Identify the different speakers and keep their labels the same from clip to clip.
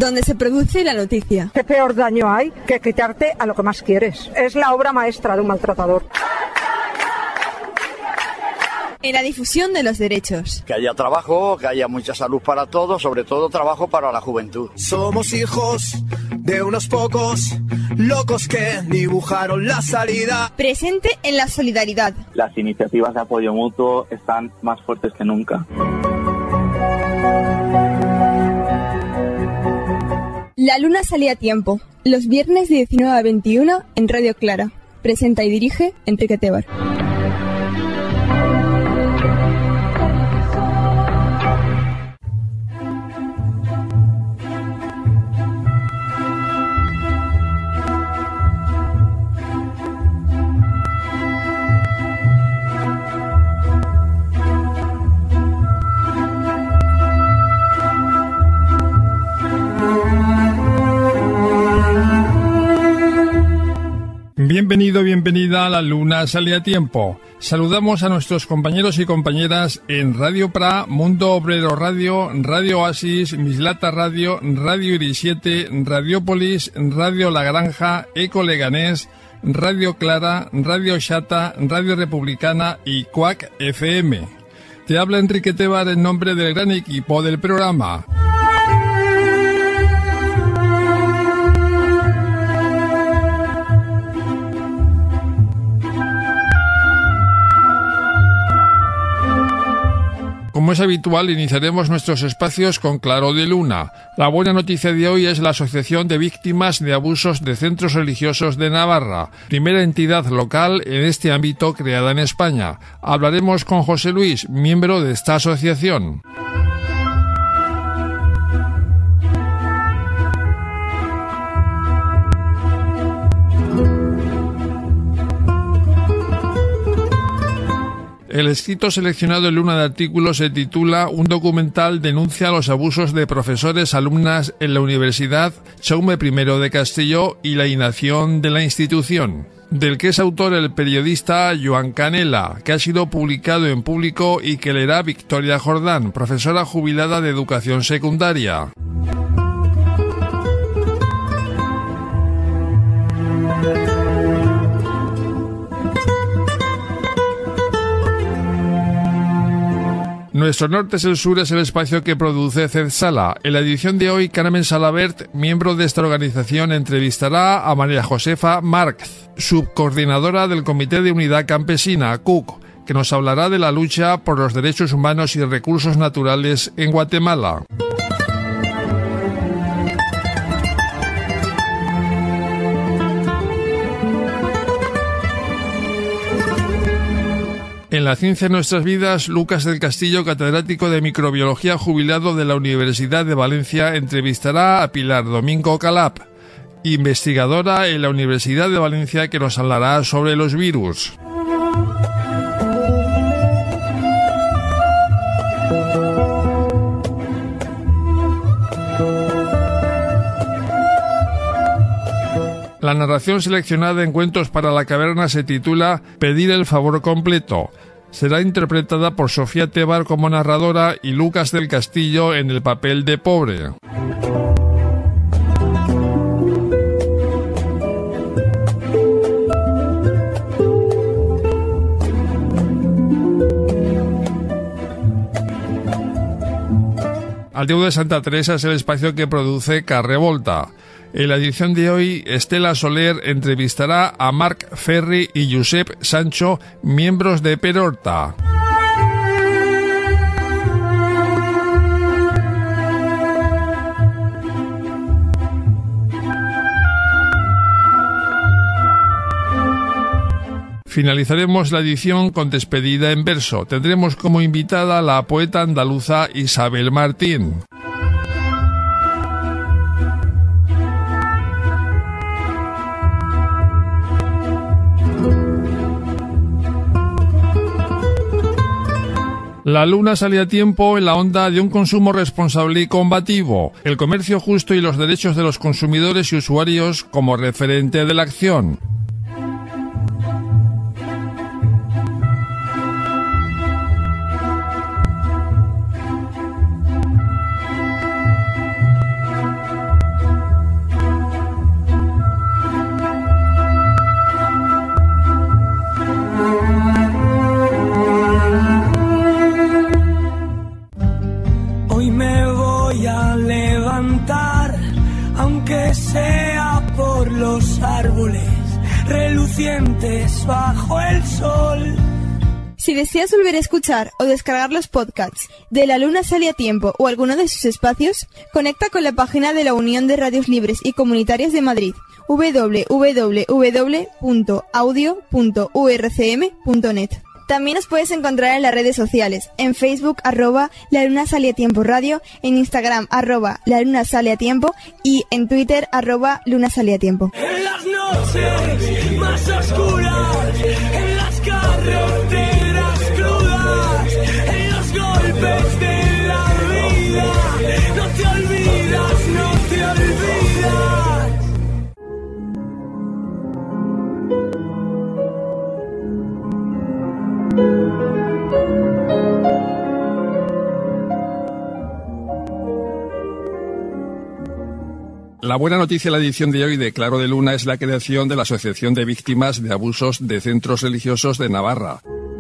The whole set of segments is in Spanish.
Speaker 1: donde se produce la noticia.
Speaker 2: ¿Qué peor daño hay que quitarte a lo que más quieres? Es la obra maestra de un maltratador.
Speaker 1: En la difusión de los derechos.
Speaker 3: Que haya trabajo, que haya mucha salud para todos, sobre todo trabajo para la juventud.
Speaker 4: Somos hijos de unos pocos locos que dibujaron la salida.
Speaker 1: Presente en la solidaridad.
Speaker 5: Las iniciativas de apoyo mutuo están más fuertes que nunca.
Speaker 1: La luna salía a tiempo. Los viernes de 19 a 21 en Radio Clara. Presenta y dirige Enrique Tebar.
Speaker 6: Bienvenido, bienvenida a La Luna Sale a Tiempo. Saludamos a nuestros compañeros y compañeras en Radio Pra, Mundo Obrero Radio, Radio Oasis, Mislata Radio, Radio Iris 7, Radiopolis, Radio La Granja, Eco Leganés, Radio Clara, Radio Xata, Radio Republicana y Cuac FM. Te habla Enrique Tebar en nombre del gran equipo del programa. Como es habitual, iniciaremos nuestros espacios con Claro de Luna. La buena noticia de hoy es la Asociación de Víctimas de Abusos de Centros Religiosos de Navarra, primera entidad local en este ámbito creada en España. Hablaremos con José Luis, miembro de esta asociación. El escrito seleccionado en Luna de Artículos se titula Un documental denuncia los abusos de profesores alumnas en la Universidad Jaume I de Castelló y la inacción de la institución, del que es autor el periodista Joan Canela, que ha sido publicado en Público y que leerá Victoria Jordán, profesora jubilada de educación secundaria. Nuestro norte es el sur es el espacio que produce Ced Sala. En la edición de hoy, Carmen Salabert, miembro de esta organización, entrevistará a María Josefa Márquez, subcoordinadora del Comité de Unidad Campesina, CUC, que nos hablará de la lucha por los derechos humanos y recursos naturales en Guatemala. En la ciencia de nuestras vidas, Lucas del Castillo, catedrático de microbiología jubilado de la Universidad de Valencia, entrevistará a Pilar Domingo Calap, investigadora en la Universidad de Valencia, que nos hablará sobre los virus. La narración seleccionada en Cuentos para la Caverna se titula Pedir el favor completo. Será interpretada por Sofía Tebar como narradora y Lucas del Castillo en el papel de pobre. Aldeu de Santa Teresa es el espacio que produce Carrevolta. En la edición de hoy, Estela Soler entrevistará a Marc Ferri y Josep Sancho, miembros de Perorta. Finalizaremos la edición con despedida en verso. Tendremos como invitada a la poeta andaluza Isabel Martín. La luna sale a tiempo en la onda de un consumo responsable y combativo, el comercio justo y los derechos de los consumidores y usuarios como referente de la acción.
Speaker 7: inocentes bajo el sol.
Speaker 1: Si deseas volver a escuchar o descargar los podcasts de La Luna Sale a Tiempo o alguno de sus espacios, conecta con la página de la Unión de Radios Libres y Comunitarias de Madrid, www.audio.urcm.net. También nos puedes encontrar en las redes sociales, en Facebook @La Luna Sale a Tiempo Radio, en Instagram @La Luna Sale a Tiempo y en Twitter @Luna Sale a Tiempo.
Speaker 7: En las noches más oscuras, en las carreteras crudas, en los golpes de la vida, no te olvidas, no te olvidas.
Speaker 6: La buena noticia de la edición de hoy de Claro de Luna es la creación de la Asociación de Víctimas de Abusos de Centros Religiosos de Navarra.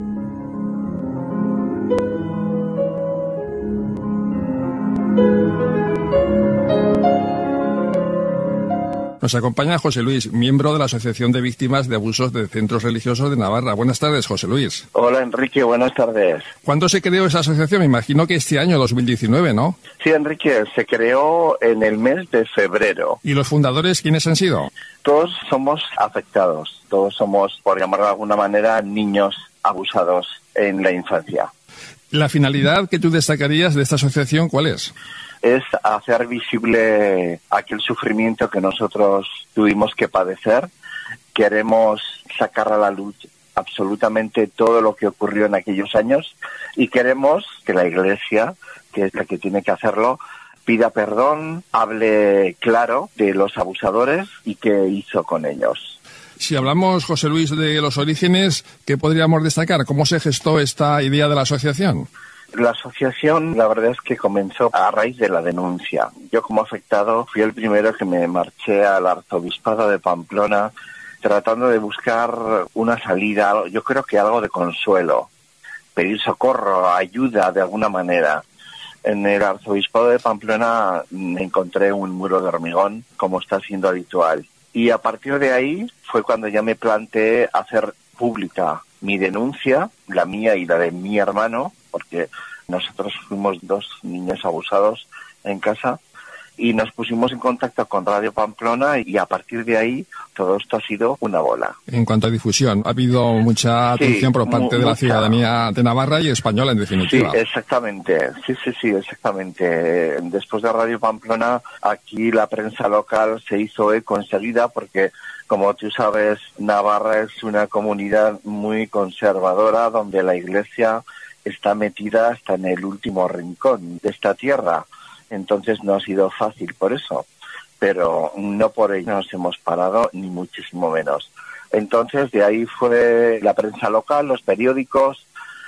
Speaker 6: Nos acompaña José Luis, miembro de la Asociación de Víctimas de Abusos de Centros Religiosos de Navarra. Buenas tardes, José Luis.
Speaker 8: Hola, Enrique, buenas tardes.
Speaker 6: ¿Cuándo se creó esa asociación? Me imagino que este año, 2019, ¿no?
Speaker 8: Sí, Enrique, se creó en el mes de febrero.
Speaker 6: ¿Y los fundadores quiénes han sido?
Speaker 8: Todos somos afectados, todos somos, por llamarlo de alguna manera, niños abusados en la infancia.
Speaker 6: ¿La finalidad que tú destacarías de esta asociación cuál es?
Speaker 8: Es hacer visible aquel sufrimiento que nosotros tuvimos que padecer. Queremos sacar a la luz absolutamente todo lo que ocurrió en aquellos años y queremos que la Iglesia, que es la que tiene que hacerlo, pida perdón, hable claro de los abusadores y qué hizo con ellos.
Speaker 6: Si hablamos, José Luis, de los orígenes, ¿qué podríamos destacar? ¿Cómo se gestó esta idea de la asociación?
Speaker 8: La asociación, la verdad es que comenzó a raíz de la denuncia. Yo como afectado fui el primero que me marché al arzobispado de Pamplona tratando de buscar una salida, yo creo que algo de consuelo, pedir socorro, ayuda de alguna manera. En el arzobispado de Pamplona encontré un muro de hormigón, como está siendo habitual. Y a partir de ahí fue cuando ya me planteé hacer pública mi denuncia, la mía y la de mi hermano, porque nosotros fuimos 2 niños abusados en casa, y nos pusimos en contacto con Radio Pamplona y a partir de ahí todo esto ha sido una bola.
Speaker 6: En cuanto a difusión, ha habido mucha atención por parte de la ciudadanía de Navarra y española, en definitiva.
Speaker 8: Sí, exactamente. Sí, exactamente. Después de Radio Pamplona, aquí la prensa local se hizo eco enseguida porque, como tú sabes, Navarra es una comunidad muy conservadora donde la Iglesia está metida hasta en el último rincón de esta tierra. Entonces no ha sido fácil por eso, pero no por ello nos hemos parado, ni muchísimo menos. Entonces de ahí fue la prensa local, los periódicos,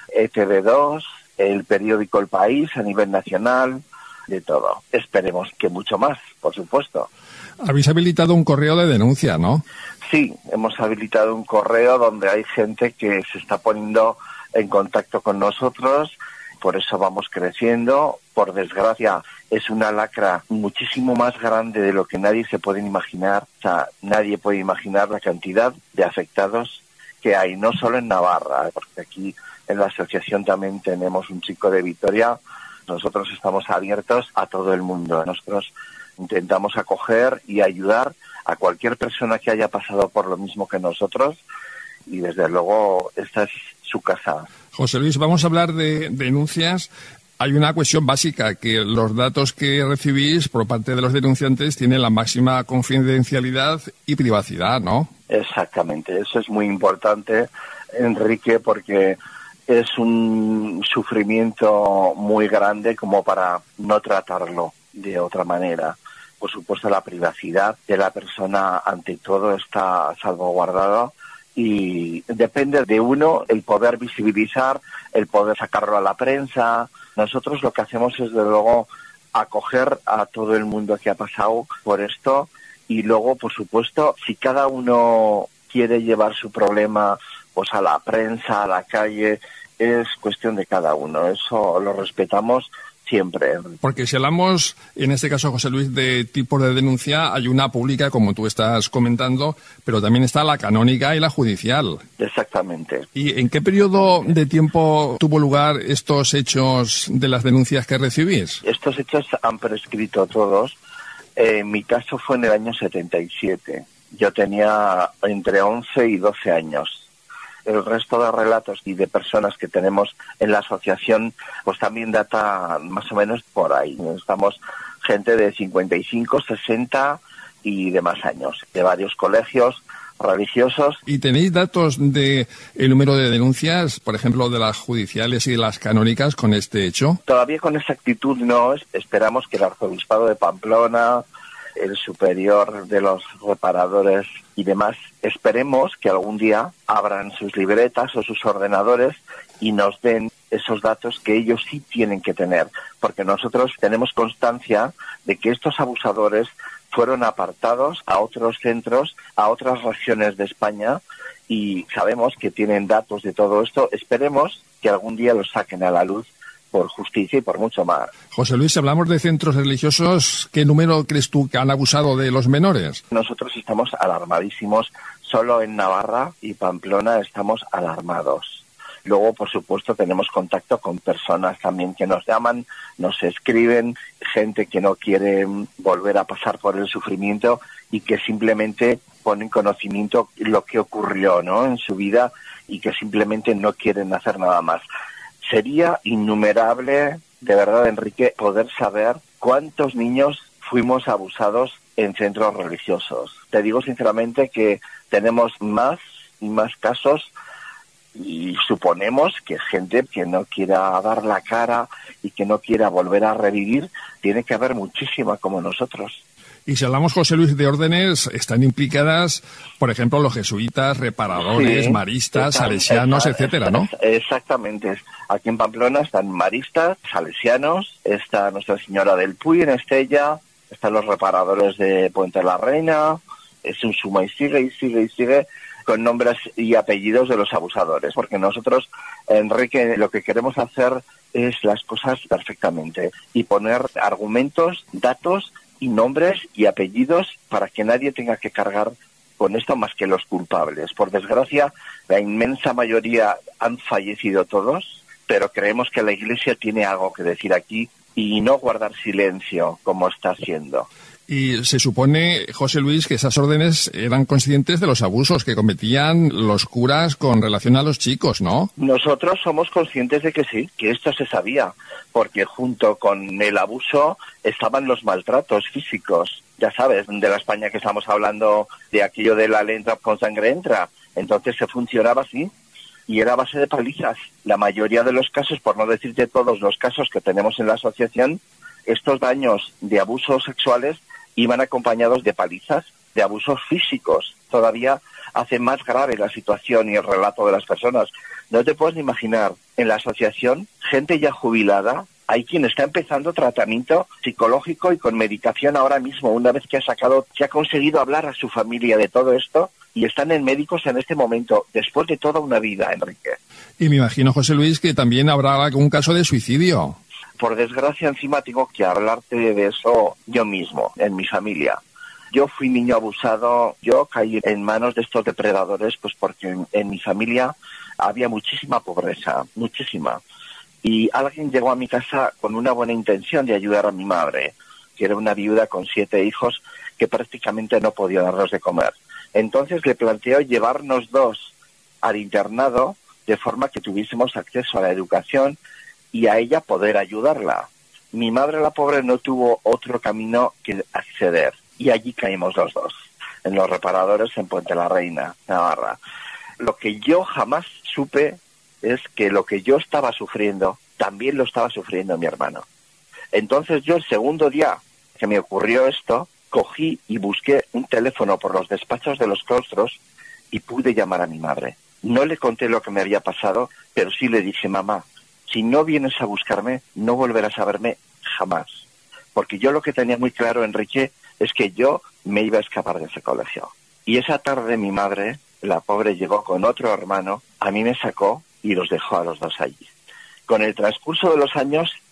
Speaker 8: ETV2, el periódico El País a nivel nacional, de todo. Esperemos que mucho más, por supuesto.
Speaker 6: Habéis habilitado un correo de denuncia, ¿no?
Speaker 8: Sí, hemos habilitado un correo donde hay gente que se está poniendo en contacto con nosotros. Por eso vamos creciendo. Por desgracia, es una lacra muchísimo más grande de lo que nadie se puede imaginar. O sea, nadie puede imaginar la cantidad de afectados que hay, no solo en Navarra, porque aquí en la asociación también tenemos un chico de Vitoria. Nosotros estamos abiertos a todo el mundo. Nosotros intentamos acoger y ayudar a cualquier persona que haya pasado por lo mismo que nosotros y desde luego esta es su casa.
Speaker 6: José Luis, vamos a hablar de denuncias. Hay una cuestión básica, que los datos que recibís por parte de los denunciantes tienen la máxima confidencialidad y privacidad, ¿no?
Speaker 8: Exactamente, eso es muy importante, Enrique, porque es un sufrimiento muy grande como para no tratarlo de otra manera. Por supuesto, la privacidad de la persona ante todo está salvaguardada y depende de uno el poder visibilizar, el poder sacarlo a la prensa. Nosotros lo que hacemos es, de luego, acoger a todo el mundo que ha pasado por esto y luego, por supuesto, si cada uno quiere llevar su problema pues a la prensa, a la calle, es cuestión de cada uno. Eso lo respetamos siempre.
Speaker 6: Porque si hablamos, en este caso, José Luis, de tipos de denuncia, hay una pública, como tú estás comentando, pero también está la canónica y la judicial.
Speaker 8: Exactamente.
Speaker 6: ¿Y en qué periodo de tiempo tuvo lugar estos hechos de las denuncias que recibís?
Speaker 8: Estos hechos han prescrito todos. Mi caso fue en el año 77. Yo tenía entre 11 y 12 años. El resto de relatos y de personas que tenemos en la asociación, pues también data más o menos por ahí. Estamos gente de 55, 60 y demás años, de varios colegios religiosos.
Speaker 6: ¿Y tenéis datos de el número de denuncias, por ejemplo, de las judiciales y de las canónicas con este hecho?
Speaker 8: Todavía con exactitud no. Esperamos que el arzobispado de Pamplona, el superior de los reparadores y demás, esperemos que algún día abran sus libretas o sus ordenadores y nos den esos datos que ellos sí tienen que tener, porque nosotros tenemos constancia de que estos abusadores fueron apartados a otros centros, a otras regiones de España, y sabemos que tienen datos de todo esto. Esperemos que algún día los saquen a la luz por justicia y por mucho más.
Speaker 6: José Luis, si hablamos de centros religiosos, ¿qué número crees tú que han abusado de los menores?
Speaker 8: Nosotros estamos alarmadísimos. Solo en Navarra y Pamplona estamos alarmados. Luego, por supuesto, tenemos contacto con personas también que nos llaman, nos escriben, gente que no quiere volver a pasar por el sufrimiento y que simplemente ponen conocimiento lo que ocurrió, ¿no?, en su vida, y que simplemente no quieren hacer nada más. Sería innumerable, de verdad, Enrique, poder saber cuántos niños fuimos abusados en centros religiosos. Te digo sinceramente que tenemos más y más casos, y suponemos que gente que no quiera dar la cara y que no quiera volver a revivir, tiene que haber muchísima como nosotros.
Speaker 6: Y si hablamos, José Luis, de órdenes, están implicadas, por ejemplo, los jesuitas, reparadores,
Speaker 8: sí,
Speaker 6: maristas, salesianos, etcétera, ¿no?
Speaker 8: Exactamente. Aquí en Pamplona están maristas, salesianos, está Nuestra Señora del Puy en Estella, están los reparadores de Puente la Reina, es un suma y sigue, con nombres y apellidos de los abusadores, porque nosotros, Enrique, lo que queremos hacer es las cosas perfectamente y poner argumentos, datos y nombres y apellidos para que nadie tenga que cargar con esto más que los culpables. Por desgracia, la inmensa mayoría han fallecido todos, pero creemos que la Iglesia tiene algo que decir aquí y no guardar silencio como está haciendo.
Speaker 6: Y se supone, José Luis, que esas órdenes eran conscientes de los abusos que cometían los curas con relación a los chicos, ¿no?
Speaker 8: Nosotros somos conscientes de que sí, que esto se sabía, porque junto con el abuso estaban los maltratos físicos. Ya sabes, de la España que estamos hablando, de aquello de la ley entra con sangre entra. Entonces se funcionaba así y era a base de palizas. La mayoría de los casos, por no decirte todos los casos que tenemos en la asociación, estos daños de abusos sexuales iban acompañados de palizas, de abusos físicos. Todavía hace más grave la situación y el relato de las personas. No te puedes ni imaginar, en la asociación, gente ya jubilada, hay quien está empezando tratamiento psicológico y con medicación ahora mismo, una vez que ha conseguido hablar a su familia de todo esto, y están en médicos en este momento, después de toda una vida, Enrique.
Speaker 6: Y me imagino, José Luis, que también habrá algún caso de suicidio.
Speaker 8: Por desgracia, encima tengo que hablarte de eso yo mismo, en mi familia. Yo fui niño abusado, yo caí en manos de estos depredadores, pues porque en mi familia había muchísima pobreza, muchísima. Y alguien llegó a mi casa con una buena intención de ayudar a mi madre, que era una viuda con 7 hijos que prácticamente no podía darnos de comer. Entonces le planteó llevarnos 2 al internado, de forma que tuviésemos acceso a la educación y a ella poder ayudarla. Mi madre, la pobre, no tuvo otro camino que acceder, y allí caímos los 2, en los reparadores en Puente la Reina, Navarra. Lo que yo jamás supe es que lo que yo estaba sufriendo, también lo estaba sufriendo mi hermano. Entonces yo, el segundo día que me ocurrió esto, cogí y busqué un teléfono por los despachos de los claustros y pude llamar a mi madre. No le conté lo que me había pasado, pero sí le dije: mamá, si no vienes a buscarme, no volverás a verme jamás. Porque yo lo que tenía muy claro, Enrique, es que yo me iba a escapar de ese colegio. Y esa tarde mi madre, la pobre, llegó con otro hermano, a mí me sacó y los dejó a los 2 allí. Con el transcurso de los años,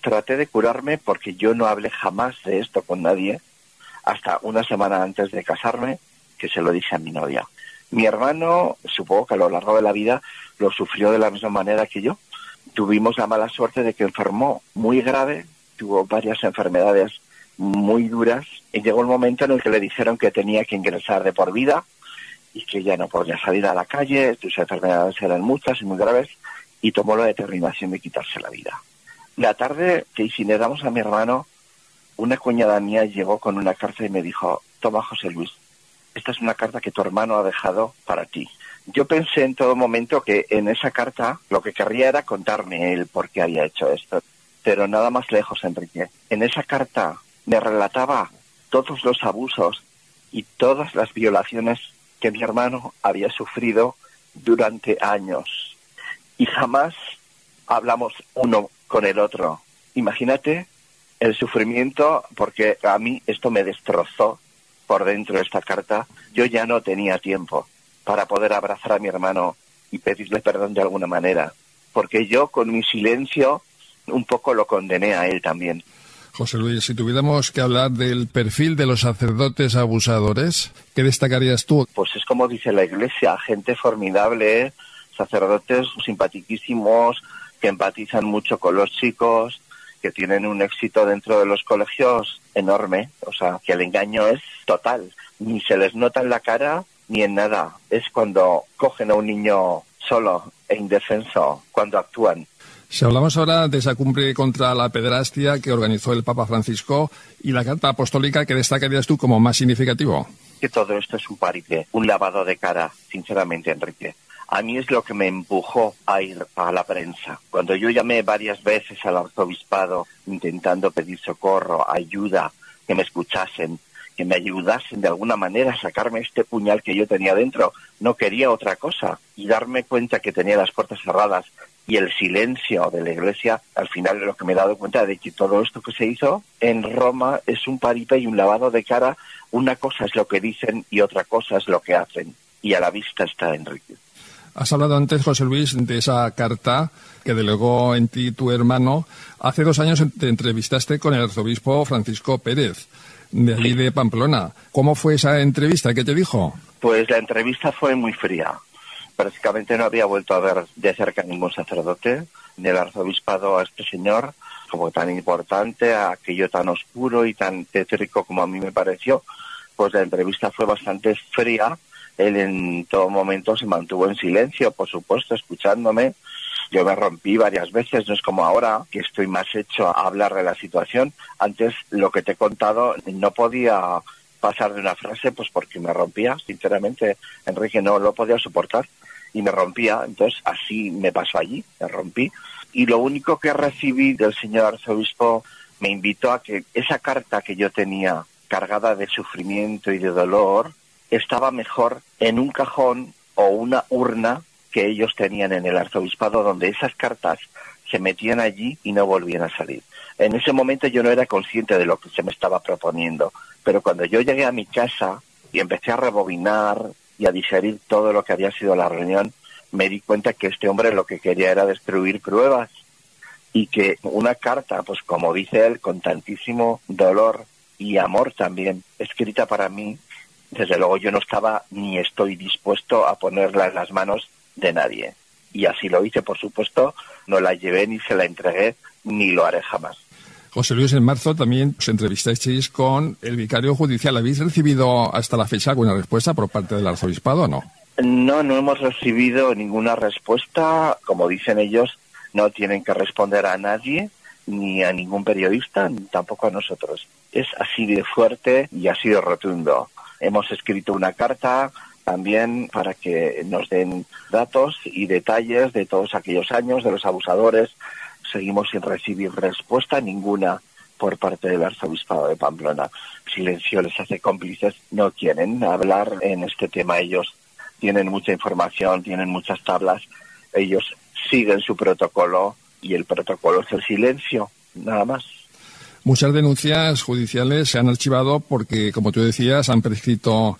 Speaker 8: traté de curarme porque yo no hablé jamás de esto con nadie hasta una semana antes de casarme, que se lo dije a mi novia. Mi hermano, supongo que a lo largo de la vida lo sufrió de la misma manera que yo. Tuvimos la mala suerte de que enfermó muy grave, tuvo varias enfermedades muy duras y llegó el momento en el que le dijeron que tenía que ingresar de por vida y que ya no podía salir a la calle, sus enfermedades eran muchas y muy graves, y tomó la determinación de quitarse la vida. La tarde que incineramos a mi hermano, una cuñada mía llegó con una carta y me dijo: toma, José Luis, esta es una carta que tu hermano ha dejado para ti. Yo pensé en todo momento que en esa carta lo que querría era contarme él por qué había hecho esto, pero nada más lejos, Enrique. En esa carta me relataba todos los abusos y todas las violaciones que mi hermano había sufrido durante años. Y jamás hablamos uno con el otro. Imagínate el sufrimiento, porque a mí esto me destrozó por dentro de esta carta. Yo ya no tenía tiempo para poder abrazar a mi hermano y pedirle perdón de alguna manera, porque yo con mi silencio un poco lo condené a él también.
Speaker 6: José Luis, si tuviéramos que hablar del perfil de los sacerdotes abusadores, ¿qué destacarías tú?
Speaker 8: Pues es como dice la Iglesia, gente formidable, sacerdotes simpatiquísimos, que empatizan mucho con los chicos, que tienen un éxito dentro de los colegios enorme, o sea, que el engaño es total, ni se les nota en la cara ni en nada, es cuando cogen a un niño solo e indefenso, cuando actúan.
Speaker 6: Si hablamos ahora de esa cumbre contra la pederastia que organizó el Papa Francisco y la carta apostólica, ¿qué destacarías tú como más significativo?
Speaker 8: Que todo esto es un paripé, un lavado de cara, sinceramente, Enrique. A mí es lo que me empujó a ir a la prensa. Cuando yo llamé varias veces al arzobispado intentando pedir socorro, ayuda, que me escuchasen, que me ayudasen de alguna manera a sacarme este puñal que yo tenía dentro, no quería otra cosa. Y darme cuenta que tenía las puertas cerradas y el silencio de la Iglesia, al final lo que me he dado cuenta de que todo esto que se hizo en Roma es un paripé y un lavado de cara. Una cosa es lo que dicen y otra cosa es lo que hacen. Y a la vista está, Enrique.
Speaker 6: Has hablado antes, José Luis, de esa carta que delegó en ti tu hermano. Hace 2 años te entrevistaste con el arzobispo Francisco Pérez, de allí de Pamplona. ¿Cómo fue esa entrevista? ¿Qué te dijo?
Speaker 8: Pues la entrevista fue muy fría. Prácticamente no había vuelto a ver de cerca ningún sacerdote del arzobispado a este señor, como tan importante, a aquello tan oscuro y tan tétrico como a mí me pareció. Pues la entrevista fue bastante fría. Él en todo momento se mantuvo en silencio, por supuesto, escuchándome. Yo me rompí varias veces, no es como ahora, que estoy más hecho a hablar de la situación. Antes, lo que te he contado, no podía pasar de una frase, pues porque me rompía, sinceramente, Enrique, no lo podía soportar y me rompía. Entonces, así me pasó allí, me rompí. Y lo único que recibí del señor arzobispo me invitó a que esa carta que yo tenía cargada de sufrimiento y de dolor estaba mejor en un cajón o una urna que ellos tenían en el arzobispado, donde esas cartas se metían allí y no volvían a salir. En ese momento yo no era consciente de lo que se me estaba proponiendo, pero cuando yo llegué a mi casa y empecé a rebobinar y a digerir todo lo que había sido la reunión, me di cuenta que este hombre lo que quería era destruir pruebas y que una carta, pues como dice él, con tantísimo dolor y amor también, escrita para mí, desde luego yo no estaba ni estoy dispuesto a ponerla en las manos de nadie. Y así lo hice, por supuesto, no la llevé ni se la entregué, ni lo haré jamás.
Speaker 6: José Luis, en marzo también os entrevistasteis con el vicario judicial. ¿Habéis recibido hasta la fecha alguna respuesta por parte del arzobispado o no?
Speaker 8: No, no hemos recibido ninguna respuesta. Como dicen ellos, no tienen que responder a nadie, ni a ningún periodista, ni tampoco a nosotros. Es así de fuerte y así de rotundo. Hemos escrito una carta también para que nos den datos y detalles de todos aquellos años, de los abusadores. Seguimos sin recibir respuesta ninguna por parte del arzobispado de Pamplona. Silencio les hace cómplices, no quieren hablar en este tema. Ellos tienen mucha información, tienen muchas tablas, ellos siguen su protocolo y el protocolo es el silencio, nada más.
Speaker 6: Muchas denuncias judiciales se han archivado porque, como tú decías, han prescrito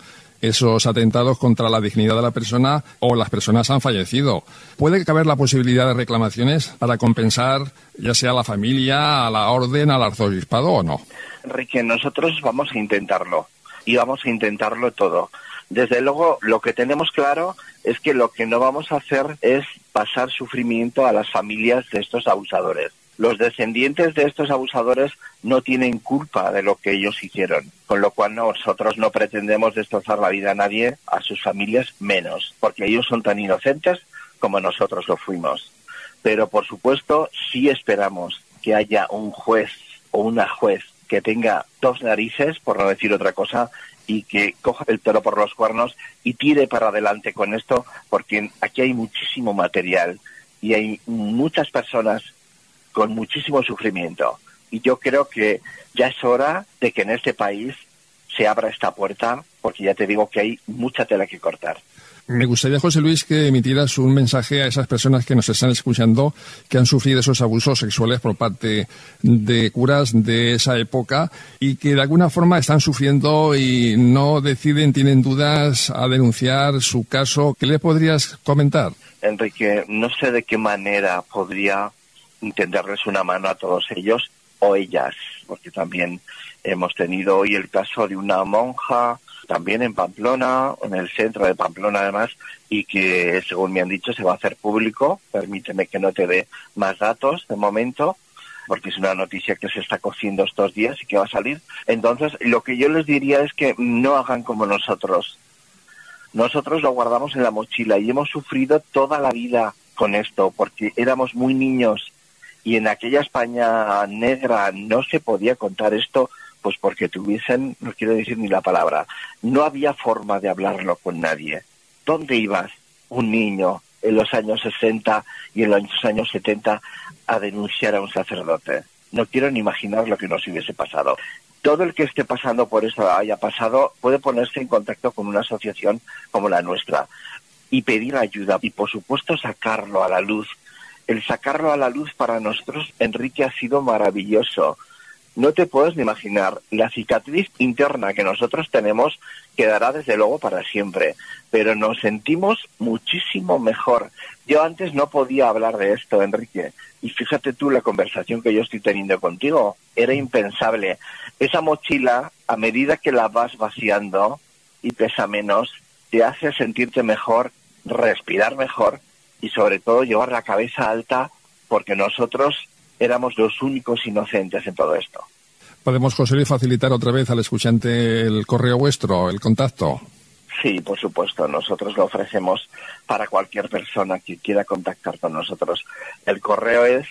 Speaker 6: esos atentados contra la dignidad de la persona o las personas han fallecido. ¿Puede caber la posibilidad de reclamaciones para compensar ya sea a la familia, a la orden, al arzobispado o no?
Speaker 8: Enrique, nosotros vamos a intentarlo y vamos a intentarlo todo. Desde luego, lo que tenemos claro es que lo que no vamos a hacer es pasar sufrimiento a las familias de estos abusadores. Los descendientes de estos abusadores no tienen culpa de lo que ellos hicieron, con lo cual nosotros no pretendemos destrozar la vida a nadie, a sus familias menos, porque ellos son tan inocentes como nosotros lo fuimos. Pero, por supuesto, sí esperamos que haya un juez o una juez que tenga dos narices, por no decir otra cosa, y que coja el toro por los cuernos y tire para adelante con esto, porque aquí hay muchísimo material y hay muchas personas con muchísimo sufrimiento. Y yo creo que ya es hora de que en este país se abra esta puerta, porque ya te digo que hay mucha tela que cortar.
Speaker 6: Me gustaría, José Luis, que emitieras un mensaje a esas personas que nos están escuchando, que han sufrido esos abusos sexuales por parte de curas de esa época y que de alguna forma están sufriendo y no deciden, tienen dudas a denunciar su caso. ¿Qué le podrías comentar?
Speaker 8: Enrique, no sé de qué manera podría tenderles una mano a todos ellos o ellas, porque también hemos tenido hoy el caso de una monja, también en Pamplona, en el centro de Pamplona además, y que según me han dicho se va a hacer público. Permíteme que no te dé más datos de momento, porque es una noticia que se está cociendo estos días y que va a salir. Entonces, lo que yo les diría es que no hagan como nosotros. Nosotros lo guardamos en la mochila y hemos sufrido toda la vida con esto, porque éramos muy niños y en aquella España negra no se podía contar esto, pues porque tuviesen, no quiero decir ni la palabra, no había forma de hablarlo con nadie. ¿Dónde ibas un niño en los años 60 y en los años 70 a denunciar a un sacerdote? No quiero ni imaginar lo que nos hubiese pasado. Todo el que esté pasando por esto, haya pasado, puede ponerse en contacto con una asociación como la nuestra y pedir ayuda y, por supuesto, sacarlo a la luz. El sacarlo a la luz para nosotros, Enrique, ha sido maravilloso. No te puedes ni imaginar, la cicatriz interna que nosotros tenemos quedará desde luego para siempre, pero nos sentimos muchísimo mejor. Yo antes no podía hablar de esto, Enrique, y fíjate tú la conversación que yo estoy teniendo contigo, era impensable. Esa mochila, a medida que la vas vaciando y pesa menos, te hace sentirte mejor, respirar mejor y sobre todo llevar la cabeza alta, porque nosotros éramos los únicos inocentes en todo esto.
Speaker 6: ¿Podemos, José Luis, facilitar otra vez al escuchante el correo vuestro, el contacto?
Speaker 8: Sí, por supuesto. Nosotros lo ofrecemos para cualquier persona que quiera contactar con nosotros. El correo es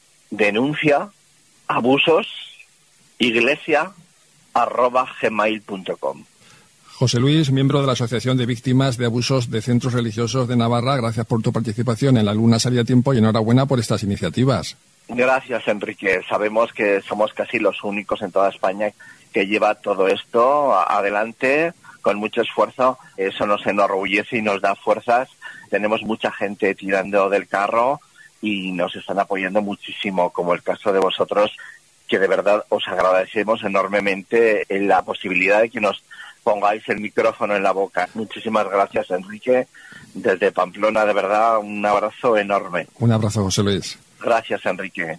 Speaker 8: denunciaabusosiglesia@gmail.com.
Speaker 6: José Luis, miembro de la Asociación de Víctimas de Abusos de Centros Religiosos de Navarra, gracias por tu participación en La Luna Sale a Tiempo y enhorabuena por estas iniciativas.
Speaker 8: Gracias, Enrique. Sabemos que somos casi los únicos en toda España que lleva todo esto adelante con mucho esfuerzo. Eso nos enorgullece y nos da fuerzas. Tenemos mucha gente tirando del carro y nos están apoyando muchísimo, como el caso de vosotros, que de verdad os agradecemos enormemente la posibilidad de que nos pongáis el micrófono en la boca. Muchísimas gracias, Enrique. Desde Pamplona, de verdad, un abrazo enorme.
Speaker 6: Un abrazo, José Luis.
Speaker 8: Gracias, Enrique.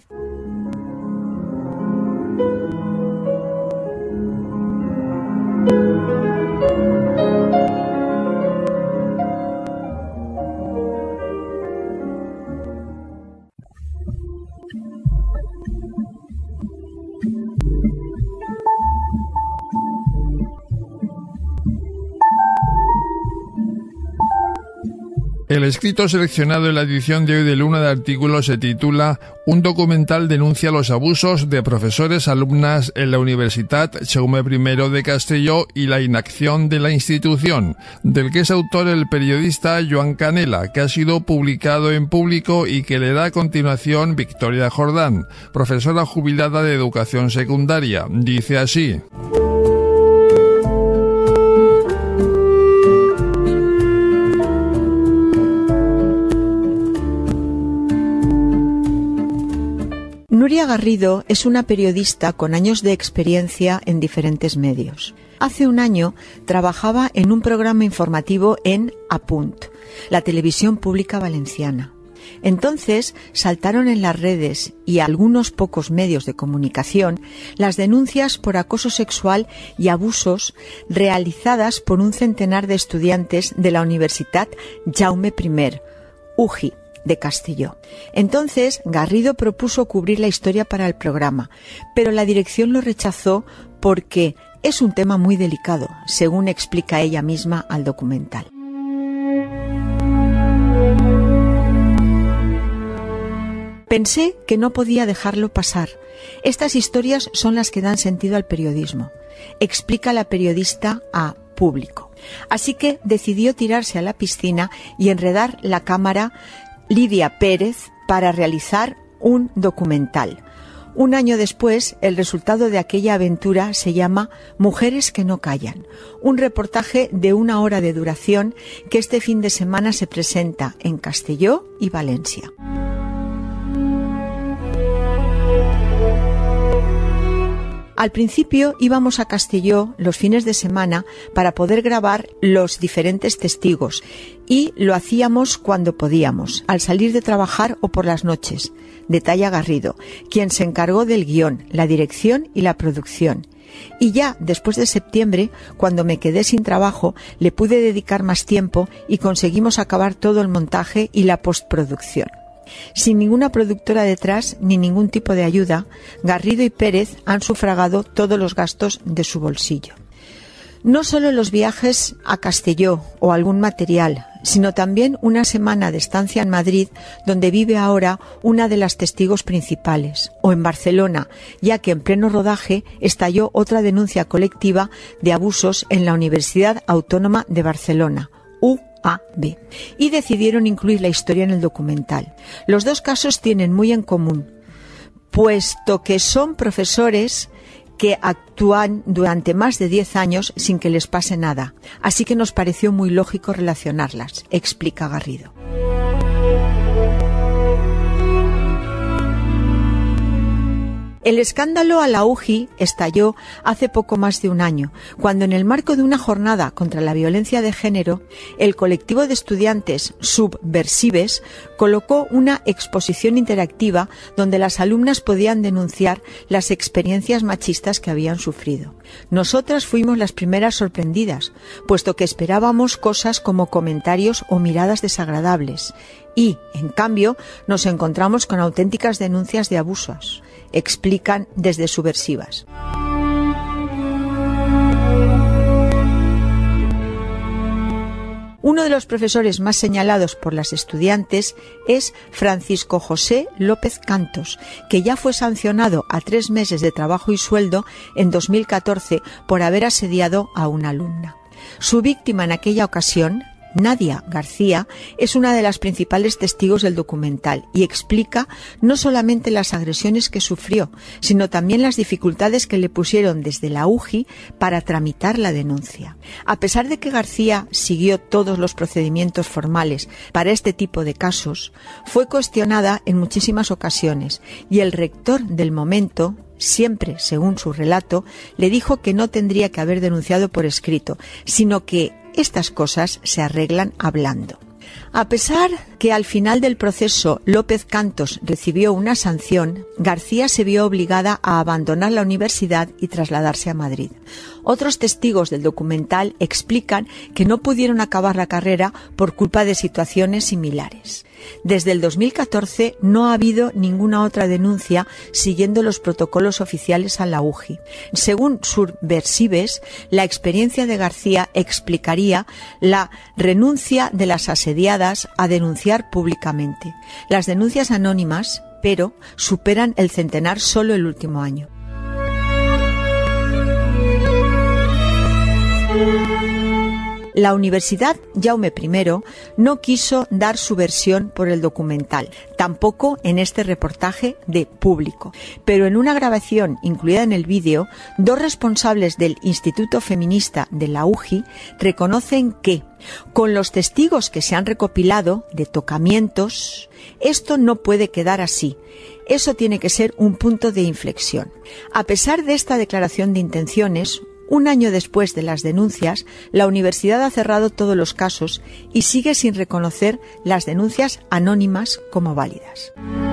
Speaker 6: El escrito seleccionado en la edición de hoy de Luna de Artículos se titula Un documental denuncia los abusos de profesores alumnas en la Universitat Jaume I de Castelló y la inacción de la institución, del que es autor el periodista Joan Canela, que ha sido publicado en Público y que le da a continuación Victoria Jordán, profesora jubilada de educación secundaria. Dice así:
Speaker 9: Nuria Garrido es una periodista con años de experiencia en diferentes medios. Hace un año trabajaba en un programa informativo en Apunt, la televisión pública valenciana. Entonces saltaron en las redes y algunos pocos medios de comunicación las denuncias por acoso sexual y abusos realizadas por un centenar de estudiantes de la Universitat Jaume I, UJI, de Castelló. Entonces Garrido propuso cubrir la historia para el programa, pero la dirección lo rechazó porque es un tema muy delicado, según explica ella misma al documental. Pensé que no podía dejarlo pasar. Estas historias son las que dan sentido al periodismo, explica la periodista a Público. Así que decidió tirarse a la piscina y enredar la cámara Lidia Pérez para realizar un documental. Un año después, el resultado de aquella aventura se llama Mujeres que no callan, un reportaje de 1 hora de duración que este fin de semana se presenta en Castelló y Valencia. Al principio íbamos a Castelló los fines de semana para poder grabar los diferentes testigos y lo hacíamos cuando podíamos, al salir de trabajar o por las noches, detalla Garrido, quien se encargó del guión, la dirección y la producción. Y ya después de septiembre, cuando me quedé sin trabajo, le pude dedicar más tiempo y conseguimos acabar todo el montaje y la postproducción. Sin ninguna productora detrás ni ningún tipo de ayuda, Garrido y Pérez han sufragado todos los gastos de su bolsillo. No solo los viajes a Castelló o algún material, sino también una semana de estancia en Madrid, donde vive ahora una de las testigos principales, o en Barcelona, ya que en pleno rodaje estalló otra denuncia colectiva de abusos en la Universidad Autónoma de Barcelona, UAB, y decidieron incluir la historia en el documental. Los dos casos tienen muy en común, puesto que son profesores que actúan durante más de 10 años sin que les pase nada. Así que nos pareció muy lógico relacionarlas, explica Garrido. El escándalo a la UJI estalló hace poco más de un año, cuando en el marco de una jornada contra la violencia de género, el colectivo de estudiantes Subversives colocó una exposición interactiva donde las alumnas podían denunciar las experiencias machistas que habían sufrido. Nosotras fuimos las primeras sorprendidas, puesto que esperábamos cosas como comentarios o miradas desagradables. Y, en cambio, nos encontramos con auténticas denuncias de abusos, explican desde Subversivas. Uno de los profesores más señalados por las estudiantes es Francisco José López Cantos, que ya fue sancionado a 3 meses de trabajo y sueldo en 2014 por haber asediado a una alumna. Su víctima en aquella ocasión, Nadia García, es una de las principales testigos del documental y explica no solamente las agresiones que sufrió, sino también las dificultades que le pusieron desde la UJI para tramitar la denuncia. A pesar de que García siguió todos los procedimientos formales para este tipo de casos, fue cuestionada en muchísimas ocasiones y el rector del momento, siempre según su relato, le dijo que no tendría que haber denunciado por escrito, sino que estas cosas se arreglan hablando. A pesar que al final del proceso López Cantos recibió una sanción, García se vio obligada a abandonar la universidad y trasladarse a Madrid. Otros testigos del documental explican que no pudieron acabar la carrera por culpa de situaciones similares. Desde el 2014 no ha habido ninguna otra denuncia siguiendo los protocolos oficiales a la UJI. Según Subversives, la experiencia de García explicaría la renuncia de las asediadas a denunciar públicamente. Las denuncias anónimas, pero, superan el centenar solo el último año. La Universidad Jaume I no quiso dar su versión por el documental, tampoco en este reportaje de Público, pero en una grabación incluida en el vídeo, dos responsables del Instituto Feminista de la UJI reconocen que, con los testigos que se han recopilado de tocamientos, esto no puede quedar así. Eso tiene que ser un punto de inflexión. A pesar de esta declaración de intenciones, un año después de las denuncias, la universidad ha cerrado todos los casos y sigue sin reconocer las denuncias anónimas como válidas.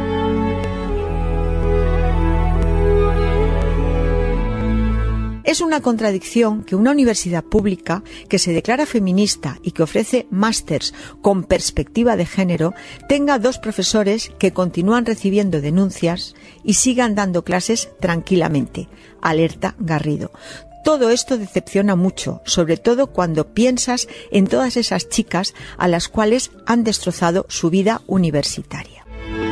Speaker 9: Es una contradicción que una universidad pública que se declara feminista y que ofrece másters con perspectiva de género tenga dos profesores que continúan recibiendo denuncias y sigan dando clases tranquilamente. Alerta Garrido. Todo esto decepciona mucho, sobre todo cuando piensas en todas esas chicas a las cuales han destrozado su vida universitaria.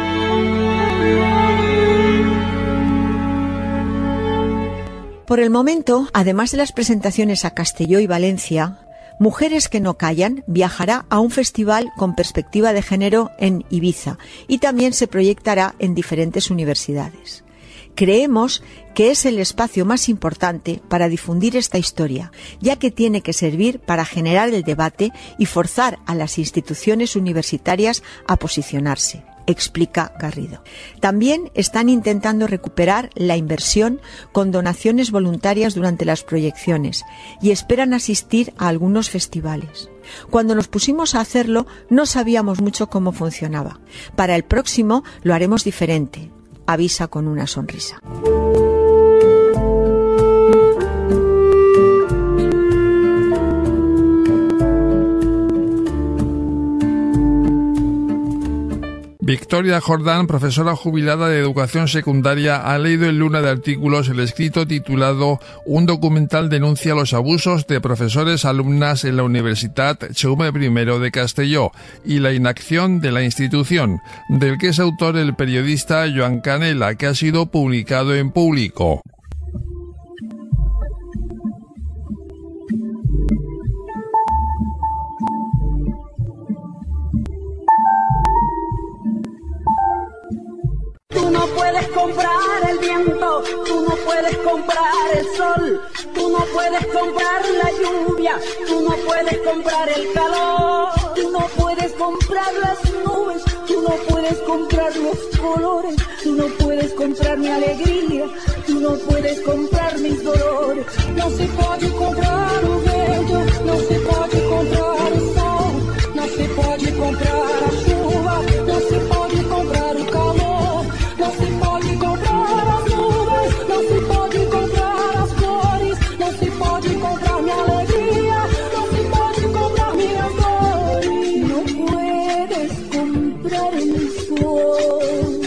Speaker 9: Por el momento, además de las presentaciones a Castelló y Valencia, Mujeres que no callan viajará a un festival con perspectiva de género en Ibiza y también se proyectará en diferentes universidades. Creemos que es el espacio más importante para difundir esta historia, ya que tiene que servir para generar el debate y forzar a las instituciones universitarias a posicionarse, explica Garrido. También están intentando recuperar la inversión con donaciones voluntarias durante las proyecciones y esperan asistir a algunos festivales. Cuando nos pusimos a hacerlo no sabíamos mucho cómo funcionaba. Para el próximo lo haremos diferente, avisa con una sonrisa.
Speaker 6: Victoria Jordán, profesora jubilada de educación secundaria, ha leído en Luna de Artículos el escrito titulado Un documental denuncia los abusos de profesores alumnas en la Universitat Jaume I de Castelló y la inacción de la institución, del que es autor el periodista Joan Canela, que ha sido publicado en Público.
Speaker 7: Tú no puedes comprar el viento, tú no puedes comprar el sol, tú no puedes comprar la lluvia, tú no puedes comprar el calor, tú no puedes comprar las nubes, tú no puedes comprar los colores, tú no puedes comprar mi alegría, tú no puedes comprar mis dolores. No se puede comprar o vento, no se puede comprar o sol, no se puede comprar a chuva, no se puede comprar o calor. No se pode comprar as nuvens, não se pode comprar as flores, não se pode comprar minha alegria, não se pode comprar minhas dores. No puedes comprar mi sol.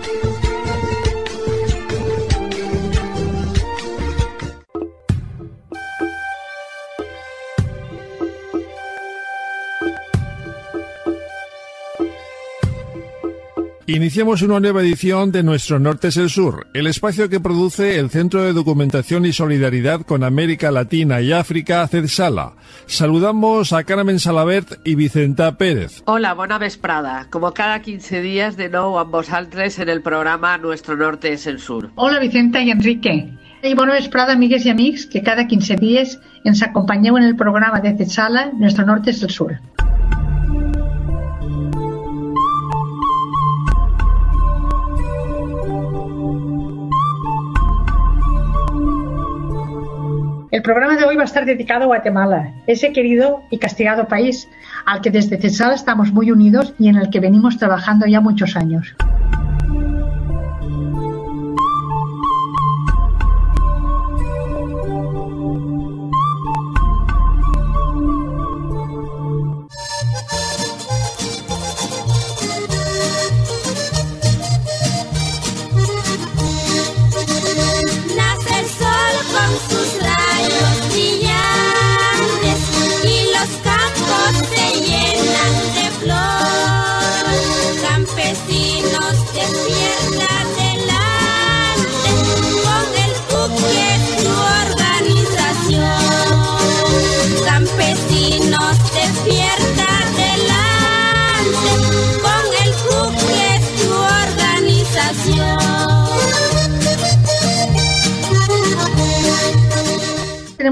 Speaker 6: Iniciamos una nueva edición de Nuestro Norte es el Sur, el espacio que produce el Centro de Documentación y Solidaridad con América Latina y África, CEDSALA. Saludamos a Carmen Salabert y Vicenta Pérez.
Speaker 10: Hola, bona vesprada. Como cada 15 días, de nou amb vosaltres en el programa Nuestro Norte es el Sur.
Speaker 11: Hola, Vicenta i Enrique. I bona vesprada, amigues i amics, que cada 15 dies ens acompanyeu en el programa de CEDSALA Nuestro Norte es el Sur. El programa de hoy va a estar dedicado a Guatemala, ese querido y castigado país al que desde CEDSALA estamos muy unidos y en el que venimos trabajando ya muchos años.
Speaker 12: Nace el sol con sus rayos brillantes y los campos se llenan de flor. Campesinos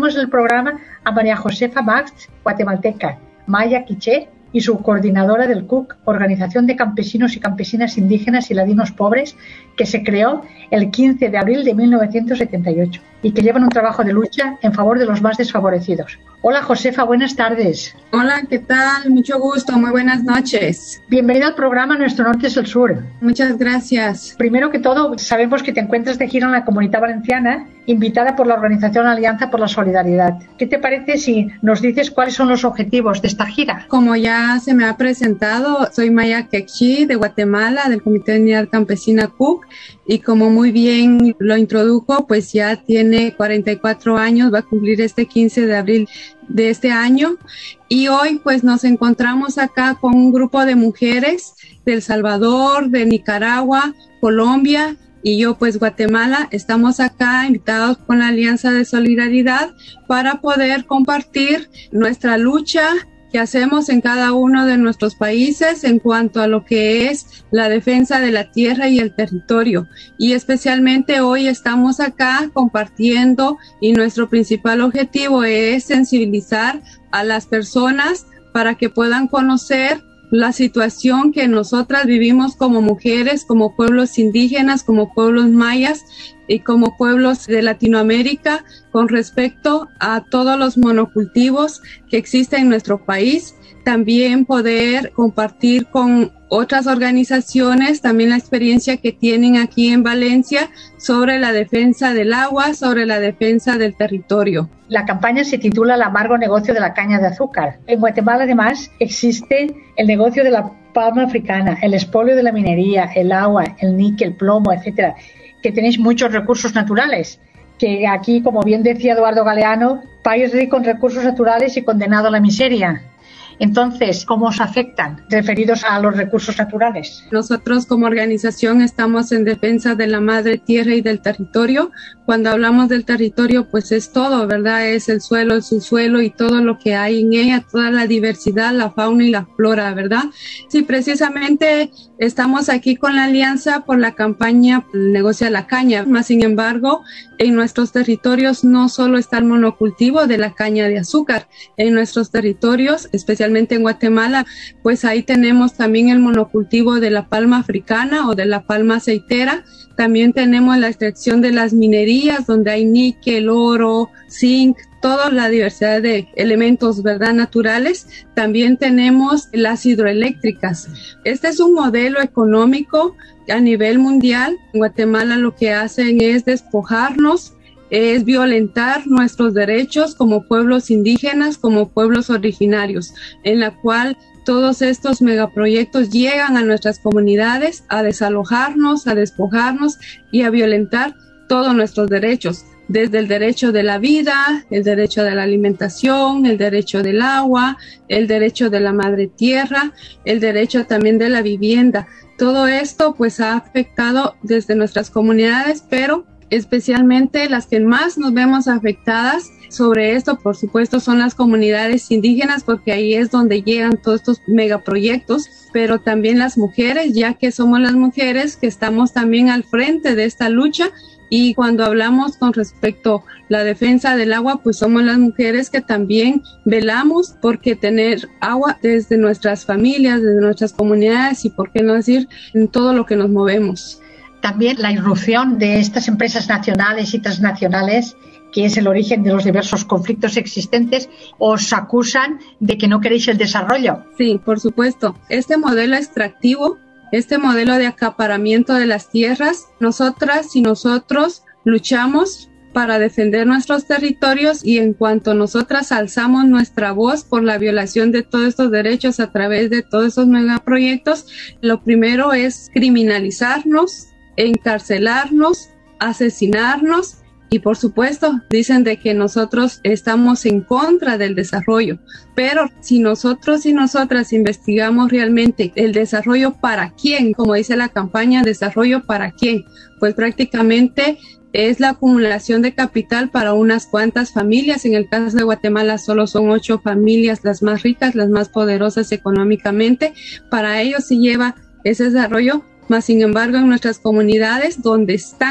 Speaker 11: tenemos en el programa a María Josefa Max, guatemalteca, maya quiché, y su coordinadora del CUC, Organización de Campesinos y Campesinas Indígenas y Ladinos Pobres, que se creó el 15 de abril de 1978 y que llevan un trabajo de lucha en favor de los más desfavorecidos. Hola Josefa, buenas tardes.
Speaker 13: Hola, ¿qué tal? Mucho gusto, muy buenas noches.
Speaker 11: Bienvenida al programa Nuestro Norte es el Sur.
Speaker 13: Muchas gracias.
Speaker 11: Primero que todo, sabemos que te encuentras de gira en la Comunidad Valenciana, invitada por la organización Alianza por la Solidaridad. ¿Qué te parece si nos dices cuáles son los objetivos de esta gira?
Speaker 13: Como ya se me ha presentado, soy Maya Quechí de Guatemala, del Comité de Unidad Campesina CUC, y como muy bien lo introdujo, pues ya tiene 44 años, va a cumplir este 15 de abril de este año, y hoy pues nos encontramos acá con un grupo de mujeres de El Salvador, de Nicaragua, Colombia, y yo pues Guatemala. Estamos acá invitados con la Alianza de Solidaridad para poder compartir nuestra lucha que hacemos en cada uno de nuestros países en cuanto a lo que es la defensa de la tierra y el territorio. Y especialmente hoy estamos acá compartiendo, y nuestro principal objetivo es sensibilizar a las personas para que puedan conocer la situación que nosotras vivimos como mujeres, como pueblos indígenas, como pueblos mayas y como pueblos de Latinoamérica con respecto a todos los monocultivos que existen en nuestro país. También poder compartir con otras organizaciones también la experiencia que tienen aquí en Valencia sobre la defensa del agua, sobre la defensa del territorio.
Speaker 11: La campaña se titula El amargo negocio de la caña de azúcar. En Guatemala además existe el negocio de la palma africana, el expolio de la minería, el agua, el níquel, plomo, etcétera, que tenéis muchos recursos naturales, que aquí, como bien decía Eduardo Galeano, país rico en recursos naturales y condenado a la miseria. Entonces, ¿cómo os afectan referidos a los recursos naturales?
Speaker 13: Nosotros como organización estamos en defensa de la madre tierra y del territorio. Cuando hablamos del territorio, pues es todo, ¿verdad? Es el suelo, el subsuelo y todo lo que hay en ella, toda la diversidad, la fauna y la flora, ¿verdad? Sí, precisamente estamos aquí con la Alianza por la campaña Negocia la Caña. Más sin embargo, en nuestros territorios no solo está el monocultivo de la caña de azúcar. En nuestros territorios, especialmente en Guatemala, pues ahí tenemos también el monocultivo de la palma africana o de la palma aceitera. También tenemos la extracción de las minerías, donde hay níquel, oro, zinc, toda la diversidad de elementos, ¿verdad?, naturales. También tenemos las hidroeléctricas. Este es un modelo económico a nivel mundial. En Guatemala lo que hacen es despojarnos, es violentar nuestros derechos como pueblos indígenas, como pueblos originarios, en la cual todos estos megaproyectos llegan a nuestras comunidades a desalojarnos, a despojarnos y a violentar todos nuestros derechos, desde el derecho de la vida, el derecho de la alimentación, el derecho del agua, el derecho de la madre tierra, el derecho también de la vivienda. Todo esto pues ha afectado desde nuestras comunidades, pero especialmente las que más nos vemos afectadas sobre esto, por supuesto, son las comunidades indígenas, porque ahí es donde llegan todos estos megaproyectos, pero también las mujeres, ya que somos las mujeres que estamos también al frente de esta lucha. Y cuando hablamos con respecto a la defensa del agua, pues somos las mujeres que también velamos porque tener agua desde nuestras familias, desde nuestras comunidades y, por qué no decir, en todo lo que nos movemos.
Speaker 11: También la irrupción de estas empresas nacionales y transnacionales, que es el origen de los diversos conflictos existentes, os acusan de que no queréis el desarrollo.
Speaker 13: Sí, por supuesto. Este modelo extractivo, este modelo de acaparamiento de las tierras, nosotras y nosotros luchamos para defender nuestros territorios, y en cuanto nosotras alzamos nuestra voz por la violación de todos estos derechos a través de todos estos megaproyectos, lo primero es criminalizarnos, encarcelarnos, asesinarnos. Y por supuesto, dicen de que nosotros estamos en contra del desarrollo, pero si nosotros y nosotras investigamos realmente el desarrollo para quién, como dice la campaña, desarrollo para quién, pues prácticamente es la acumulación de capital para unas cuantas familias. En el caso de Guatemala solo son 8 familias las más ricas, las más poderosas económicamente. Para ellos se lleva ese desarrollo, mas sin embargo en nuestras comunidades donde están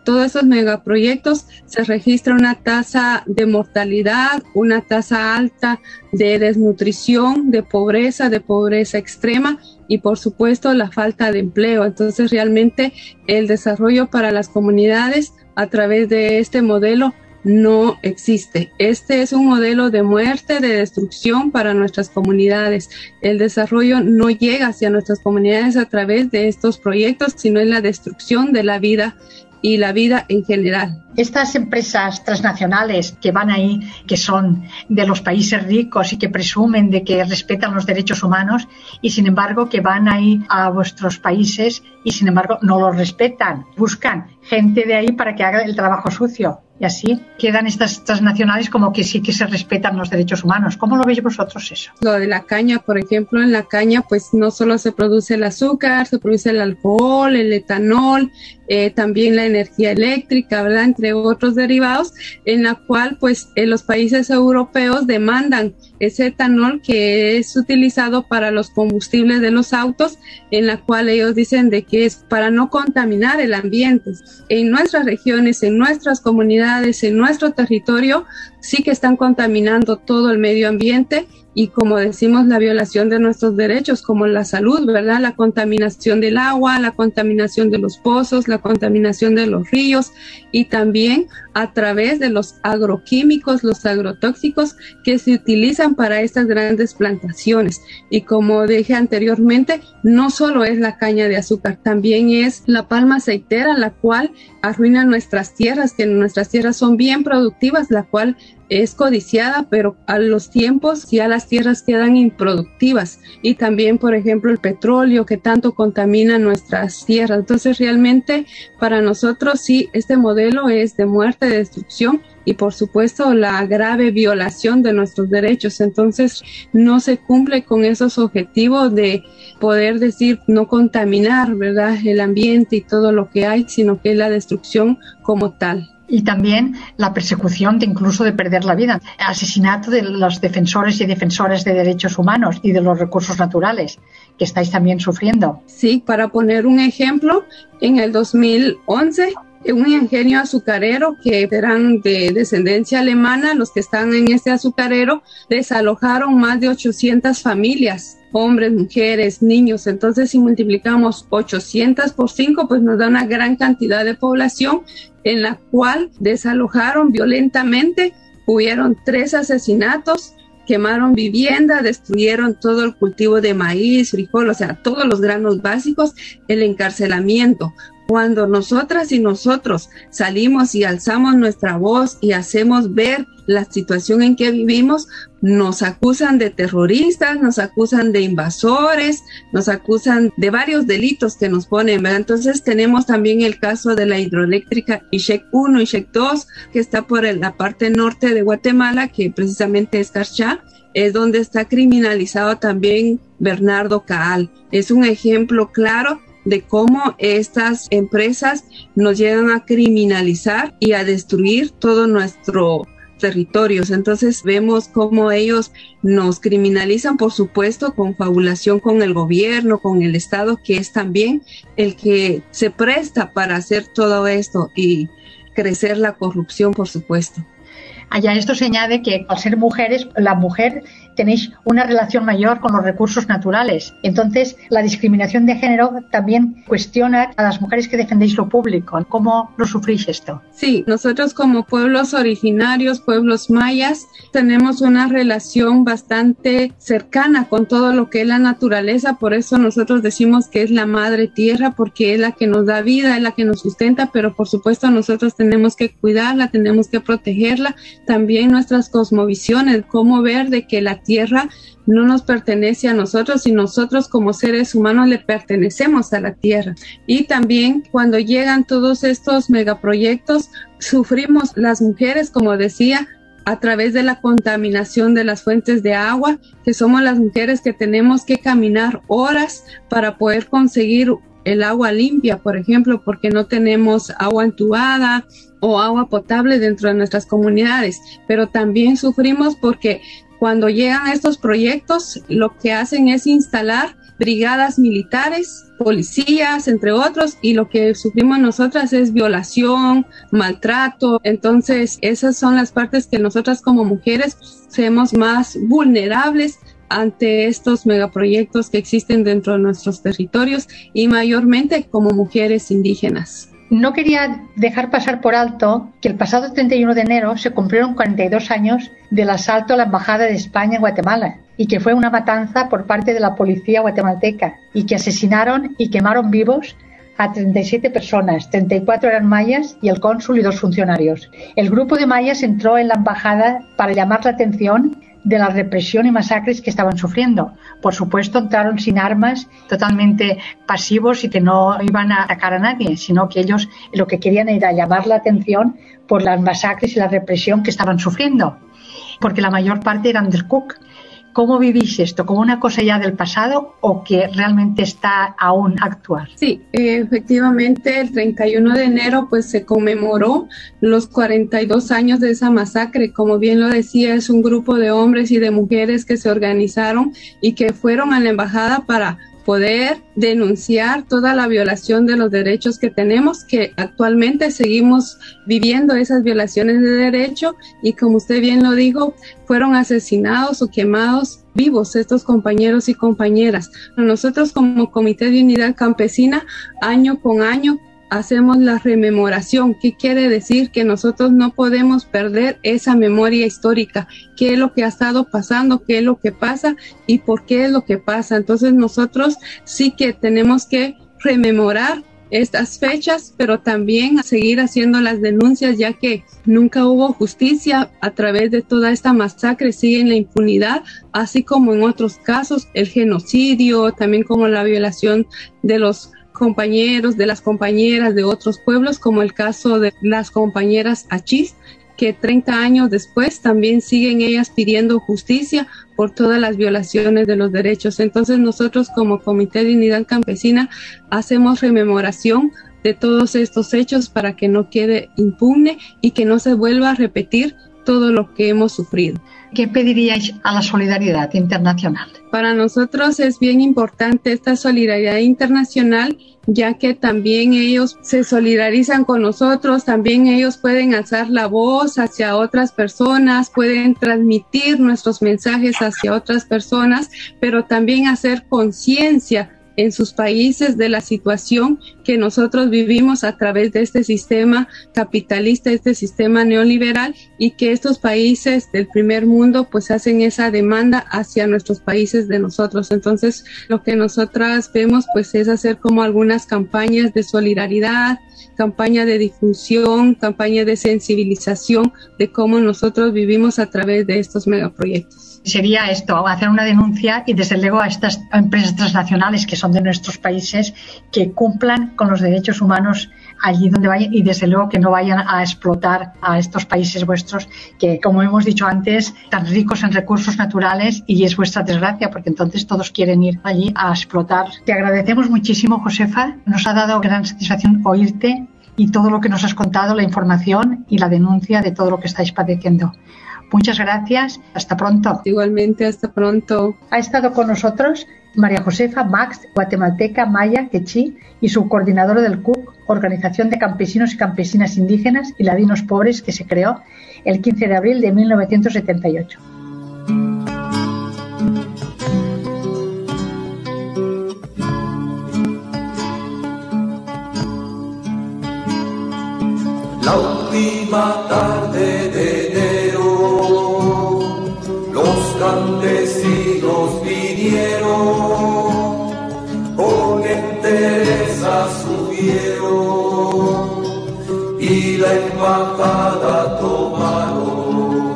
Speaker 13: todos esos megaproyectos se registra una tasa de mortalidad, una tasa alta de desnutrición, de pobreza extrema y por supuesto la falta de empleo. Entonces realmente el desarrollo para las comunidades a través de este modelo no existe. Este es un modelo de muerte, de destrucción para nuestras comunidades. El desarrollo no llega hacia nuestras comunidades a través de estos proyectos, sino en la destrucción de la vida y la vida en general.
Speaker 11: Estas empresas transnacionales que van ahí, que son de los países ricos y que presumen de que respetan los derechos humanos y sin embargo que van ahí a vuestros países y sin embargo no los respetan, buscan gente de ahí para que haga el trabajo sucio. Y así quedan estas transnacionales como que sí que se respetan los derechos humanos. ¿Cómo lo veis vosotros eso?
Speaker 13: Lo de la caña, por ejemplo, en la caña pues no solo se produce el azúcar, se produce el alcohol, el etanol, también la energía eléctrica, ¿verdad? Entre otros derivados, en la cual pues los países europeos demandan ese etanol que es utilizado para los combustibles de los autos, en la cual ellos dicen de que es para no contaminar el ambiente. En nuestras regiones, en nuestras comunidades, en nuestro territorio, sí que están contaminando todo el medio ambiente y, como decimos, la violación de nuestros derechos, como la salud, ¿verdad? La contaminación del agua, la contaminación de los pozos, la contaminación de los ríos y también a través de los agroquímicos, los agrotóxicos que se utilizan para estas grandes plantaciones. Y como dije anteriormente, no solo es la caña de azúcar, también es la palma aceitera, la cual arruina nuestras tierras, que nuestras tierras son bien productivas, la cual es codiciada, pero a los tiempos ya las tierras quedan improductivas. Y también, por ejemplo, el petróleo que tanto contamina nuestras tierras. Entonces, realmente para nosotros sí, este modelo es de muerte, de destrucción y por supuesto la grave violación de nuestros derechos. Entonces, no se cumple con esos objetivos de poder decir no contaminar, ¿verdad?, el ambiente y todo lo que hay, sino que es la destrucción como tal.
Speaker 11: Y también la persecución de incluso de perder la vida, asesinato de los defensores y defensoras de derechos humanos y de los recursos naturales que estáis también sufriendo.
Speaker 13: Sí, para poner un ejemplo, en el 2011 un ingenio azucarero que eran de descendencia alemana, los que están en este azucarero, desalojaron más de 800 familias, hombres, mujeres, niños. Entonces, si multiplicamos 800 por 5, pues nos da una gran cantidad de población en la cual desalojaron violentamente. Hubieron 3 asesinatos, quemaron vivienda, destruyeron todo el cultivo de maíz, frijol, o sea, todos los granos básicos, el encarcelamiento. Cuando nosotras y nosotros salimos y alzamos nuestra voz y hacemos ver la situación en que vivimos, nos acusan de terroristas, nos acusan de invasores, nos acusan de varios delitos que nos ponen, ¿verdad? Entonces tenemos también el caso de la hidroeléctrica Ixec 1, Ixec 2, que está por la parte norte de Guatemala, que precisamente es Carchá, es donde está criminalizado también Bernardo Caal. Es un ejemplo claro de cómo estas empresas nos llegan a criminalizar y a destruir todo nuestro territorios. Entonces vemos cómo ellos nos criminalizan, por supuesto, con confabulación con el gobierno, con el Estado, que es también el que se presta para hacer todo esto y crecer la corrupción, por supuesto.
Speaker 11: Allá esto se añade que al ser mujeres, la mujer tenéis una relación mayor con los recursos naturales. Entonces, la discriminación de género también cuestiona a las mujeres que defendéis lo público. ¿Cómo lo sufrís esto?
Speaker 13: Sí, nosotros como pueblos originarios, pueblos mayas, tenemos una relación bastante cercana con todo lo que es la naturaleza. Por eso nosotros decimos que es la madre tierra, porque es la que nos da vida, es la que nos sustenta, pero por supuesto nosotros tenemos que cuidarla, tenemos que protegerla. También nuestras cosmovisiones, cómo ver de que la tierra no nos pertenece a nosotros y nosotros como seres humanos le pertenecemos a la tierra. Y también cuando llegan todos estos megaproyectos, sufrimos las mujeres, como decía, a través de la contaminación de las fuentes de agua, que somos las mujeres que tenemos que caminar horas para poder conseguir el agua limpia, por ejemplo, porque no tenemos agua entubada o agua potable dentro de nuestras comunidades. Pero también sufrimos porque cuando llegan estos proyectos, lo que hacen es instalar brigadas militares, policías, entre otros, y lo que sufrimos nosotras es violación, maltrato. Entonces, esas son las partes que nosotras como mujeres somos más vulnerables ante estos megaproyectos que existen dentro de nuestros territorios y mayormente como mujeres indígenas.
Speaker 11: No quería dejar pasar por alto que el pasado 31 de enero se cumplieron 42 años del asalto a la Embajada de España en Guatemala y que fue una matanza por parte de la policía guatemalteca y que asesinaron y quemaron vivos a 37 personas, 34 eran mayas y el cónsul y 2 funcionarios. El grupo de mayas entró en la embajada para llamar la atención de la represión y masacres que estaban sufriendo. Por supuesto, entraron sin armas, totalmente pasivos y que no iban a atacar a nadie, sino que ellos lo que querían era llamar la atención por las masacres y la represión que estaban sufriendo, porque la mayor parte eran del Cook. ¿Cómo vivís esto? ¿Como una cosa ya del pasado o que realmente está aún actual?
Speaker 13: Sí, efectivamente, el 31 de enero pues se conmemoró los 42 años de esa masacre. Como bien lo decía, es un grupo de hombres y de mujeres que se organizaron y que fueron a la embajada para poder denunciar toda la violación de los derechos que tenemos, que actualmente seguimos viviendo esas violaciones de derecho y como usted bien lo dijo, fueron asesinados o quemados vivos estos compañeros y compañeras. Nosotros como Comité de Unidad Campesina, año con año, hacemos la rememoración. ¿Qué quiere decir? Que nosotros no podemos perder esa memoria histórica. ¿Qué es lo que ha estado pasando? ¿Qué es lo que pasa? ¿Y por qué es lo que pasa? Entonces nosotros sí que tenemos que rememorar estas fechas, pero también seguir haciendo las denuncias, ya que nunca hubo justicia a través de toda esta masacre, sigue en la impunidad, así como en otros casos, el genocidio, también como la violación de los compañeros, de las compañeras de otros pueblos, como el caso de las compañeras Achís, que 30 años después también siguen ellas pidiendo justicia por todas las violaciones de los derechos. Entonces nosotros como Comité de Unidad Campesina hacemos rememoración de todos estos hechos para que no quede impune y que no se vuelva a repetir todo lo que hemos sufrido.
Speaker 11: ¿Qué pediríais a la solidaridad internacional?
Speaker 13: Para nosotros es bien importante esta solidaridad internacional, ya que también ellos se solidarizan con nosotros, también ellos pueden alzar la voz hacia otras personas, pueden transmitir nuestros mensajes hacia otras personas, pero también hacer conciencia en sus países de la situación que nosotros vivimos a través de este sistema capitalista, este sistema neoliberal, y que estos países del primer mundo pues hacen esa demanda hacia nuestros países de nosotros. Entonces lo que nosotras vemos pues es hacer como algunas campañas de solidaridad, campaña de difusión, campaña de sensibilización de cómo nosotros vivimos a través de estos megaproyectos.
Speaker 11: Sería esto, hacer una denuncia y desde luego a estas empresas transnacionales que son de nuestros países que cumplan con los derechos humanos allí donde vayan y desde luego que no vayan a explotar a estos países vuestros que, como hemos dicho antes, tan ricos en recursos naturales y es vuestra desgracia porque entonces todos quieren ir allí a explotar. Te agradecemos muchísimo, Josefa, nos ha dado gran satisfacción oírte y todo lo que nos has contado, la información y la denuncia de todo lo que estáis padeciendo. Muchas gracias. Hasta pronto.
Speaker 13: Igualmente, hasta pronto.
Speaker 11: Ha estado con nosotros María Josefa Max, guatemalteca, maya, quechí y subcoordinadora del CUC, Organización de Campesinos y Campesinas Indígenas y Ladinos Pobres, que se creó el 15 de abril de 1978.
Speaker 7: La última tarde de enero, los campesinos vinieron, con entereza subieron y la embajada tomaron.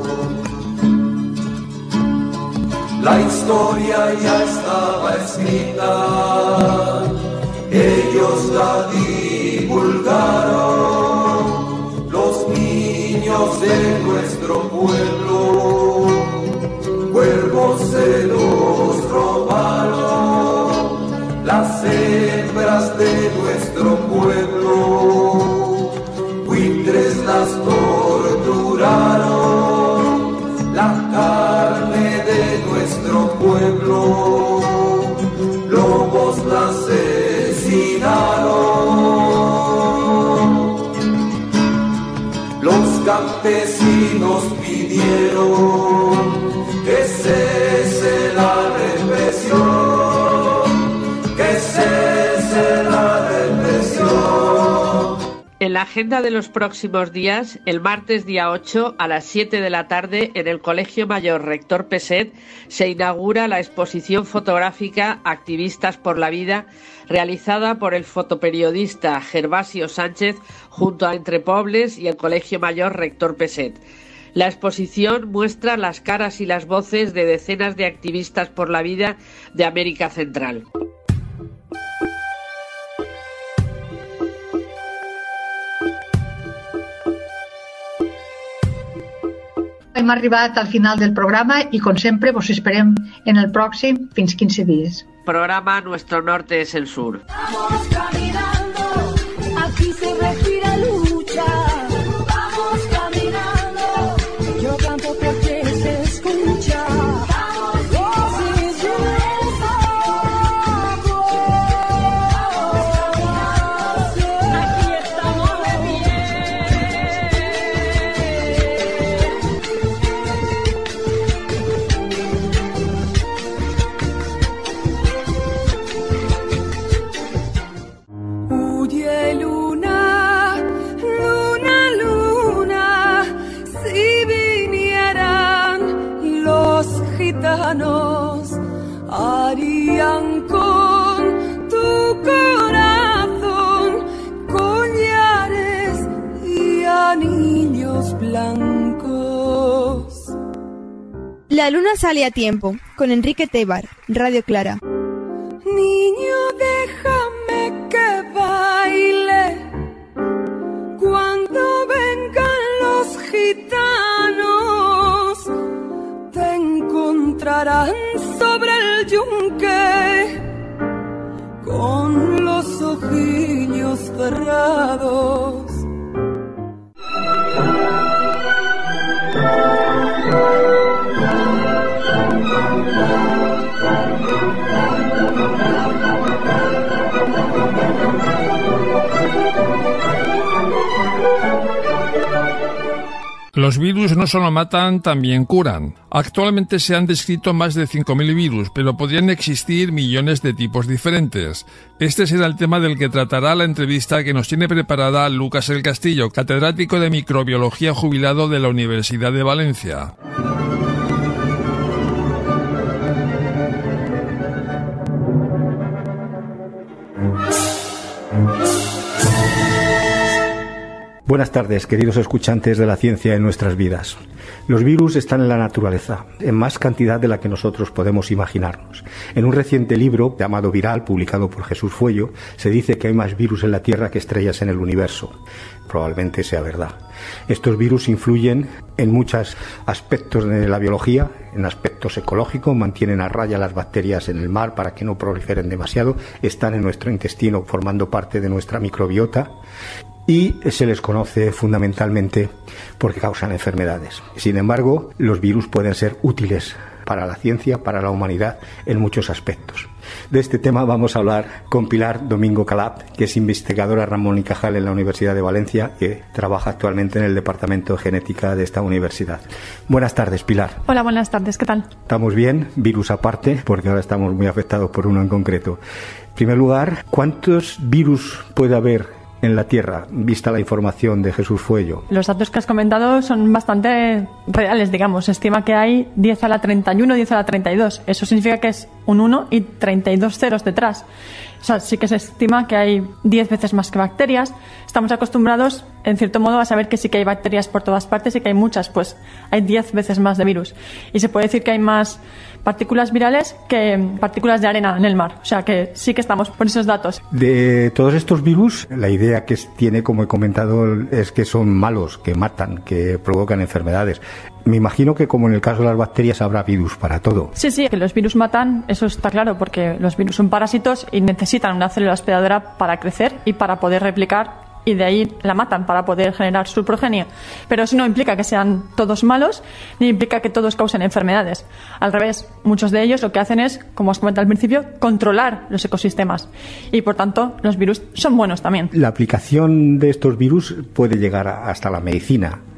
Speaker 7: La historia ya estaba escrita, ellos la divulgaron. De nuestro pueblo, cuervos se los robaron, las hembras de nuestro pueblo, buitres las torturaron, la carne de nuestro pueblo, campesinos pidieron que cese la represión, que cese la represión.
Speaker 10: En la agenda de los próximos días, el martes día 8 a las 7 de la tarde en el Colegio Mayor Rector Peset se inaugura la exposición fotográfica Activistas por la Vida, realizada por el fotoperiodista Gervasio Sánchez junto a Entrepobles y el Colegio Mayor Rector Peset. La exposición muestra las caras y las voces de decenas de activistas por la vida de América Central.
Speaker 11: Hem arribat al final del programa i, com sempre, vos esperem en el pròxim fins 15 dies.
Speaker 10: Programa Nuestro Norte es el Sur.
Speaker 12: Vamos caminando, aquí se respira lucha. Vamos caminando, yo canto porque se escucha.
Speaker 7: Harían con tu corazón collares y anillos blancos.
Speaker 1: La luna sale a tiempo, con Enrique Tebar, Radio Clara.
Speaker 7: Niño, déjame que baile cuando vengan los gitanos. Te encontrarán sobre el yunque con los ojillos cerrados.
Speaker 6: Los virus no solo matan, también curan. Actualmente se han descrito más de 5.000 virus, pero podrían existir millones de tipos diferentes. Este será el tema del que tratará la entrevista que nos tiene preparada Lucas El Castillo, catedrático de microbiología jubilado de la Universidad de Valencia.
Speaker 14: Buenas tardes, queridos escuchantes de la ciencia en nuestras vidas. Los virus están en la naturaleza, en más cantidad de la que nosotros podemos imaginarnos. En un reciente libro llamado Viral, publicado por Jesús Fuello, se dice que hay más virus en la Tierra que estrellas en el universo. Probablemente sea verdad. Estos virus influyen en muchos aspectos de la biología, en aspectos ecológicos, mantienen a raya las bacterias en el mar para que no proliferen demasiado, están en nuestro intestino formando parte de nuestra microbiota, y se les conoce fundamentalmente porque causan enfermedades. Sin embargo, los virus pueden ser útiles para la ciencia, para la humanidad, en muchos aspectos. De este tema vamos a hablar con Pilar Domingo Calab, que es investigadora Ramón y Cajal en la Universidad de Valencia, que trabaja actualmente en el Departamento de Genética de esta universidad. Buenas tardes, Pilar.
Speaker 15: Hola, buenas tardes, ¿qué tal?
Speaker 14: Estamos bien, virus aparte, porque ahora estamos muy afectados por uno en concreto. En primer lugar, ¿cuántos virus puede haber en la Tierra, vista la información de Jesús Fuello?
Speaker 15: Los datos que has comentado son bastante reales, digamos. Se estima que hay 10 a la 31, 10 a la 32. Eso significa que es un 1 y 32 ceros detrás. O sea, sí que se estima que hay 10 veces más que bacterias. Estamos acostumbrados, en cierto modo, a saber que sí que hay bacterias por todas partes y que hay muchas, pues hay 10 veces más de virus. Y se puede decir que hay más partículas virales que partículas de arena en el mar. O sea que sí que estamos por esos datos.
Speaker 14: De todos estos virus, la idea que tiene, como he comentado, es que son malos, que matan, que provocan enfermedades. Me imagino que, como en el caso de las bacterias, habrá virus para todo.
Speaker 15: Sí, que los virus matan, eso está claro, porque los virus son parásitos y necesitan una célula hospedadora para crecer y para poder replicar, y de ahí la matan para poder generar su progenie. Pero eso no implica que sean todos malos, ni implica que todos causen enfermedades. Al revés, muchos de ellos lo que hacen es, como os comenté al principio, controlar los ecosistemas. Y por tanto, los virus son buenos también.
Speaker 14: La aplicación de estos virus puede llegar hasta la medicina.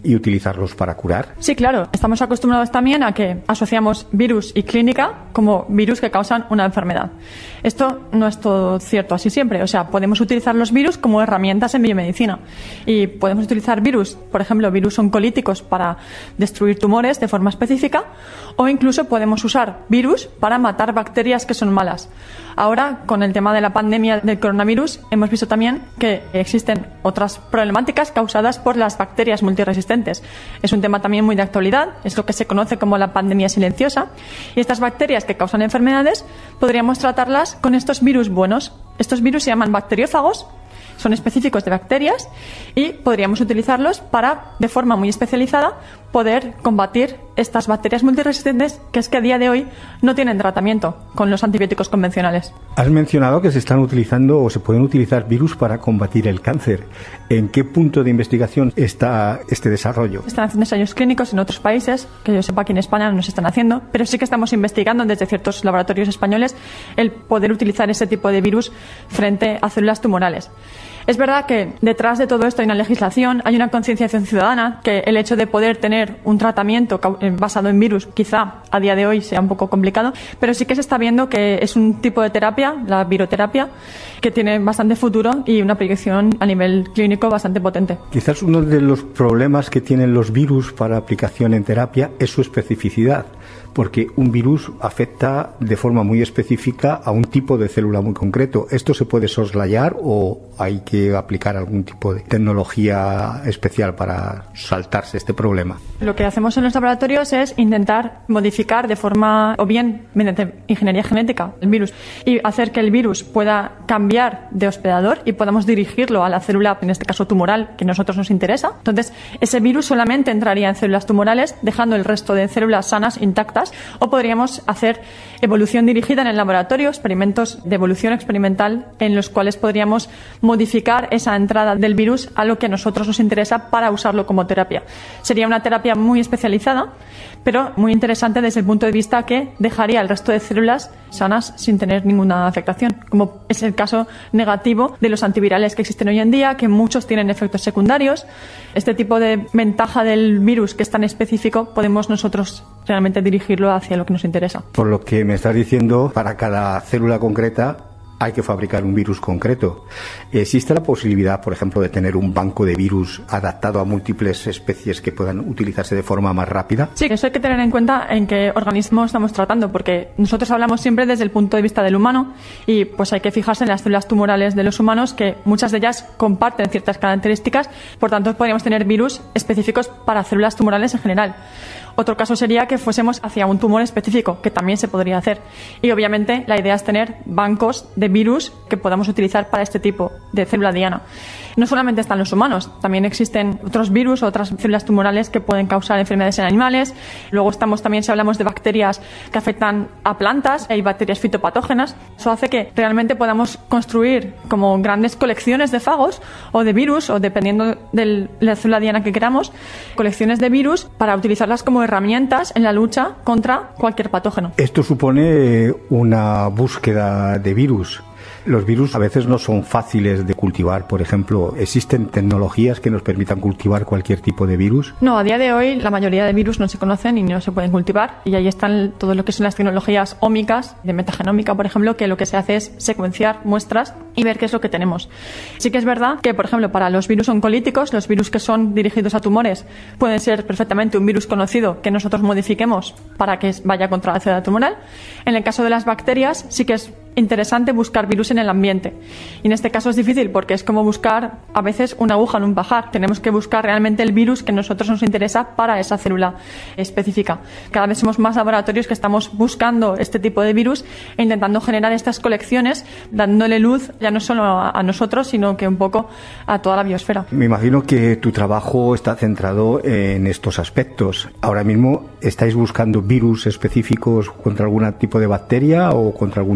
Speaker 14: y utilizarlos para curar?
Speaker 15: Sí, claro. Estamos acostumbrados también a que asociamos virus y clínica como virus que causan una enfermedad. Esto no es todo cierto así siempre. O sea, podemos utilizar los virus como herramientas en biomedicina. Y podemos utilizar virus, por ejemplo, virus oncolíticos para destruir tumores de forma específica, o incluso podemos usar virus para matar bacterias que son malas. Ahora, con el tema de la pandemia del coronavirus, hemos visto también que existen otras problemáticas causadas por las bacterias multiresistentes. Es un tema también muy de actualidad, es lo que se conoce como la pandemia silenciosa. Y estas bacterias que causan enfermedades podríamos tratarlas con estos virus buenos. Estos virus se llaman bacteriófagos, son específicos de bacterias y podríamos utilizarlos para, de forma muy especializada, poder combatir estas bacterias multiresistentes que es que a día de hoy no tienen tratamiento con los antibióticos convencionales.
Speaker 14: Has mencionado que se están utilizando o se pueden utilizar virus para combatir el cáncer. ¿En qué punto de investigación está este desarrollo?
Speaker 15: Están haciendo ensayos clínicos en otros países, que yo sepa aquí en España no se están haciendo, pero sí que estamos investigando desde ciertos laboratorios españoles el poder utilizar ese tipo de virus frente a células tumorales. Es verdad que detrás de todo esto hay una legislación, hay una concienciación ciudadana, que el hecho de poder tener un tratamiento basado en virus quizá a día de hoy sea un poco complicado, pero sí que se está viendo que es un tipo de terapia, la viroterapia, que tiene bastante futuro y una aplicación a nivel clínico bastante potente.
Speaker 14: Quizás uno de los problemas que tienen los virus para aplicación en terapia es su especificidad, porque un virus afecta de forma muy específica a un tipo de célula muy concreto. ¿Esto se puede soslayar o hay que aplicar algún tipo de tecnología especial para saltarse este problema?
Speaker 15: Lo que hacemos en los laboratorios es intentar modificar de forma, o bien mediante ingeniería genética, el virus y hacer que el virus pueda cambiar de hospedador y podamos dirigirlo a la célula, en este caso tumoral, que a nosotros nos interesa. Entonces, ese virus solamente entraría en células tumorales, dejando el resto de células sanas intactas, o podríamos hacer evolución dirigida en el laboratorio, experimentos de evolución experimental en los cuales podríamos modificar esa entrada del virus a lo que a nosotros nos interesa para usarlo como terapia. Sería una terapia muy especializada, pero muy interesante desde el punto de vista que dejaría el resto de células sanas sin tener ninguna afectación, como es el caso negativo de los antivirales que existen hoy en día, que muchos tienen efectos secundarios. Este tipo de ventaja del virus que es tan específico podemos nosotros realmente dirigirlo hacia lo que nos interesa.
Speaker 14: Por lo que me estás diciendo, para cada célula concreta hay que fabricar un virus concreto. ¿Existe la posibilidad, por ejemplo, de tener un banco de virus adaptado a múltiples especies que puedan utilizarse de forma más rápida?
Speaker 15: Sí, eso hay que tener en cuenta en qué organismo estamos tratando, porque nosotros hablamos siempre desde el punto de vista del humano y pues hay que fijarse en las células tumorales de los humanos, que muchas de ellas comparten ciertas características, por tanto podríamos tener virus específicos para células tumorales en general. Otro caso sería que fuésemos hacia un tumor específico, que también se podría hacer. Y obviamente la idea es tener bancos de virus que podamos utilizar para este tipo de célula diana. No solamente están los humanos, también existen otros virus, otras células tumorales que pueden causar enfermedades en animales. Luego estamos también, si hablamos de bacterias que afectan a plantas, hay bacterias fitopatógenas. Eso hace que realmente podamos construir como grandes colecciones de fagos o de virus, o dependiendo de la célula diana que queramos, colecciones de virus para utilizarlas como herramientas en la lucha contra cualquier patógeno.
Speaker 14: Esto supone una búsqueda de virus. Los virus a veces no son fáciles de cultivar. Por ejemplo, ¿existen tecnologías que nos permitan cultivar cualquier tipo de virus?
Speaker 15: No, a día de hoy la mayoría de virus no se conocen y no se pueden cultivar. Y ahí están todo lo que son las tecnologías ómicas, de metagenómica, por ejemplo, que lo que se hace es secuenciar muestras y ver qué es lo que tenemos. Sí que es verdad que, por ejemplo, para los virus oncolíticos, los virus que son dirigidos a tumores, pueden ser perfectamente un virus conocido que nosotros modifiquemos para que vaya contra la célula tumoral. En el caso de las bacterias, sí que es interesante buscar virus en el ambiente. Y en este caso es difícil porque es como buscar a veces una aguja en un pajar. Tenemos que buscar realmente el virus que a nosotros nos interesa para esa célula específica. Cada vez somos más laboratorios que estamos buscando este tipo de virus e intentando generar estas colecciones, dándole luz ya no solo a nosotros, sino que un poco a toda la biosfera.
Speaker 14: Me imagino que tu trabajo está centrado en estos aspectos. Ahora mismo, ¿estáis buscando virus específicos contra algún tipo de bacteria o contra algún tipo de enfermedad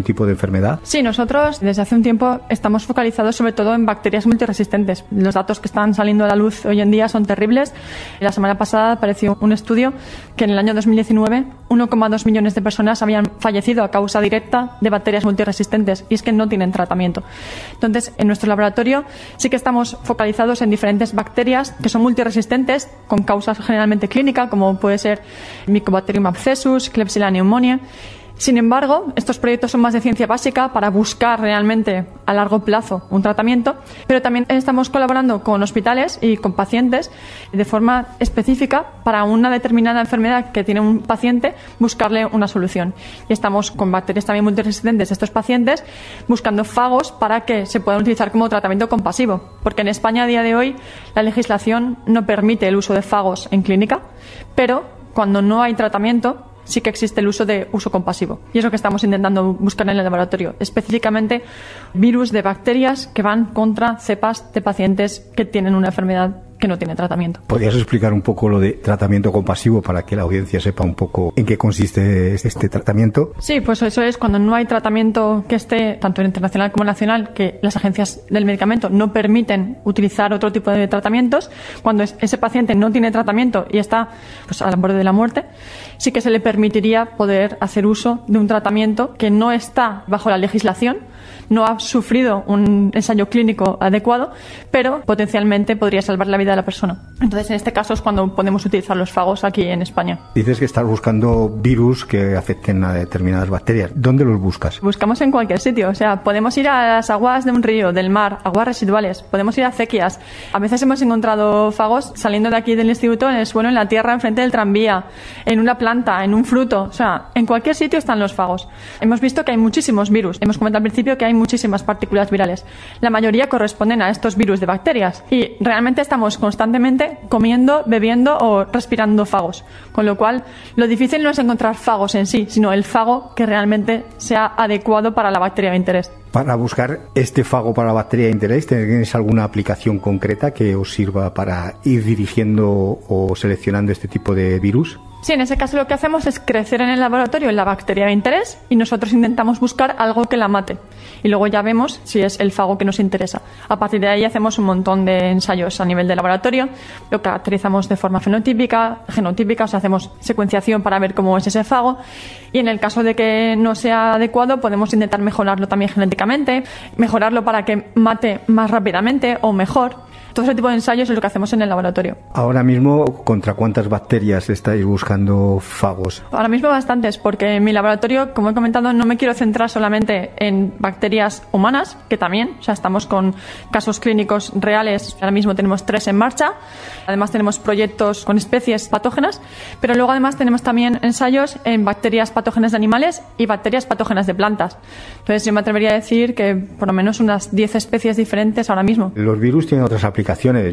Speaker 14: enfermedad?
Speaker 15: Sí, nosotros desde hace un tiempo estamos focalizados sobre todo en bacterias multiresistentes. Los datos que están saliendo a la luz hoy en día son terribles. La semana pasada apareció un estudio que en el año 2019 1,2 millones de personas habían fallecido a causa directa de bacterias multiresistentes, y es que no tienen tratamiento. Entonces, en nuestro laboratorio sí que estamos focalizados en diferentes bacterias que son multiresistentes, con causas generalmente clínicas, como puede ser Mycobacterium abscessus, Klebsiella pneumoniae. Sin embargo, estos proyectos son más de ciencia básica para buscar realmente a largo plazo un tratamiento, pero también estamos colaborando con hospitales y con pacientes de forma específica para una determinada enfermedad que tiene un paciente, buscarle una solución. Y estamos con bacterias también multiresistentes de estos pacientes buscando fagos para que se puedan utilizar como tratamiento compasivo, porque en España a día de hoy la legislación no permite el uso de fagos en clínica, pero cuando no hay tratamiento sí que existe el uso de uso compasivo. Y es lo que estamos intentando buscar en el laboratorio. Específicamente virus de bacterias que van contra cepas de pacientes que tienen una enfermedad que no tiene tratamiento.
Speaker 14: ¿Podrías explicar un poco lo de tratamiento compasivo para que la audiencia sepa un poco en qué consiste este tratamiento?
Speaker 15: Sí, pues eso es cuando no hay tratamiento que esté, tanto internacional como nacional, que las agencias del medicamento no permiten utilizar otro tipo de tratamientos. Cuando ese paciente no tiene tratamiento y está pues al borde de la muerte, sí que se le permitiría poder hacer uso de un tratamiento que no está bajo la legislación, no ha sufrido un ensayo clínico adecuado, pero potencialmente podría salvar la vida de la persona. Entonces, en este caso es cuando podemos utilizar los fagos aquí en España.
Speaker 14: Dices que estás buscando virus que afecten a determinadas bacterias. ¿Dónde los buscas?
Speaker 15: Buscamos en cualquier sitio. O sea, podemos ir a las aguas de un río, del mar, aguas residuales. Podemos ir a acequias. A veces hemos encontrado fagos saliendo de aquí del instituto en el suelo, en la tierra, enfrente del tranvía, en una planta, en un fruto. O sea, en cualquier sitio están los fagos. Hemos visto que hay muchísimos virus. Hemos comentado al principio que hay muchísimas partículas virales. La mayoría corresponden a estos virus de bacterias. Y realmente estamos constantemente comiendo, bebiendo o respirando fagos. Con lo cual, lo difícil no es encontrar fagos en sí, sino el fago que realmente sea adecuado para la bacteria de interés.
Speaker 14: Para buscar este fago para la bacteria de interés, ¿tenéis alguna aplicación concreta que os sirva para ir dirigiendo o seleccionando este tipo de virus?
Speaker 15: Sí, en ese caso lo que hacemos es crecer en el laboratorio la bacteria de interés y nosotros intentamos buscar algo que la mate. Y luego ya vemos si es el fago que nos interesa. A partir de ahí hacemos un montón de ensayos a nivel de laboratorio. Lo caracterizamos de forma fenotípica, genotípica, o sea, hacemos secuenciación para ver cómo es ese fago. Y en el caso de que no sea adecuado, podemos intentar mejorarlo también genéticamente, mejorarlo para que mate más rápidamente o mejor. Todo ese tipo de ensayos es lo que hacemos en el laboratorio.
Speaker 14: Ahora mismo, ¿contra cuántas bacterias estáis buscando fagos?
Speaker 15: Ahora mismo bastantes, porque en mi laboratorio, como he comentado, no me quiero centrar solamente en bacterias humanas, que también, o sea, estamos con casos clínicos reales, ahora mismo tenemos 3 en marcha, además tenemos proyectos con especies patógenas, pero luego además tenemos también ensayos en bacterias patógenas de animales y bacterias patógenas de plantas. Entonces yo me atrevería a decir que por lo menos unas 10 especies diferentes ahora mismo.
Speaker 14: Los virus tienen otras aplicaciones.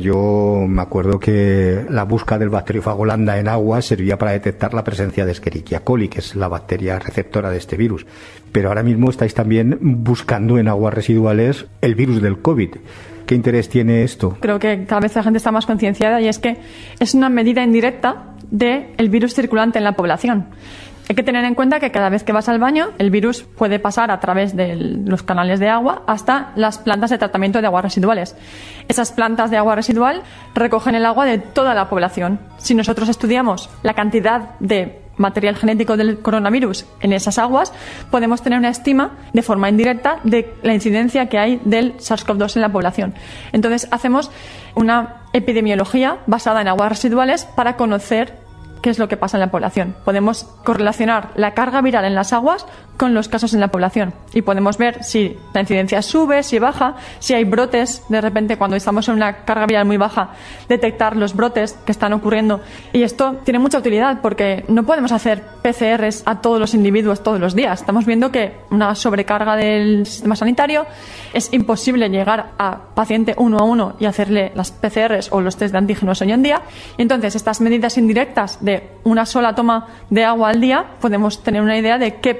Speaker 14: Yo me acuerdo que la búsqueda del bacteriófago lambda en agua servía para detectar la presencia de Escherichia coli, que es la bacteria receptora de este virus. Pero ahora mismo estáis también buscando en aguas residuales el virus del COVID. ¿Qué interés tiene esto?
Speaker 15: Creo que cada vez la gente está más concienciada y es que es una medida indirecta del virus circulante en la población. Hay que tener en cuenta que cada vez que vas al baño, el virus puede pasar a través de los canales de agua hasta las plantas de tratamiento de aguas residuales. Esas plantas de agua residual recogen el agua de toda la población. Si nosotros estudiamos la cantidad de material genético del coronavirus en esas aguas, podemos tener una estima de forma indirecta de la incidencia que hay del SARS-CoV-2 en la población. Entonces, hacemos una epidemiología basada en aguas residuales para conocer qué es lo que pasa en la población. Podemos correlacionar la carga viral en las aguas con los casos en la población y podemos ver si la incidencia sube, si baja, si hay brotes. De repente, cuando estamos en una carga viral muy baja, detectar los brotes que están ocurriendo. Y esto tiene mucha utilidad porque no podemos hacer PCRs a todos los individuos todos los días. Estamos viendo que una sobrecarga del sistema sanitario, es imposible llegar a paciente uno a uno y hacerle las PCRs o los test de antígenos hoy en día. Y entonces, estas medidas indirectas de una sola toma de agua al día, podemos tener una idea de qué pasa en esa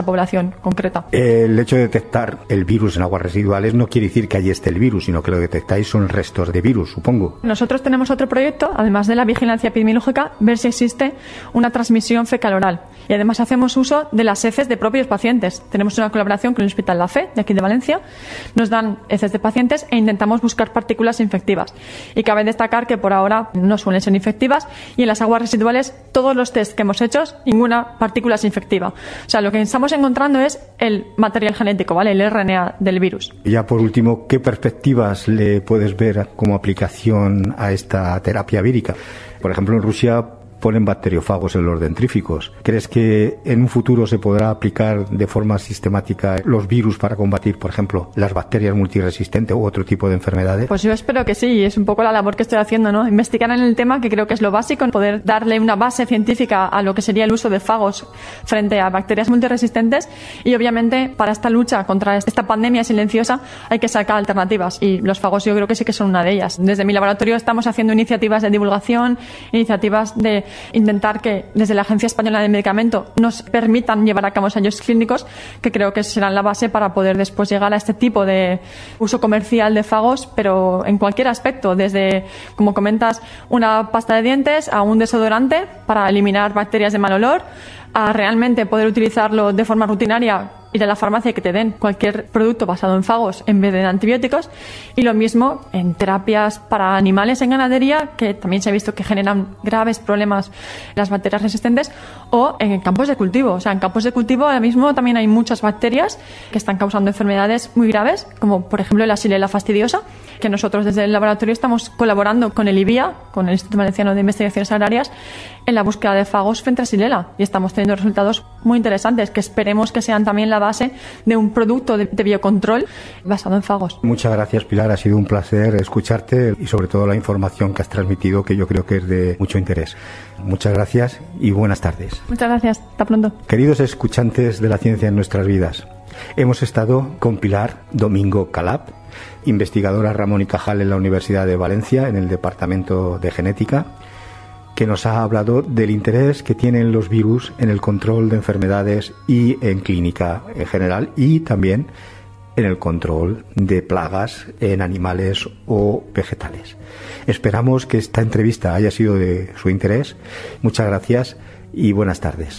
Speaker 15: población concreta.
Speaker 14: El hecho de detectar el virus en aguas residuales no quiere decir que allí esté el virus, sino que lo que detectáis son restos de virus, supongo.
Speaker 15: Nosotros tenemos otro proyecto, además de la vigilancia epidemiológica, ver si existe una transmisión fecal-oral. Y además hacemos uso de las heces de propios pacientes. Tenemos una colaboración con el Hospital La Fe, de aquí de Valencia. Nos dan heces de pacientes e intentamos buscar partículas infectivas. Y cabe destacar que por ahora no suelen ser infectivas y en las aguas residuales todos los test que hemos hecho, ninguna partícula es infectiva. O sea, lo que estamos encontrando es el material genético, ¿vale? El RNA del virus.
Speaker 14: Y ya por último, ¿qué perspectivas le puedes ver como aplicación a esta terapia vírica? Por ejemplo, en Rusia ponen bacteriófagos en los dentríficos. ¿Crees que en un futuro se podrá aplicar de forma sistemática los virus para combatir, por ejemplo, las bacterias multiresistentes u otro tipo de enfermedades?
Speaker 15: Pues yo espero que sí, es un poco la labor que estoy haciendo, ¿no? Investigar en el tema, que creo que es lo básico, poder darle una base científica a lo que sería el uso de fagos frente a bacterias multiresistentes y obviamente para esta lucha contra esta pandemia silenciosa hay que sacar alternativas y los fagos yo creo que sí que son una de ellas. Desde mi laboratorio estamos haciendo iniciativas de divulgación, iniciativas de intentar que desde la Agencia Española de Medicamento nos permitan llevar a cabo ensayos clínicos que creo que serán la base para poder después llegar a este tipo de uso comercial de fagos, pero en cualquier aspecto, desde, como comentas, una pasta de dientes a un desodorante para eliminar bacterias de mal olor, a realmente poder utilizarlo de forma rutinaria, ir a la farmacia y que te den cualquier producto basado en fagos en vez de en antibióticos, y lo mismo en terapias para animales en ganadería, que también se ha visto que generan graves problemas las bacterias resistentes, o en campos de cultivo. O sea, en campos de cultivo ahora mismo también hay muchas bacterias que están causando enfermedades muy graves, como por ejemplo la Xylella fastidiosa, que nosotros desde el laboratorio estamos colaborando con el IBIA, con el Instituto Valenciano de Investigaciones Agrarias, en la búsqueda de fagos frente a Xylella, y estamos teniendo resultados muy interesantes que esperemos que sean también la base de un producto de biocontrol basado en fagos.
Speaker 14: Muchas gracias, Pilar, ha sido un placer escucharte y sobre todo la información que has transmitido, que yo creo que es de mucho interés. Muchas gracias y buenas tardes.
Speaker 15: Muchas gracias, hasta pronto.
Speaker 14: Queridos escuchantes de la ciencia en nuestras vidas, hemos estado con Pilar Domingo Calap, investigadora Ramón y Cajal en la Universidad de Valencia, en el Departamento de Genética, que nos ha hablado del interés que tienen los virus en el control de enfermedades y en clínica en general, y también en el control de plagas en animales o vegetales. Esperamos que esta entrevista haya sido de su interés. Muchas gracias y buenas tardes.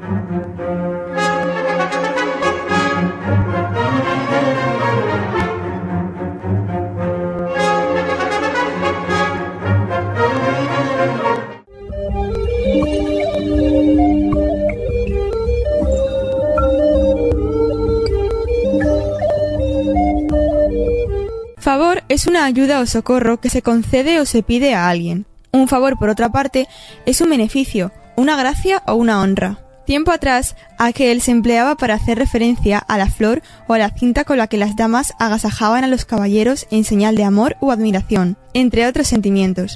Speaker 1: Favor es una ayuda o socorro que se concede o se pide a alguien. Un favor, por otra parte, es un beneficio, una gracia o una honra. Tiempo atrás, aquel se empleaba para hacer referencia a la flor o a la cinta con la que las damas agasajaban a los caballeros en señal de amor o admiración, entre otros sentimientos.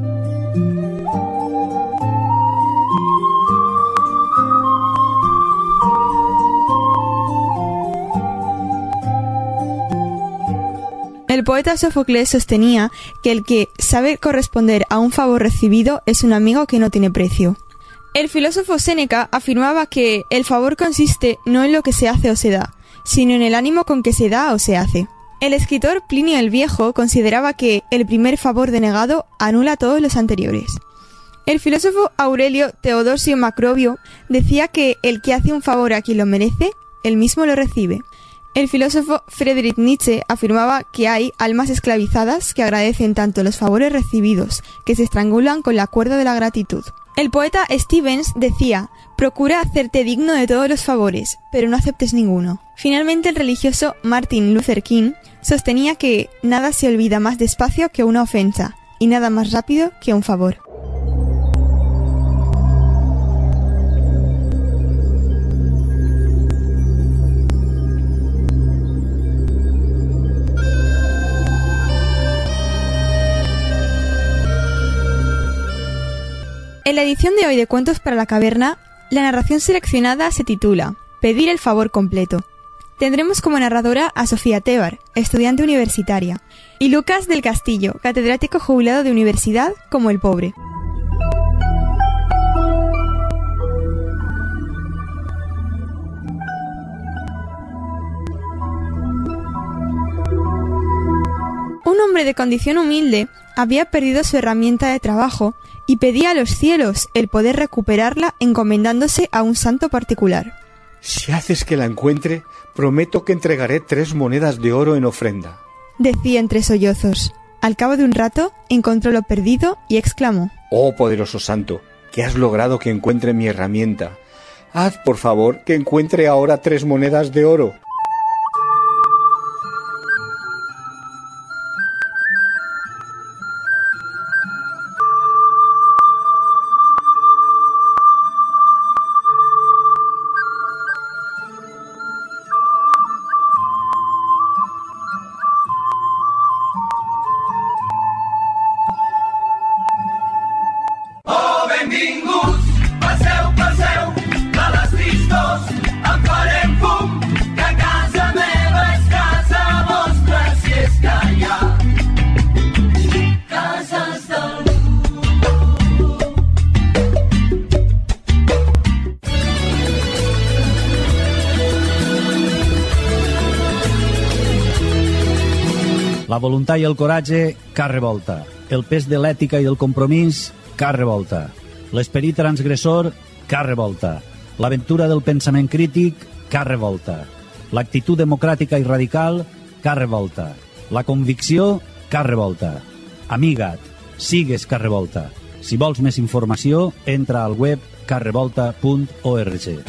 Speaker 1: El poeta Sófocles sostenía que el que sabe corresponder a un favor recibido es un amigo que no tiene precio. El filósofo Séneca afirmaba que el favor consiste no en lo que se hace o se da, sino en el ánimo con que se da o se hace. El escritor Plinio el Viejo consideraba que el primer favor denegado anula todos los anteriores. El filósofo Aurelio Teodosio Macrobio decía que el que hace un favor a quien lo merece, él mismo lo recibe. El filósofo Friedrich Nietzsche afirmaba que hay almas esclavizadas que agradecen tanto los favores recibidos que se estrangulan con la cuerda de la gratitud. El poeta Stevens decía: procura hacerte digno de todos los favores, pero no aceptes ninguno. Finalmente, el religioso Martin Luther King sostenía que nada se olvida más despacio que una ofensa, y nada más rápido que un favor. En la edición de hoy de Cuentos para la Caverna, la narración seleccionada se titula Pedir el favor completo. Tendremos como narradora a Sofía Tebar, estudiante universitaria, y Lucas del Castillo, catedrático jubilado de universidad como el pobre. hombre de condición humilde había perdido su herramienta de trabajo y pedía a los cielos el poder recuperarla encomendándose a un santo particular.
Speaker 14: Si haces que la encuentre, prometo que entregaré 3 monedas de oro en ofrenda,
Speaker 1: decía entre sollozos. Al cabo de un rato encontró lo perdido y exclamó:
Speaker 14: «Oh poderoso santo, que has logrado que encuentre mi herramienta. Haz, por favor, que encuentre ahora 3 monedas de oro».
Speaker 16: La voluntat i el coratge, cap revolta. El pes de l'ètica i del compromís, cap revolta. L'esperit transgressor, cap revolta. L'aventura del pensament crític, cap revolta. L'actitud democràtica i radical, cap revolta. La convicció, cap revolta. Amiga't, sigues cap revolta. Si vols més informació, entra al web caprevolta.org.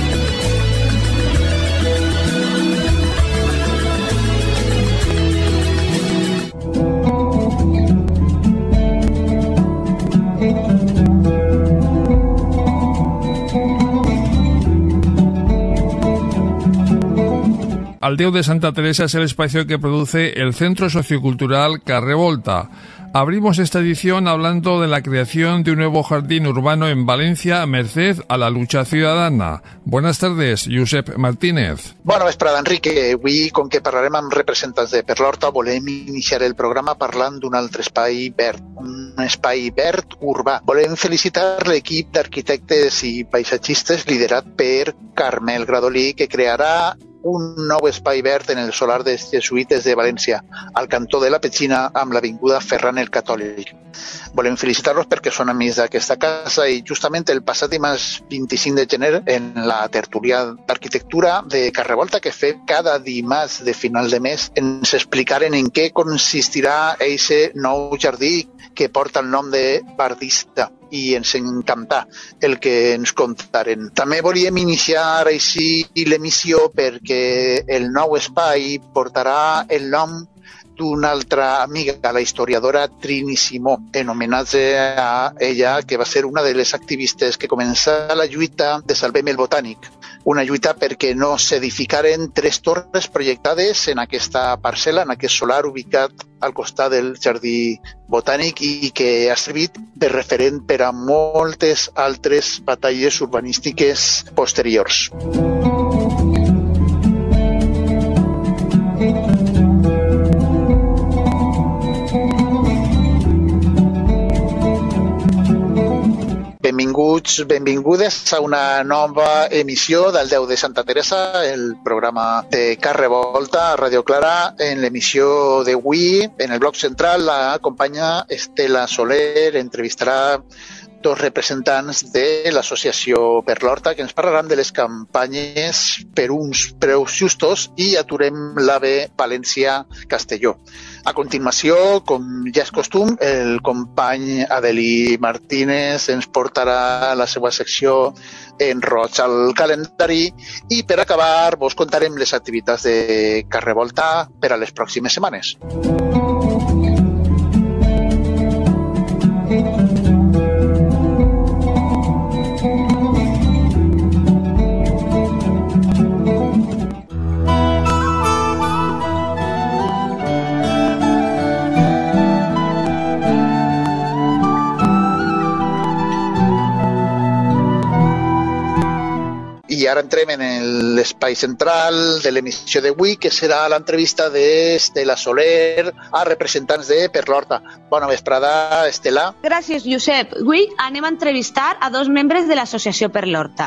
Speaker 6: Aldeo de Santa Teresa es el espacio que produce el Centro Sociocultural Carrevolta. Abrimos esta edición hablando de la creación de un nuevo jardín urbano en Valencia, merced a la lucha ciudadana. Buenas tardes, Josep Martínez.
Speaker 17: Bona vesprada, Enrique. Avui, com que parlarem amb representants de Per l'Horta, volem iniciar el programa parlant d'un altre espai verd, un espai verd urbà. Volem felicitar l'equip d'arquitectes i paisatgistes liderat per Carmel Gradolí, que crearà un nou espai verd en el solar dels jesuïtes de València, al cantó de la Petxina, amb l'avinguda Ferran el Catòlic. Volem felicitar-los perquè són amics d'aquesta casa i justament el passat dimarts 25 de gener, en la tertúlia d'arquitectura de Carrevolta que fem cada dimarts de final de mes, ens explicaren en què consistirà aquest nou jardí que porta el nom de Bardista, i ens encanta el que ens contaren. També volíem iniciar així l'emissió perquè el nou espai portarà el nom d'una altra amiga, la historiadora Trini Simó, en homenatge a ella, que va ser una de les activistes que començà la lluita de Salvem el Botànic. Una lluita perquè no s'edificaren 3 torres projectades en aquesta parcel·la, en aquest solar ubicat al costat del Jardí Botànic i que ha servit de referent per a moltes altres batalles urbanístiques posteriors. Benvinguts, benvingudes a una nova emissió del Déu de Santa Teresa, el programa de Carrevolta a Radio Clara. En l'emissió d'avui, en el bloc central, la companya Estela Soler entrevistarà 2 representants de l'associació Per l'Horta que ens parlaran de les campanyes per uns preus justos i aturem l'AVE València-Castelló. A continuació, com ja és costum, el company Adeli Martínez ens portarà la seva secció en roig al calendari i per acabar vos contarem les activitats de Carrevolta per a les pròximes setmanes. I ara entrem en l'espai central de l'emissió d'avui, que serà l'entrevista d'Estela Soler a representants de Per l'Horta. Bona vesprada, Estela.
Speaker 18: Gràcies, Josep. Avui anem a entrevistar a 2 membres de l'associació Per l'Horta.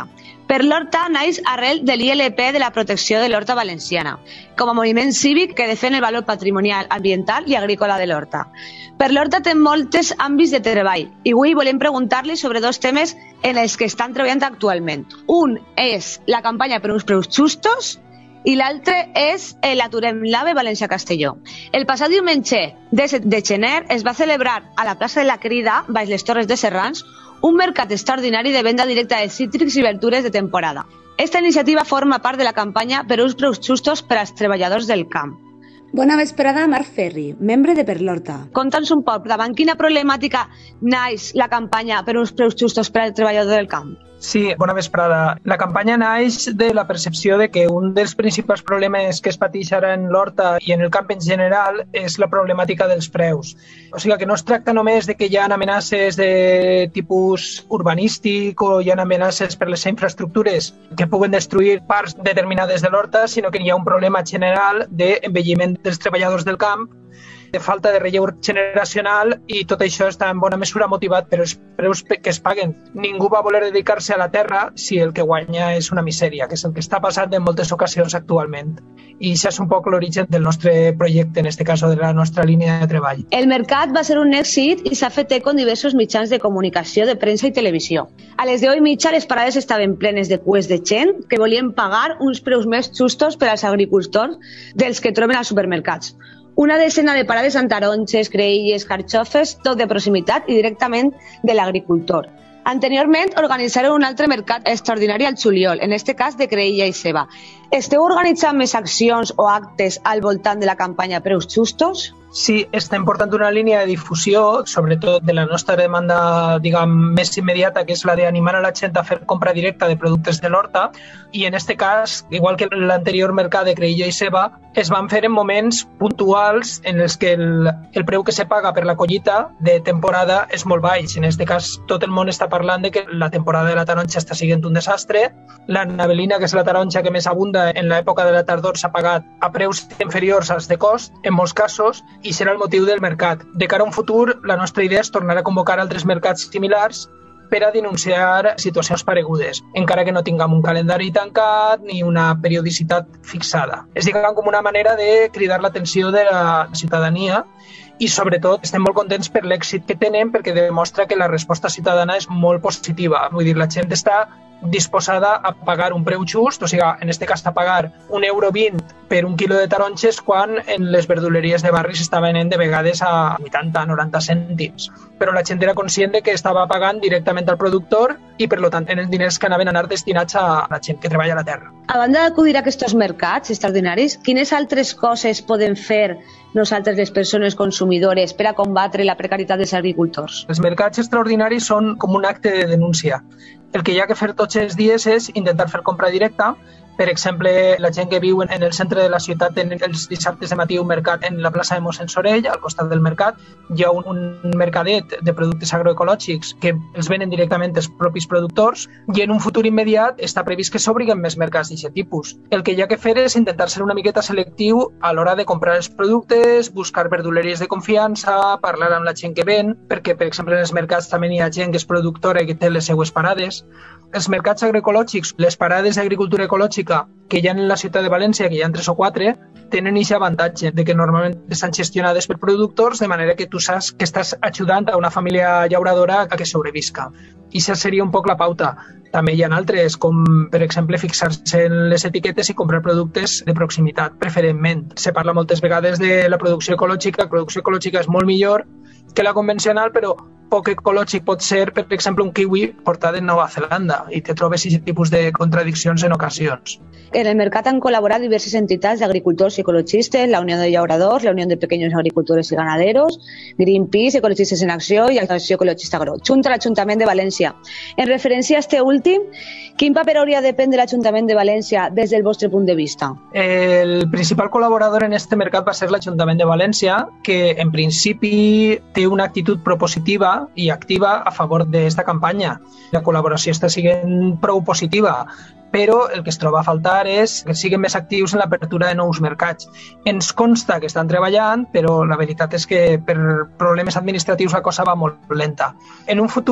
Speaker 18: Per l'Horta naix arrel de l'ILP de la protecció de l'Horta Valenciana, com a moviment cívic que defèn el valor patrimonial, ambiental i agrícola de l'Horta. Per l'Horta té moltes àmbits de treball i avui volem preguntar-li sobre 2 temes en els que estan treballant actualment. Un és la campanya per uns preus justos i l'altre és l'Aturem l'AVE València-Castelló. El passat diumenge 17 de gener es va celebrar a la plaça de la Crida, baix les Torres de Serrans, un mercat extraordinari de venda directa de cítrics i verdures de temporada. Esta iniciativa forma part de la campanya per uns preus justos per als treballadors del camp.
Speaker 19: Bona vesprada, Marc Ferri, membre de Per l'Horta.
Speaker 18: Conta'ns un poc, davant quina problemàtica naix la campanya per uns preus justos per al treballador del camp?
Speaker 20: Sí, bona vesprada. La campanya naix de la percepció de que un dels principals problemes que es pateix ara en l'horta i en el camp en general és la problemàtica dels preus. O sigui que no es tracta només de que hi ha amenaces de tipus urbanístic o hi ha amenaces per les infraestructures que puguen destruir parts determinades de l'horta, sinó que hi ha un problema general d'envelliment dels treballadors del camp, de falta de relleu generacional, i tot això està en bona mesura motivat per els preus que es paguen. Ningú va voler dedicar-se a la terra si el que guanya és una misèria, que és el que està passant en moltes ocasions actualment. I això és un poc l'origen del nostre projecte, en aquest cas de la nostra línia de treball.
Speaker 18: El mercat va ser un èxit i s'ha fet eco en diversos mitjans de comunicació, de premsa i televisió. A les 10:30 les parades estaven plenes de cues de gent que volien pagar uns preus més justos per als agricultors dels que troben als supermercats. Una decena de parades amb taronges, creïlles, carxofes, tot de proximitat i directament de l'agricultor. Anteriorment organitzaren un altre mercat extraordinari al juliol, en aquest cas de creïlla i ceba. Esteu organitzant més accions o actes al voltant de la campanya Preus Justos?
Speaker 20: Sí, estem portant una línia de difusió, sobretot de la nostra demanda, més immediata, que és la d'animar a la gent a fer compra directa de productes de l'horta, i en aquest cas, igual que l'anterior mercat de creïlla i ceba, es van fer en moments puntuals en els que el preu que se paga per la collita de temporada és molt baix. En aquest cas, tot el món està parlant de que la temporada de la taronja està sent un desastre. La navelina, que és la taronja que més abunda en l'època de la tardor, s'ha pagat a preus inferiors als de cost, en molts casos, i serà el motiu del mercat. De cara a un futur, la nostra idea és tornar a convocar altres mercats similars per a denunciar situacions paregudes, encara que no tinguem un calendari tancat ni una periodicitat fixada. És, com una manera de cridar l'atenció de la ciutadania, i sobretot estem molt contents per l'èxit que tenen, perquè demostra que la resposta ciutadana és molt positiva. Vull dir, la gent està disposada a pagar un preu just, o sigui, en aquest cas a pagar €1,20 per un quilo de taronges, quan en les verduleries de barri s'està venent de vegades a 80-90 cèntims. Però la gent era conscient de que estava pagant directament al productor i, per tant, en els diners que anaven a anar destinats a la gent que treballa a la terra.
Speaker 18: A banda d'acudir a aquests mercats extraordinaris, quines altres coses podem fer nosaltres, les persones consumidores, per a combatre la precarietat dels agricultors?
Speaker 20: Els mercats extraordinaris són com un acte de denúncia. El que hi ha que fer tots els dies és intentar fer compra directa. Per exemple, la gent que viu en el centre de la ciutat té els dissabtes de matí un mercat en la plaça de Mossèn Sorell, al costat del mercat. Hi ha un mercadet de productes agroecològics que els venen directament els propis productors, i en un futur immediat està previst que s'obriguen més mercats d'aquest tipus. El que hi ha que fer és intentar ser una miqueta selectiu a l'hora de comprar els productes, buscar verduleries de confiança, parlar amb la gent que ven, perquè, per exemple, en els mercats també hi ha gent que és productora i que té les seues parades. Els mercats agroecològics, les parades d'agricultura ecològica que hi ha en la ciutat de València, que hi ha 3 o 4, tenen aquest avantatge de que normalment estan gestionades per productors, de manera que tu saps que estàs ajudant a una família llauradora a que sobrevisca. I això seria un poc la pauta. També hi ha altres, com per exemple fixar-se en les etiquetes i comprar productes de proximitat, preferentment. Se parla moltes vegades de la producció ecològica. La producció ecològica és molt millor que la convencional, però poc ecològic pot ser, per exemple, un kiwi portat de Nova Zelanda, i te trobes aquest tipus de contradiccions en ocasions.
Speaker 18: En el mercat han col·laborat diverses entitats d'agricultors i ecologistes, la Unió de Llauradors, la Unió de Pequeños Agricultores i Ganaderos, Greenpeace, Ecologistes en Acció i Acció Ecologista Agro, junt a l'Ajuntament de València. En referència a este últim, quin paper hauria de prendre l'Ajuntament de València des del vostre punt de vista?
Speaker 20: El principal col·laborador en este mercat va ser l'Ajuntament de València, que en principi té una actitud propositiva i activa a favor d'esta campanya. La col·laboració està sent prou positiva, però el que es troba a faltar és que siguin més actius en l'apertura de nous mercats. Ens consta que estan treballant, però la veritat és que per problemes administratius la cosa va molt lenta. En un futur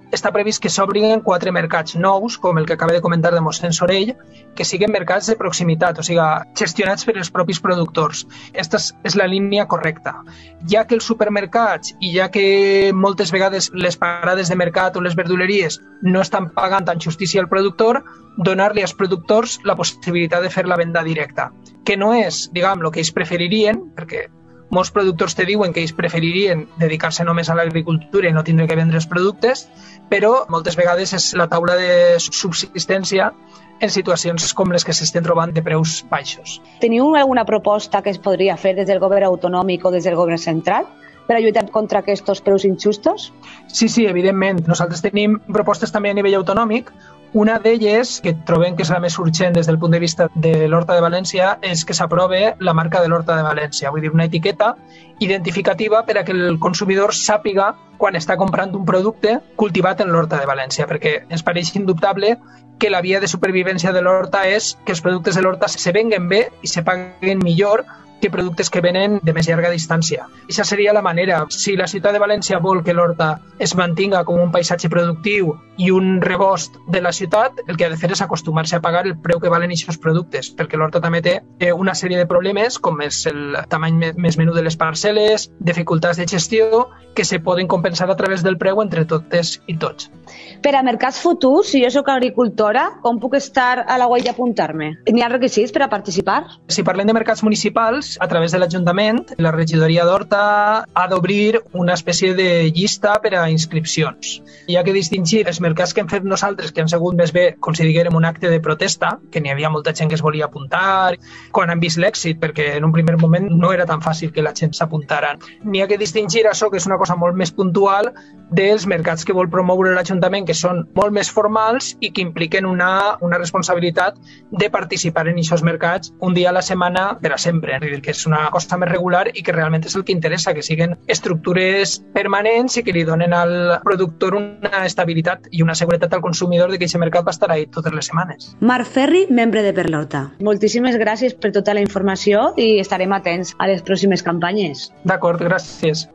Speaker 20: està previst que s'obrin 4 mercats nous, com el que acaba de comentar de Mossèn Sorell, que siguin mercats de proximitat, o sigui, gestionats per els propis productors. Aquesta és la línia correcta. Ja que els supermercats i ja que moltes vegades les parades de mercat o les verduleries no estan pagant en justícia al productor, donar-li als productors la possibilitat de fer la venda directa, que no és, diguem, el que ells preferirien, perquè molts productors te diuen que ells preferirien dedicar-se només a l'agricultura i no tindre que vendre els productes, però moltes vegades és la taula de subsistència en situacions com les que s'estan trobant de preus baixos.
Speaker 18: Teniu alguna proposta que es podria fer des del govern autonòmic o des del govern central per a lluitar contra aquests preus injustos?
Speaker 20: Sí, evidentment. Nosaltres tenim propostes també a nivell autonòmic. Una d'elles, que trobem que és la més urgent des del punt de vista de l'Horta de València, és que s'aprove la marca de l'Horta de València, vull dir, una etiqueta identificativa per a que el consumidor sàpiga quan està comprant un producte cultivat en l'Horta de València, perquè ens pareix indubtable que la via de supervivència de l'horta és que els productes de l'horta se venguen bé i se paguen millor que productes que venen de més llarga distància. Això seria la manera. Si la ciutat de València vol que l'horta es mantinga com un paisatge productiu i un rebost de la ciutat, el que ha de fer és acostumar-se a pagar el preu que valen aquests productes, perquè l'horta també té una sèrie de problemes, com és el tamany més menut de les parcel·les, dificultats de gestió, que se poden compensar a través del preu entre totes i tots.
Speaker 18: Per a mercats futurs, si jo soc agricultora, com puc estar a la web i apuntar-me? N'hi ha requisits per a participar?
Speaker 20: Si parlem de mercats municipals, a través de l'Ajuntament, la regidoria d'Horta ha d'obrir una espècie de llista per a inscripcions. Hi ha que distingir els mercats que hem fet nosaltres, que han sigut més bé, com si diguérem, un acte de protesta, que n'hi havia molta gent que es volia apuntar, quan han vist l'èxit, perquè en un primer moment no era tan fàcil que la gent s'apuntara. N'hi ha que distingir això, que és una cosa molt més puntual, dels mercats que vol promoure l'Ajuntament, que són molt més formals i que impliquen una responsabilitat de participar en aquests mercats un dia a la setmana per a sempre. És a dir, que és una cosa més regular i que realment és el que interessa, que siguin estructures permanents i que li donen al productor una estabilitat i una seguretat al consumidor de que aquest mercat va estar ahí totes les setmanes.
Speaker 19: Marc Ferri, membre de Per l'Horta.
Speaker 18: Moltíssimes gràcies per tota la informació i estarem atents a les pròximes campanyes.
Speaker 20: D'acord, gràcies.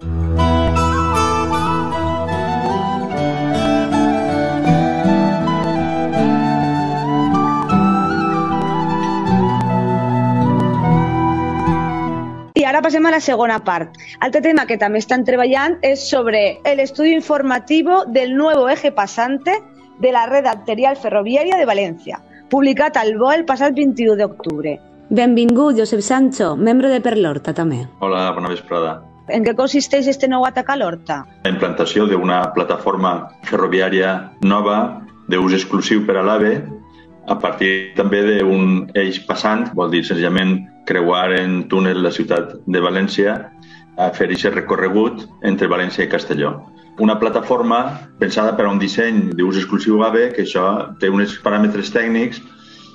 Speaker 18: I ara passem a la segona part. Altre tema que també estan treballant és sobre l'estudi informatiu del nuevo eje pasante de la red arterial ferroviària de València, publicat al BOE el passat 21 d'octubre.
Speaker 19: Benvingut, Josep Sancho, membre de Per l'Horta també.
Speaker 21: Hola, bona vesprada.
Speaker 18: En què consisteix este nou atac a l'horta?
Speaker 21: La implantació d'una plataforma ferroviària nova d'ús exclusiu per a l'AVE, a partir també d'un eix passant, vol dir senzillament creuar en túnel la ciutat de València a fer aquest recorregut entre València i Castelló. Una plataforma pensada per a un disseny d'ús exclusiu AVE, que això té uns paràmetres tècnics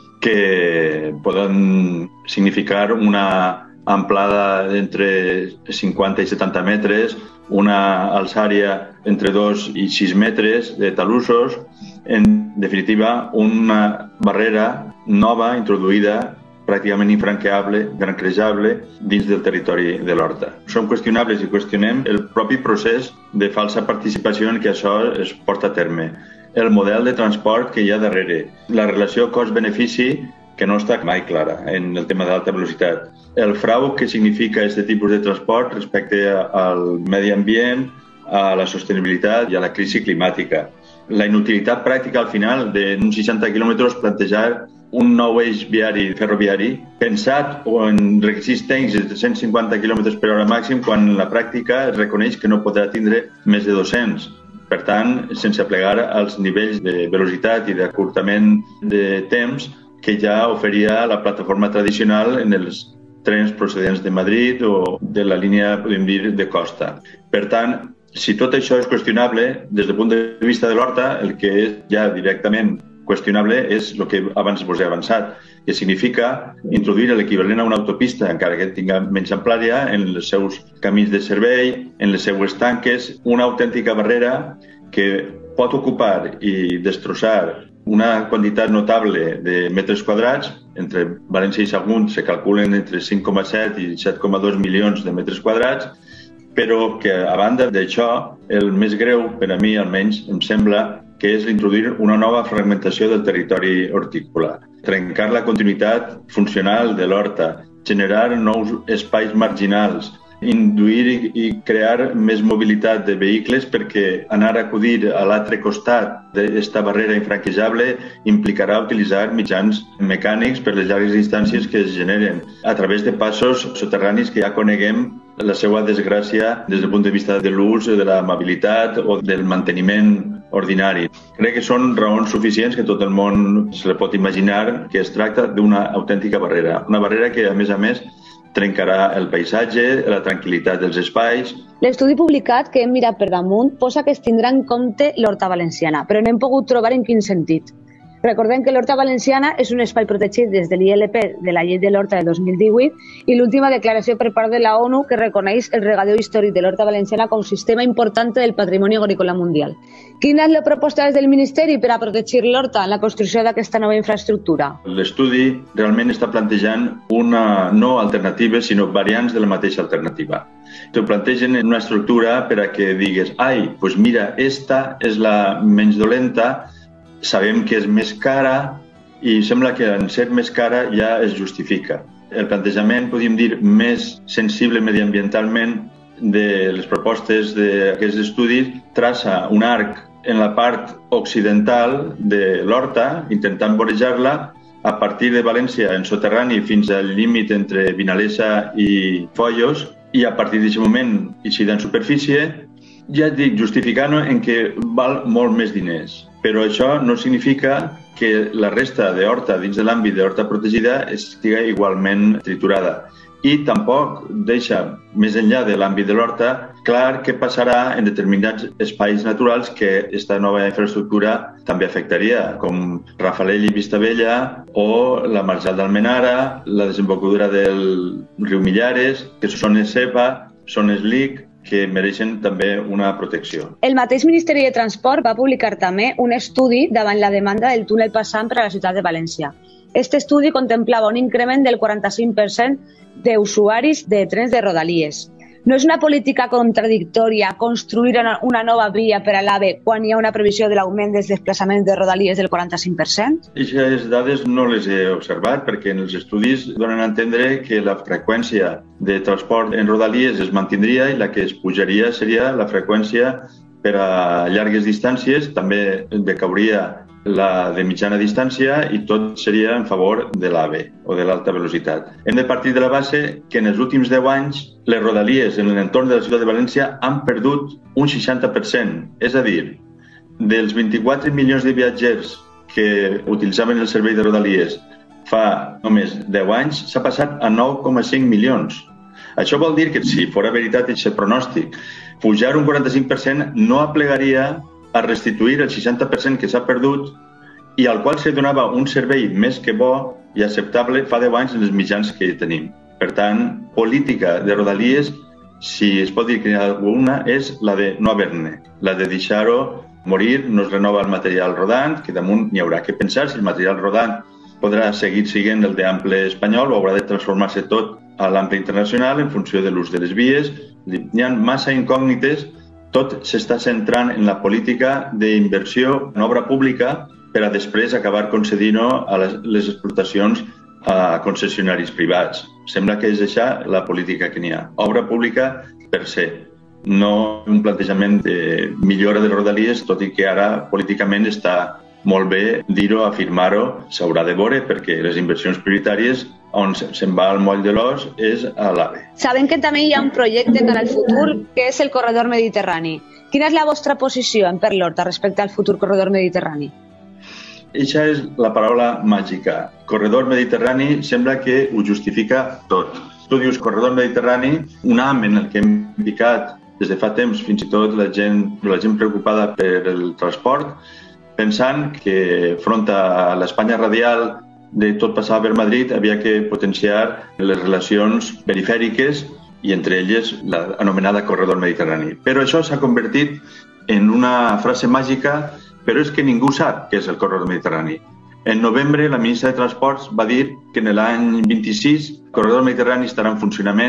Speaker 21: que poden significar una amplada entre 50 i 70 metres, una alçària entre 2 i 6 metres de talussos, en definitiva una barrera nova introduïda pràcticament infranqueable, grancrejable, dins del territori de l'Horta. Som qüestionables i qüestionem el propi procés de falsa participació en què això es porta a terme, el model de transport que hi ha darrere, la relació cost-benefici que no està mai clara en el tema d'alta velocitat, el frau que significa aquest tipus de transport respecte al medi ambient, a la sostenibilitat i a la crisi climàtica. La inutilitat pràctica al final d'uns 60 quilòmetres plantejar un nou eix ferroviari pensat en requisits tècnics de 150 km per hora màxim quan en la pràctica es reconeix que no podrà tindre més de 200. Per tant, sense plegar als nivells de velocitat i d'acurtament de temps que ja oferia la plataforma tradicional en els trens procedents de Madrid o de la línia, podem dir, de costa. Per tant, si tot això és qüestionable, des del punt de vista de l'Horta, el que és ja directament qüestionable és el que abans vos he avançat, que significa introduir l'equivalent a una autopista, encara que tinga menys amplària, en els seus camins de servei, en les seues tanques, una autèntica barrera que pot ocupar i destrossar una quantitat notable de metres quadrats. Entre València i Sagunt se calculen entre 5,7 i 7,2 milions de metres quadrats, però que, a banda d'això, el més greu, per a mi almenys, em sembla que és introduir una nova fragmentació del territori hortícola, trencar la continuïtat funcional de l'horta, generar nous espais marginals, induir i crear més mobilitat de vehicles perquè anar a acudir a l'altre costat d'esta barrera infranquejable implicarà utilitzar mitjans mecànics per les llargues distàncies que es generen a través de passos soterranis que ja coneguem la seva desgràcia des del punt de vista de l'ús, de l'amabilitat o del manteniment ordinari. Crec que són raons suficients que tot el món se pot imaginar que es tracta d'una autèntica barrera. Una barrera que, a més, trencarà el paisatge, la tranquil·litat dels espais.
Speaker 18: L'estudi publicat que hem mirat per damunt posa que es tindrà en compte l'horta valenciana, però no hem pogut trobar en quin sentit. Recordem que l'horta valenciana és un espai protegit des de l'ILP de la llei de l'horta de 2018 i l'última declaració per part de la ONU que reconeix el regadeu històric de l'horta valenciana com sistema important del patrimoni agrícola mundial. Quina és la proposta des del Ministeri per a protegir l'horta en la construcció d'aquesta nova infraestructura?
Speaker 21: L'estudi realment està plantejant una no alternativa, sinó variants de la mateixa alternativa. T'ho plantegen en una estructura per a que digues doncs mira, esta és la menys dolenta, sabem que és més cara i sembla que en ser més cara ja es justifica. El plantejament, podríem dir, més sensible mediambientalment de les propostes d'aquests estudis traça un arc en la part occidental de l'horta, intentant vorejar-la a partir de València en soterrani fins al límit entre Vinalesa i Foios i a partir d'aquest moment, així en superfície, ja et dic, justificant en què val molt més diners. Però això no significa que la resta d'horta dins de l'àmbit d'horta protegida estigui igualment triturada. I tampoc deixa, més enllà de l'àmbit de l'horta, clar què passarà en determinats espais naturals que aquesta nova infraestructura també afectaria, com Rafalell i Vistabella o la Marjal d'Almenara, la desembocadura del riu Millares, que són ESEPA, són ESLIC, que mereixen també una protecció.
Speaker 18: El mateix Ministeri de Transport va publicar també un estudi davant la demanda del túnel passant per a la ciutat de València. Este estudi contemplava un increment del 45% d'usuaris de trens de Rodalies. No és una política contradictòria construir una nova via per a l'AVE quan hi ha una previsió de l'augment dels desplaçaments de Rodalies del 45%?
Speaker 21: Aquestes dades no les he observat perquè en els estudis donen a entendre que la freqüència de transport en Rodalies es mantindria i la que es pujaria seria la freqüència per a llargues distàncies, també decauria la de mitjana distància i tot seria en favor de l'AVE o de l'alta velocitat. Hem de partir de la base que en els últims 10 anys les rodalies en l'entorn de la ciutat de València han perdut un 60%. És a dir, dels 24 milions de viatgers que utilitzaven el servei de rodalies fa només 10 anys, s'ha passat a 9,5 milions. Això vol dir que, si fora veritat aquest pronòstic, pujar un 45% no aplegaria a restituir el 60% que s'ha perdut i al qual se donava un servei més que bo i acceptable fa 10 anys en els mitjans que tenim. Per tant, política de rodalies, si es pot dir que hi ha alguna, és la de no haver-ne, la de deixar-ho morir, no es renova el material rodant, que damunt n'hi haurà que pensar si el material rodant podrà seguir sent el d'ample espanyol o haurà de transformar-se tot a l'ample internacional en funció de l'ús de les vies. Hi ha massa incògnites. Tot s'està centrant en la política d'inversió en obra pública per a després acabar concedint-ho a les explotacions a concessionaris privats. Sembla que és això la política que n'hi ha. Obra pública per se, no un plantejament de millora de rodalies, tot i que ara políticament està molt bé dir-ho, afirmar-ho, s'haurà de veure perquè les inversions prioritàries on se'n va el moll de l'os és a l'AVE.
Speaker 18: Sabem que també hi ha un projecte per al futur que és el corredor mediterrani. Quina és la vostra posició en Perlhorta respecte al futur corredor mediterrani?
Speaker 21: Eixa és la paraula màgica. Corredor mediterrani sembla que ho justifica tot. Tu dius corredor mediterrani, un ham en el que hem picat des de fa temps, fins i tot la gent preocupada per el transport, pensant que front a l'Espanya radial de tot passar per Madrid havia que potenciar les relacions perifèriques i entre elles l'anomenada corredor mediterrani. Però això s'ha convertit en una frase màgica, però és que ningú sap què és el corredor mediterrani. En novembre, la ministra de Transports va dir que en l'any 26 el corredor mediterrani estarà en funcionament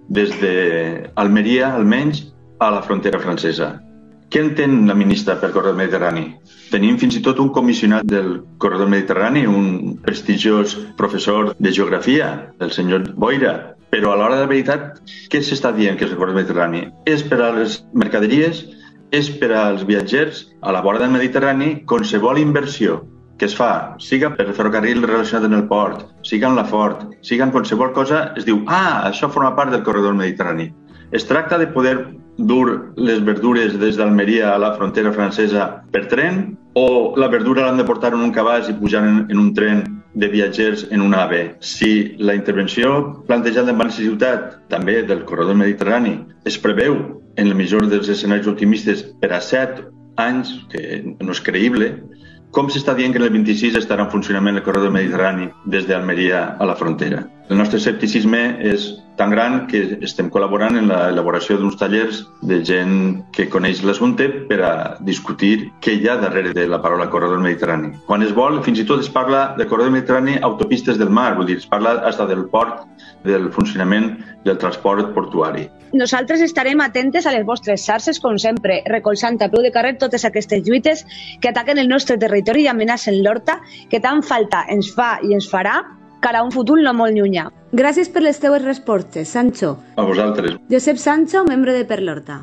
Speaker 21: des d'Almeria, almenys, a la frontera francesa. Què entén la ministra pel corredor mediterrani? Tenim fins i tot un comissionat del corredor mediterrani, un prestigiós professor de geografia, el senyor Boira, però a l'hora de la veritat, què s'està dient que és el corredor mediterrani? És per a les mercaderies, és per als viatgers. A la vora del Mediterrani, qualsevol inversió que es fa, siga per el ferrocarril relacionat amb el port, siga en la Ford, siga en qualsevol cosa, es diu, això forma part del corredor mediterrani. Es tracta de poder dur les verdures des d'Almeria a la frontera francesa per tren, o la verdura l'han de portar en un cabàs i pujar en un tren de viatgers en un AVE. Si la intervenció plantejada en València Ciutat, també del corredor mediterrani, es preveu en el millor dels escenaris optimistes per a 7 anys, que no és creïble, com s'està dient que en el 26 estarà en funcionament el corredor mediterrani des d'Almeria a la frontera? El nostre escepticisme és tan gran que estem col·laborant en l'elaboració d'uns tallers de gent que coneix l'assumpte per a discutir què hi ha darrere de la paraula corredor mediterrani. Quan es vol, fins i tot es parla del corredor mediterrani autopistes del mar, vull dir, es parla fins del port, del funcionament del transport portuari.
Speaker 18: Nosaltres estarem atentes a les vostres xarxes, com sempre, recolzant a peu de carrer totes aquestes lluites que ataquen el nostre territori i amenacen l'horta, que tant falta ens fa i ens farà cara a un futur no molt llunyà.
Speaker 19: Gràcies per les teues respostes, Sancho.
Speaker 21: A vosaltres.
Speaker 19: Josep Sancho, membre de Per l'Horta.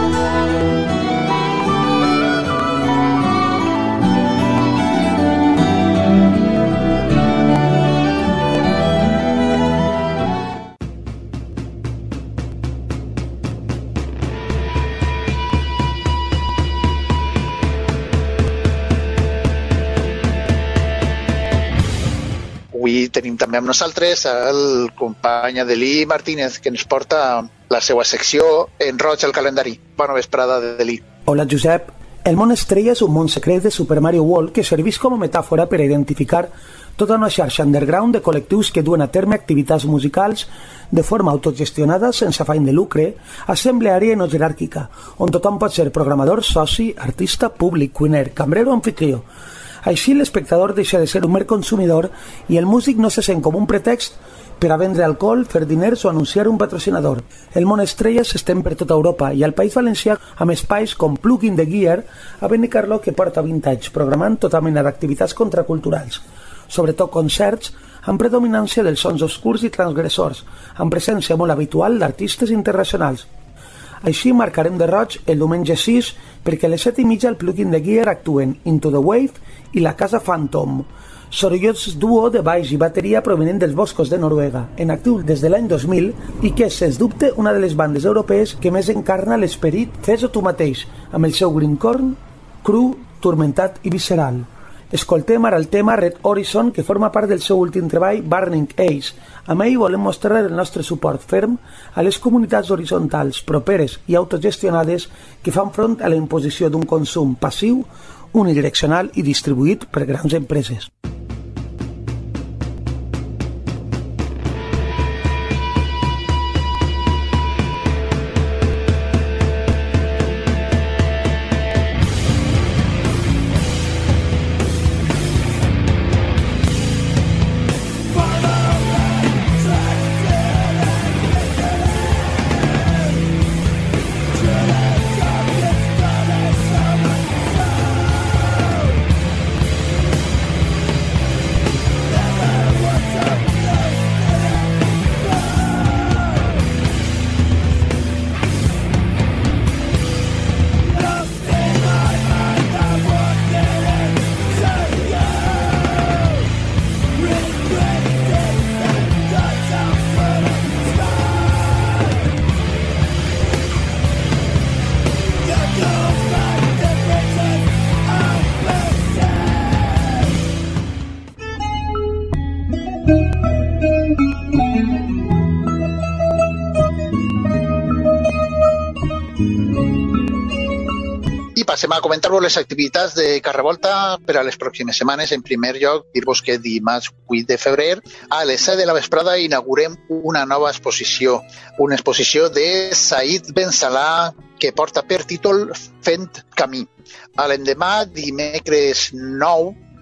Speaker 17: Avui tenim també amb nosaltres el company Adelí Martínez, que ens porta la seva secció en roig al calendari. Bona vesprada, Adelí.
Speaker 2: Hola, Josep. El món estrella és un món secret de Super Mario World que serveix com a metàfora per a identificar tota una xarxa underground de col·lectius que duen a terme activitats musicals de forma autogestionada, sense afany de lucre, assembleària i no jeràrquica, on tothom pot ser programador, soci, artista, públic, cuiner, cambrer o anfitrió. Així l'espectador deixa de ser un mer consumidor i el músic no se sent com un pretext per a vendre alcohol, fer diners o anunciar un patrocinador. El món estrella s'estén per tota Europa i al País Valencià amb espais com Plug in the Gear a Benicarló, que porta 20 anys programant tota mena d'activitats contraculturals, sobretot concerts amb predominància dels sons obscurs i transgressors, amb presència molt habitual d'artistes internacionals. Així marcarem de roig el diumenge 6 perquè a les 7:30 al Plug in the Gear actuen Into the Wave i la Casa Phantom, sorollós duo de baix i bateria provenent dels boscos de Noruega, en actiu des de l'any 2000 i que és, sens dubte, una de les bandes europees que més encarna l'esperit fes-ho tu mateix, amb el seu greencore, cru, turmentat i visceral. Escoltem ara el tema Red Horizon, que forma part del seu últim treball Burning Ace. Amb ell volem mostrar el nostre suport ferm a les comunitats horitzontals, properes i autogestionades que fan front a la imposició d'un consum passiu, unidireccional i distribuït per grans empreses.
Speaker 17: Passem a comentar-vos les activitats de Carrevolta per a les pròximes setmanes. En primer lloc, dir-vos que dimarts 8 de febrer a les 7 de la vesprada inaugurem una nova exposició. Una exposició de Said Ben Salah que porta per títol Fent Camí. A l'endemà, dimecres 9,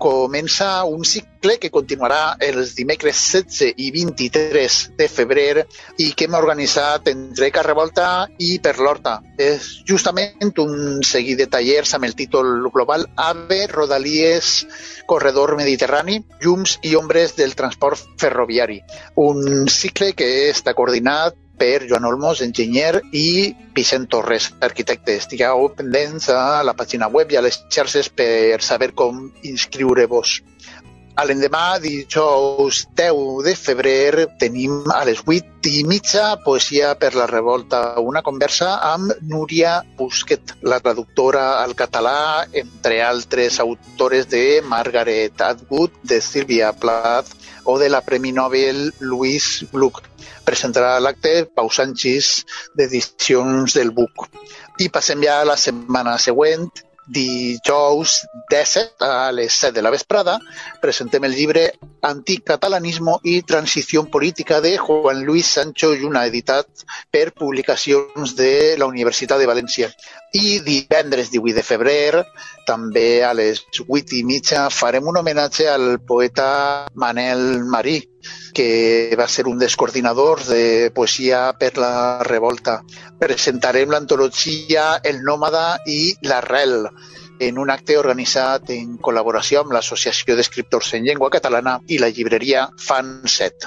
Speaker 17: comença un cicle que continuarà els dimecres 16 i 23 de febrer i que hem organitzat entre Carrevolta i Per l'Horta. És justament un seguit de tallers amb el títol global AVE, Rodalies, Corredor Mediterrani, llums i ombres del transport ferroviari. Un cicle que està coordinat per Joan Olmos, enginyer, i Vicent Torres, arquitecte. Estigueu pendents a la pàgina web i a les xarxes per saber com inscriure-vos. A l'endemà, dijous 10 de febrer, tenim a les 8:30 Poesia per la Revolta, una conversa amb Núria Busquet, la traductora al català, entre altres autores de Margaret Atwood, de Sylvia Plath o de la Premi Nobel Louise Gluck. Presentarà l'acte Pau Sanchis, d'Edicions del Buc. I passem ja a la setmana següent. Dijous 17 a les 7 de la vesprada presentem el llibre Anticatalanismo y Transición Política de Juan Luis Sancho Lluna, editat per Publicacions de la Universitat de València. I divendres 18 de febrer, també a les 8:30, farem un homenatge al poeta Manel Marí, que va ser un dels coordinadors de Poesia per la Revolta. Presentarem l'antologia El Nòmada i l'Arrel, en un acte organitzat en col·laboració amb l'Associació d'Escriptors en Llengua Catalana i la llibreria Fan 7.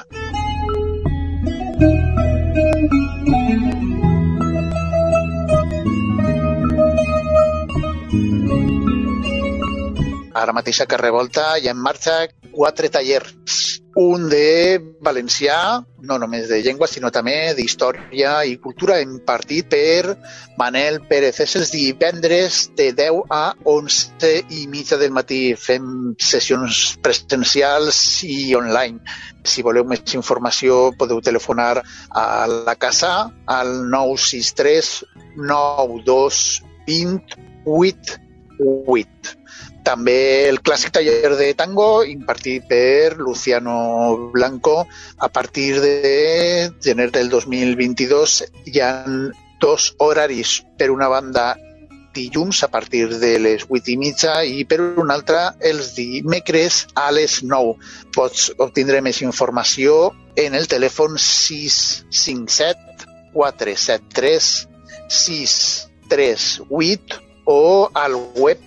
Speaker 17: Ara mateix a Carrevolta hi ha en marxa 4 tallers. Un de valencià, no només de llengua, sinó també d'història i cultura, impartit per Manel Pérez. És els divendres de 10 a 11:30 del matí. Fem sessions presencials i online. Si voleu més informació, podeu telefonar a la casa al 963 92 20 88. També el clàssic taller de tango impartit per Luciano Blanco. A partir de gener del 2022 hi ha 2 horaris. Per una banda, dilluns a partir de les 8:30 i per una altra els dimecres a les 9. Pots obtindre més informació en el telèfon 657 473 638 o al web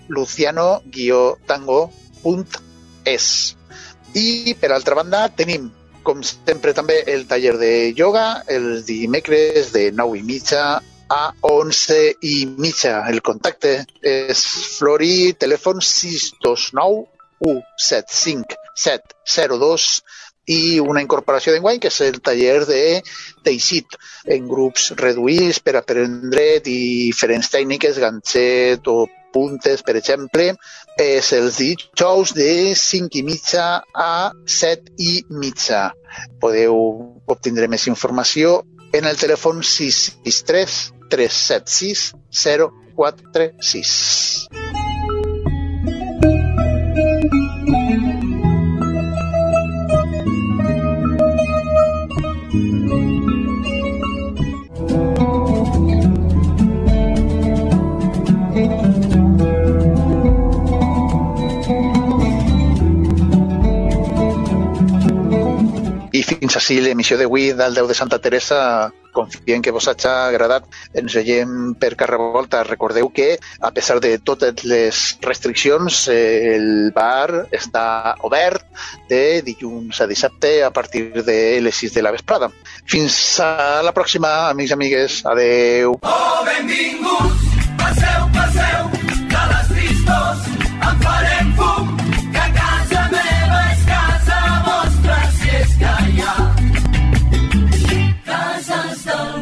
Speaker 17: luciano-tango.es. I, per altra banda, tenim, com sempre, també el taller de ioga els dimecres de 9:30 a 11:30. El contacte és Flori, telèfon 629 175 702 i una incorporació d'enguany, que és el taller de teixit en grups reduïts per aprendre diferents tècniques, ganxet o puntes, per exemple. És els dijous de 5:30 a 7:30. Podeu obtindre més informació en el telèfon 663 376 046. I fins així l'emissió d'avui del Déu de Santa Teresa. Confiem que vos hagi agradat. Ens veiem per Carrevolta. Recordeu que, a pesar de totes les restriccions, el bar està obert de dilluns a dissabte a partir de les 6 de la vesprada. Fins a la pròxima, amics i amigues. Adeu.
Speaker 7: Oh, benvinguts, passeu, passeu, de les tristos en farem fum, que casa meva és casa vostra, si és que hi ha cases d'algú.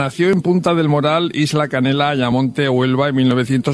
Speaker 6: Nació en Punta del Moral, Isla Canela, Ayamonte, Huelva, en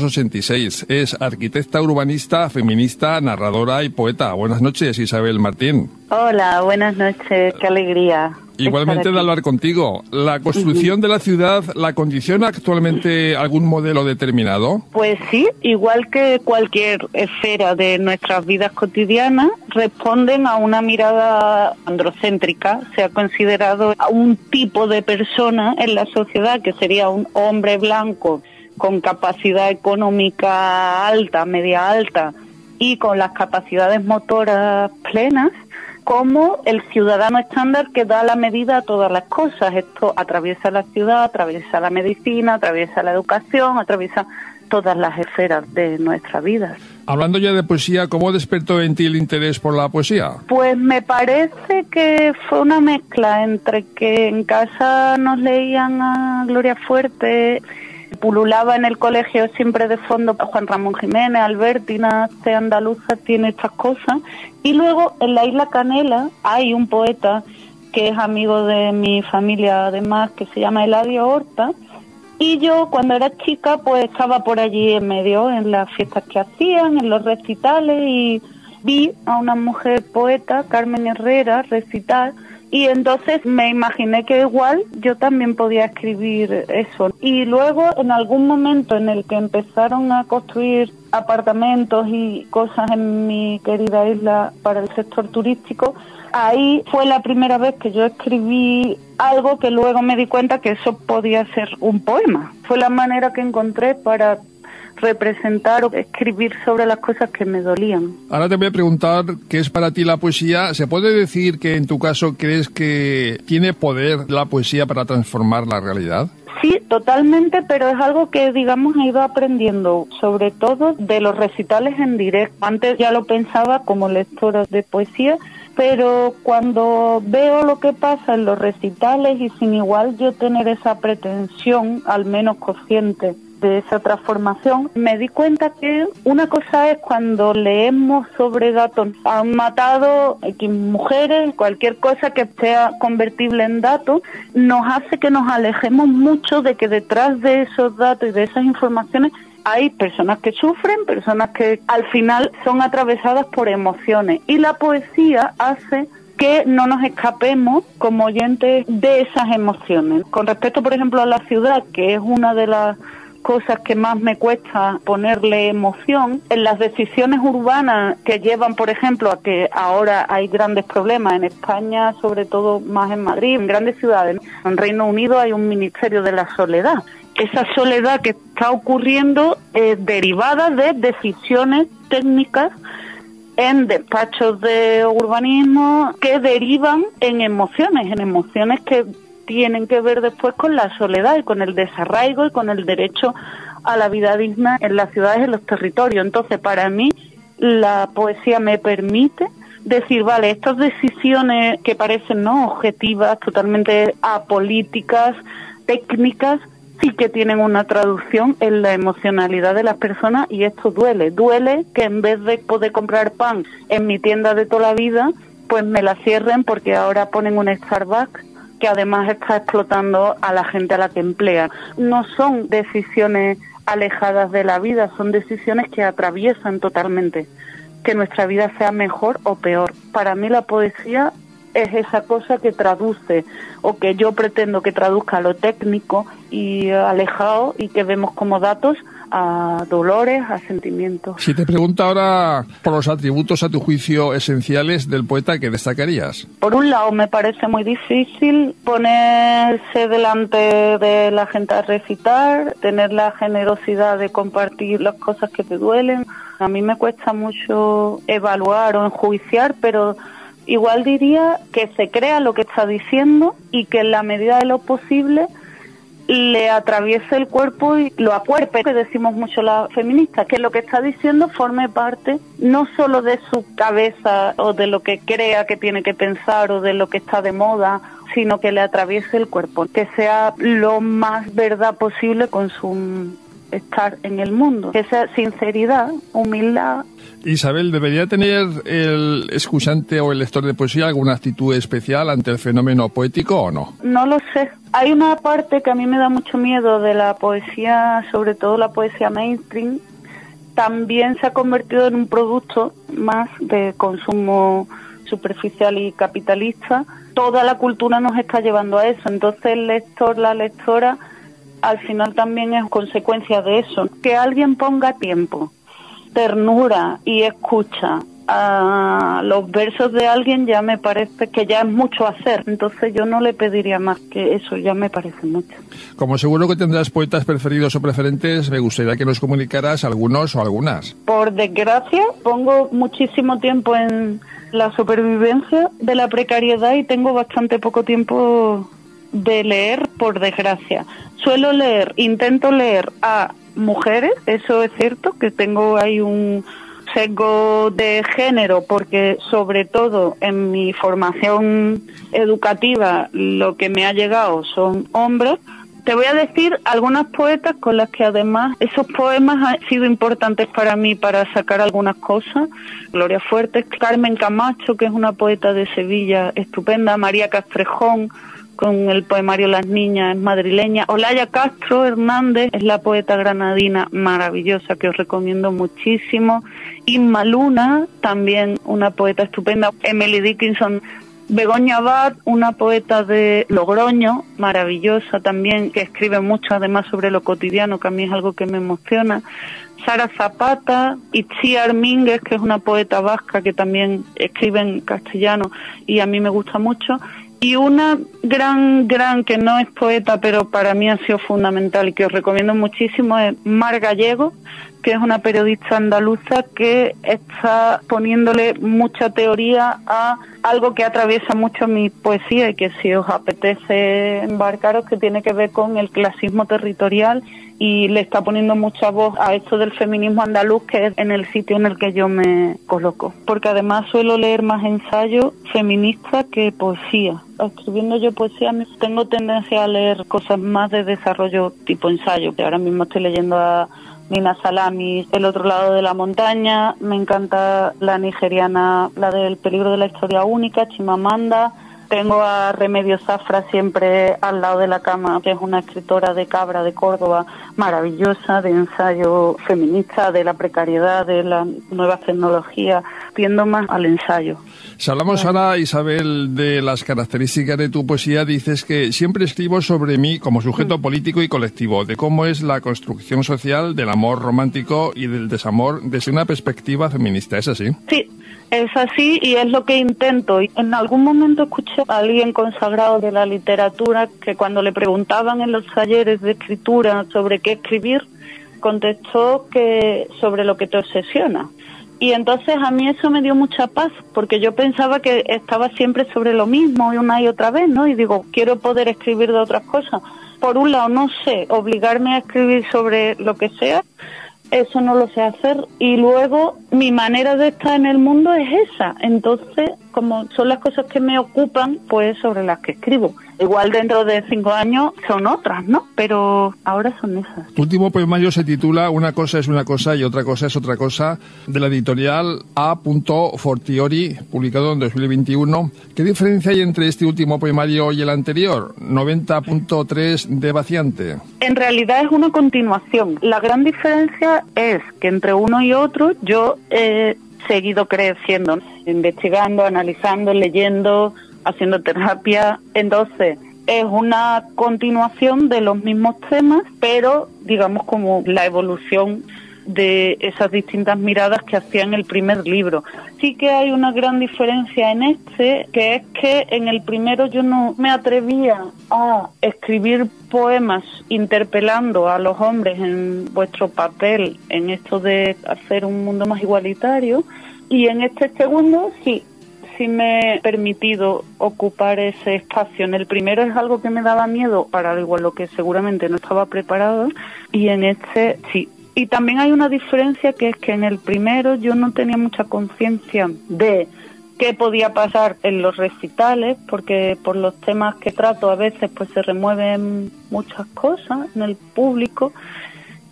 Speaker 6: 1986. Es arquitecta urbanista, feminista, narradora y poeta. Buenas noches, Isabel Martín.
Speaker 3: Hola, buenas noches, qué alegría.
Speaker 6: Igualmente de hablar contigo. ¿La construcción de la ciudad la condiciona actualmente algún modelo determinado?
Speaker 3: Pues sí, igual que cualquier esfera de nuestras vidas cotidianas, responden a una mirada androcéntrica. Se ha considerado a un tipo de persona en la sociedad que sería un hombre blanco con capacidad económica alta, media alta y con las capacidades motoras plenas, como el ciudadano estándar que da la medida a todas las cosas. Esto atraviesa la ciudad, atraviesa la medicina, atraviesa la educación, atraviesa todas las esferas de nuestra vida.
Speaker 6: Hablando ya de poesía, ¿cómo despertó en ti el interés por la poesía?
Speaker 3: Pues me parece que fue una mezcla entre que en casa nos leían a Gloria Fuerte, pululaba en el colegio siempre de fondo Juan Ramón Jiménez, Albertina, C. Andaluza, tiene estas cosas. Y luego en la Isla Canela hay un poeta que es amigo de mi familia además, que se llama Eladio Horta. Y yo cuando era chica pues estaba por allí en medio, en las fiestas que hacían, en los recitales, y vi a una mujer poeta, Carmen Herrera, recitar. Y entonces me imaginé que igual yo también podía escribir eso. Y luego en algún momento en el que empezaron a construir apartamentos y cosas en mi querida isla para el sector turístico, ahí fue la primera vez que yo escribí algo que luego me di cuenta que eso podía ser un poema. Fue la manera que encontré para representar o escribir sobre las cosas que me dolían.
Speaker 6: Ahora te voy a preguntar qué es para ti la poesía. ¿Se puede decir que en tu caso crees que tiene poder la poesía para transformar la realidad?
Speaker 3: Sí, totalmente, pero es algo que, digamos, he ido aprendiendo, sobre todo de los recitales en directo. Antes ya lo pensaba como lectora de poesía, pero cuando veo lo que pasa en los recitales y sin igual yo tener esa pretensión, al menos consciente, de esa transformación, me di cuenta que una cosa es cuando leemos sobre datos, han matado X mujeres, cualquier cosa que sea convertible en datos, nos hace que nos alejemos mucho de que detrás de esos datos y de esas informaciones hay personas que sufren, personas que al final son atravesadas por emociones, y la poesía hace que no nos escapemos como oyentes de esas emociones. Con respecto, por ejemplo, a la ciudad, que es una de las cosas que más me cuesta ponerle emoción, en las decisiones urbanas que llevan, por ejemplo, a que ahora hay grandes problemas en España, sobre todo más en Madrid, en grandes ciudades. En Reino Unido hay un Ministerio de la Soledad. Esa soledad que está ocurriendo es derivada de decisiones técnicas en despachos de urbanismo que derivan en emociones que tienen que ver después con la soledad y con el desarraigo y con el derecho a la vida digna en las ciudades y en los territorios. Entonces, para mí, la poesía me permite decir, vale, estas decisiones que parecen no objetivas, totalmente apolíticas, técnicas, sí que tienen una traducción en la emocionalidad de las personas, y esto duele. Duele que en vez de poder comprar pan en mi tienda de toda la vida, pues me la cierren porque ahora ponen un Starbucks que además está explotando a la gente a la que emplea. No son decisiones alejadas de la vida, son decisiones que atraviesan totalmente que nuestra vida sea mejor o peor. Para mí la poesía es esa cosa que traduce, o que yo pretendo que traduzca lo técnico y alejado y que vemos como datos, a dolores, a sentimientos.
Speaker 6: Si te pregunto ahora por los atributos a tu juicio esenciales del poeta, ¿qué destacarías?
Speaker 3: Por un lado, me parece muy difícil ponerse delante de la gente a recitar, tener la generosidad de compartir las cosas que te duelen. A mí me cuesta mucho evaluar o enjuiciar, pero igual diría que se crea lo que está diciendo y que en la medida de lo posible le atraviese el cuerpo y lo acuerpe, que decimos mucho las feministas, que lo que está diciendo forme parte no solo de su cabeza o de lo que crea que tiene que pensar o de lo que está de moda, sino que le atraviese el cuerpo, que sea lo más verdad posible con su estar en el mundo. Esa sinceridad, humildad.
Speaker 6: Isabel, ¿debería tener el escuchante o el lector de poesía alguna actitud especial ante el fenómeno poético o no?
Speaker 3: No lo sé. Hay una parte que a mí me da mucho miedo de la poesía, sobre todo la poesía mainstream. También se ha convertido en un producto más de consumo superficial y capitalista. Toda la cultura nos está llevando a eso. Entonces el lector, la lectora, al final también es consecuencia de eso. Que alguien ponga tiempo, ternura y escucha a los versos de alguien ya me parece que ya es mucho hacer. Entonces yo no le pediría más que eso, ya me parece mucho.
Speaker 6: Como seguro que tendrás poetas preferidos o preferentes, me gustaría que nos comunicaras algunos o algunas.
Speaker 3: Por desgracia, pongo muchísimo tiempo en la supervivencia de la precariedad y tengo bastante poco tiempo de leer, por desgracia. Intento leer a mujeres, eso es cierto, que tengo ahí un sesgo de género, porque sobre todo en mi formación educativa lo que me ha llegado son hombres. Te voy a decir algunas poetas con las que además esos poemas han sido importantes para mí para sacar algunas cosas. Gloria Fuertes, Carmen Camacho, que es una poeta de Sevilla estupenda, María Castrejón, con el poemario Las Niñas, es madrileña. Olaya Castro Hernández es la poeta granadina maravillosa que os recomiendo muchísimo. Inma Luna, también una poeta estupenda. Emily Dickinson. Begoña Abad, una poeta de Logroño, maravillosa también, que escribe mucho además sobre lo cotidiano, que a mí es algo que me emociona. Sara Zapata, Itziar Mínguez, que es una poeta vasca que también escribe en castellano y a mí me gusta mucho. Y una gran, que no es poeta, pero para mí ha sido fundamental y que os recomiendo muchísimo, es Mar Gallego, que es una periodista andaluza que está poniéndole mucha teoría a algo que atraviesa mucho mi poesía y que si os apetece embarcaros, que tiene que ver con el clasismo territorial, y le está poniendo mucha voz a esto del feminismo andaluz, que es en el sitio en el que yo me coloco. Porque además suelo leer más ensayo feminista que poesía. Escribiendo yo poesía tengo tendencia a leer cosas más de desarrollo tipo ensayo. Ahora mismo estoy leyendo a Nina Salami, El otro lado de la montaña. Me encanta la nigeriana, la del peligro de la historia única, Chimamanda. Tengo a Remedios Zafra siempre al lado de la cama, que es una escritora de Cabra, de Córdoba, maravillosa, de ensayo feminista, de la precariedad, de las nuevas tecnologías. Tiendo más al ensayo.
Speaker 6: Si hablamos ahora, Isabel, de las características de tu poesía, dices que siempre escribo sobre mí como sujeto político y colectivo, de cómo es la construcción social del amor romántico y del desamor desde una perspectiva feminista. ¿Es así?
Speaker 3: Sí, es así y es lo que intento. En algún momento escuché a alguien consagrado de la literatura que cuando le preguntaban en los talleres de escritura sobre qué escribir, contestó que sobre lo que te obsesiona. Y entonces a mí eso me dio mucha paz, porque yo pensaba que estaba siempre sobre lo mismo y una y otra vez, ¿no? Y digo, quiero poder escribir de otras cosas. Por un lado, no sé, obligarme a escribir sobre lo que sea, eso no lo sé hacer. Y luego, mi manera de estar en el mundo es esa. Entonces, como son las cosas que me ocupan, pues sobre las que escribo. Igual dentro de 5 años son otras, ¿no? Pero ahora son esas.
Speaker 6: Tu último poemario se titula Una cosa es una cosa y otra cosa es otra cosa, de la editorial A. Fortiori, publicado en 2021. ¿Qué diferencia hay entre este último poemario y el anterior, 90.3 de Vaciante?
Speaker 3: En realidad es una continuación. La gran diferencia es que entre uno y otro yo he seguido creciendo, investigando, analizando, leyendo, haciendo terapia. Entonces es una continuación de los mismos temas, pero digamos como la evolución de esas distintas miradas que hacía en el primer libro. Sí que hay una gran diferencia en este, que es que en el primero yo no me atrevía a escribir poemas interpelando a los hombres en vuestro papel en esto de hacer un mundo más igualitario, y en este segundo sí me he permitido ocupar ese espacio. En el primero es algo que me daba miedo, para igual lo que seguramente no estaba preparado, y en este sí. Y también hay una diferencia, que es que en el primero yo no tenía mucha conciencia de qué podía pasar en los recitales, porque por los temas que trato a veces pues se remueven muchas cosas en el público,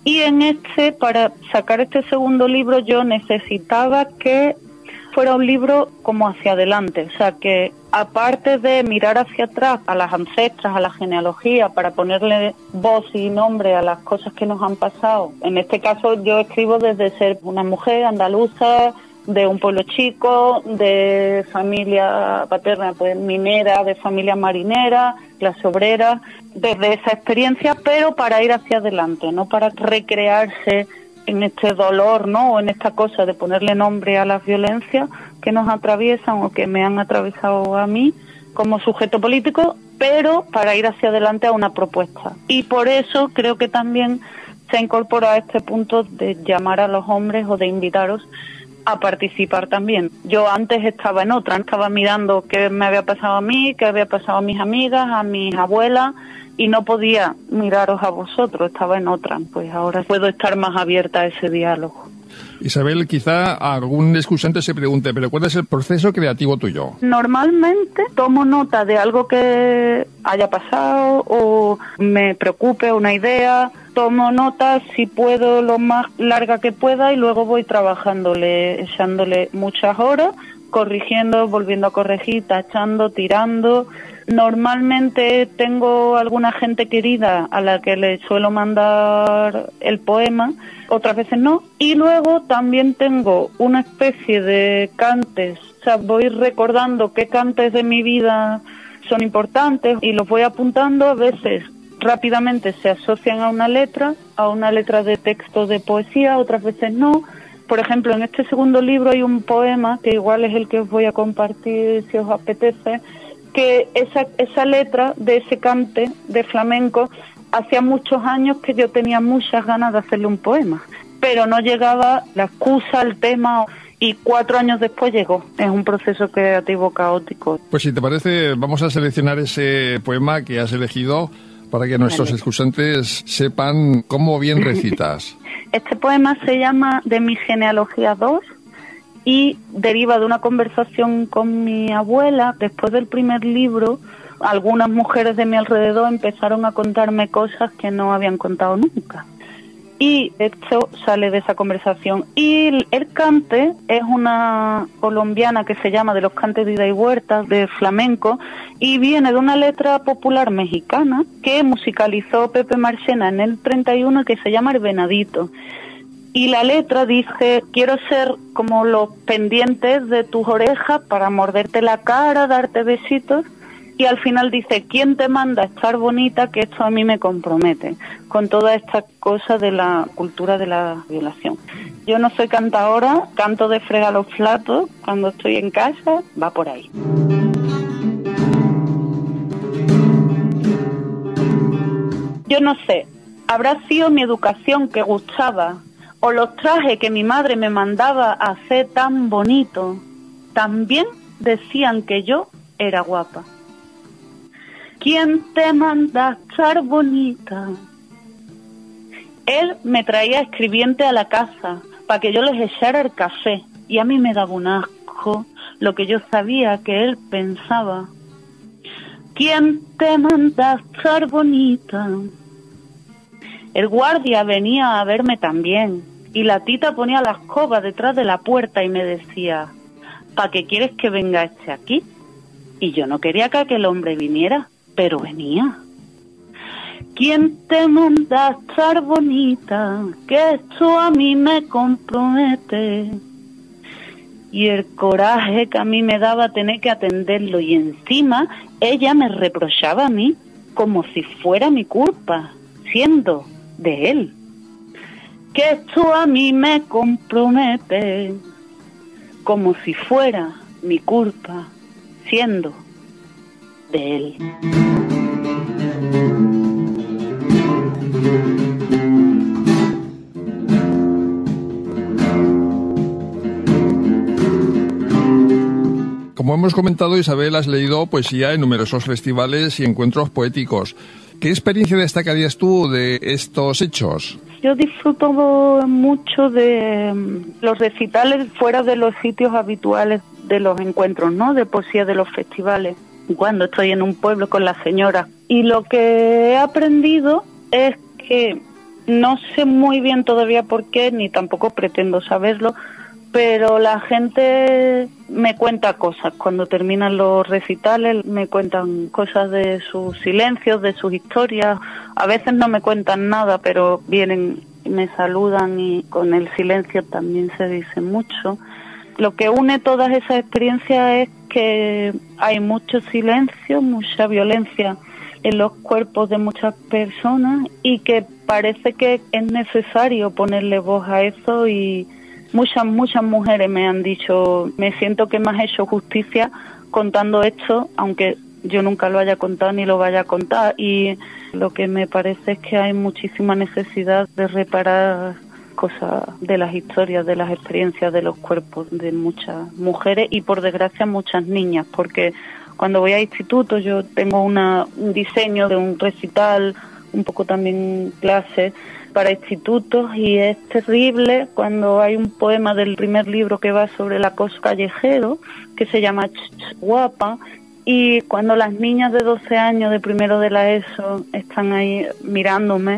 Speaker 3: Y para sacar este segundo libro yo necesitaba que fuera un libro como hacia adelante, o sea que aparte de mirar hacia atrás a las ancestras, a la genealogía, para ponerle voz y nombre a las cosas que nos han pasado, en este caso yo escribo desde ser una mujer andaluza, de un pueblo chico, de familia paterna pues minera, de familia marinera, clase obrera, desde esa experiencia, pero para ir hacia adelante, no para recrearse en este dolor, ¿no? O en esta cosa de ponerle nombre a las violencias que nos atraviesan o que me han atravesado a mí como sujeto político, pero para ir hacia adelante a una propuesta. Y por eso creo que también se incorpora este punto de llamar a los hombres o de invitaros a participar también. Yo antes estaba en otra, estaba mirando qué me había pasado a mí, qué había pasado a mis amigas, a mis abuelas, y no podía miraros a vosotros, estaba en otra. Pues ahora puedo estar más abierta a ese diálogo.
Speaker 6: Isabel, quizá algún escuchante se pregunte, ¿pero cuál es el proceso creativo tuyo?
Speaker 3: Normalmente tomo nota de algo que haya pasado o me preocupe, una idea. Tomo nota, si puedo, lo más larga que pueda, y luego voy trabajándole, echándole muchas horas, corrigiendo, volviendo a corregir, tachando, tirando. Normalmente tengo alguna gente querida a la que le suelo mandar el poema, otras veces no. Y luego también tengo una especie de cantes, o sea, voy recordando qué cantes de mi vida son importantes y los voy apuntando. A veces rápidamente se asocian a una letra de texto de poesía, otras veces no. Por ejemplo, en este segundo libro hay un poema que igual es el que os voy a compartir si os apetece, que esa letra de ese cante de flamenco, hacía muchos años que yo tenía muchas ganas de hacerle un poema, pero no llegaba la excusa, el tema, y 4 años después llegó. Es un proceso creativo caótico.
Speaker 6: Pues si te parece, vamos a seleccionar ese poema que has elegido para que nuestros escuchantes sepan cómo bien recitas.
Speaker 3: Este poema se llama De mi genealogía 2 y deriva de una conversación con mi abuela. Después del primer libro, algunas mujeres de mi alrededor empezaron a contarme cosas que no habían contado nunca. Y esto sale de esa conversación. Y el cante es una colombiana que se llama De los cantes de ida y vuelta, de flamenco, y viene de una letra popular mexicana que musicalizó Pepe Marchena en el 31 y que se llama El Venadito. Y la letra dice: quiero ser como los pendientes de tus orejas para morderte la cara, darte besitos. Y al final dice: ¿quién te manda a estar bonita? Que esto a mí me compromete. Con toda esta cosa de la cultura de la violación. Yo no soy cantadora, canto de fregar los platos cuando estoy en casa, va por ahí. Yo no sé, habrá sido mi educación que gustaba, o los trajes que mi madre me mandaba a hacer tan bonito. También decían que yo era guapa. ¿Quién te manda a estar bonita? Él me traía escribiente a la casa para que yo les echara el café, y a mí me daba un asco lo que yo sabía que él pensaba. ¿Quién te manda a estar bonita? El guardia venía a verme también, y la tita ponía la escoba detrás de la puerta y me decía: ¿para qué quieres que venga este aquí? Y yo no quería que aquel hombre viniera, pero venía. ¿Quién te manda a estar bonita? Que esto a mí me compromete. Y el coraje que a mí me daba tener que atenderlo, y encima ella me reprochaba a mí como si fuera mi culpa, siendo de él. Que esto a mí me compromete, como si fuera mi culpa, siendo de él.
Speaker 6: Como hemos comentado, Isabel, has leído poesía en numerosos festivales y encuentros poéticos. ¿Qué experiencia destacarías tú de estos hechos?
Speaker 3: Yo disfruto mucho de los recitales fuera de los sitios habituales de los encuentros, ¿no? De poesía de los festivales. Cuando estoy en un pueblo con las señoras. Y lo que he aprendido es que No sé muy bien todavía por qué, ni tampoco pretendo saberlo, pero la gente me cuenta cosas. Cuando terminan los recitales me cuentan cosas de sus silencios, de sus historias. A veces no me cuentan nada, pero vienen y me saludan, y con el silencio también se dice mucho. Lo que une todas esas experiencias es que hay mucho silencio, mucha violencia en los cuerpos de muchas personas, y que parece que es necesario ponerle voz a eso, y muchas mujeres me han dicho, me siento que me has hecho justicia contando esto, aunque yo nunca lo haya contado ni lo vaya a contar. Y lo que me parece es que hay muchísima necesidad de reparar cosas de las historias, de las experiencias, de los cuerpos de muchas mujeres y, por desgracia, muchas niñas, porque cuando voy a institutos yo tengo un diseño de un recital, un poco también clase para institutos, y es terrible cuando hay un poema del primer libro que va sobre el acoso callejero, que se llama Guapa, y cuando las niñas de 12 años de primero de la ESO están ahí mirándome,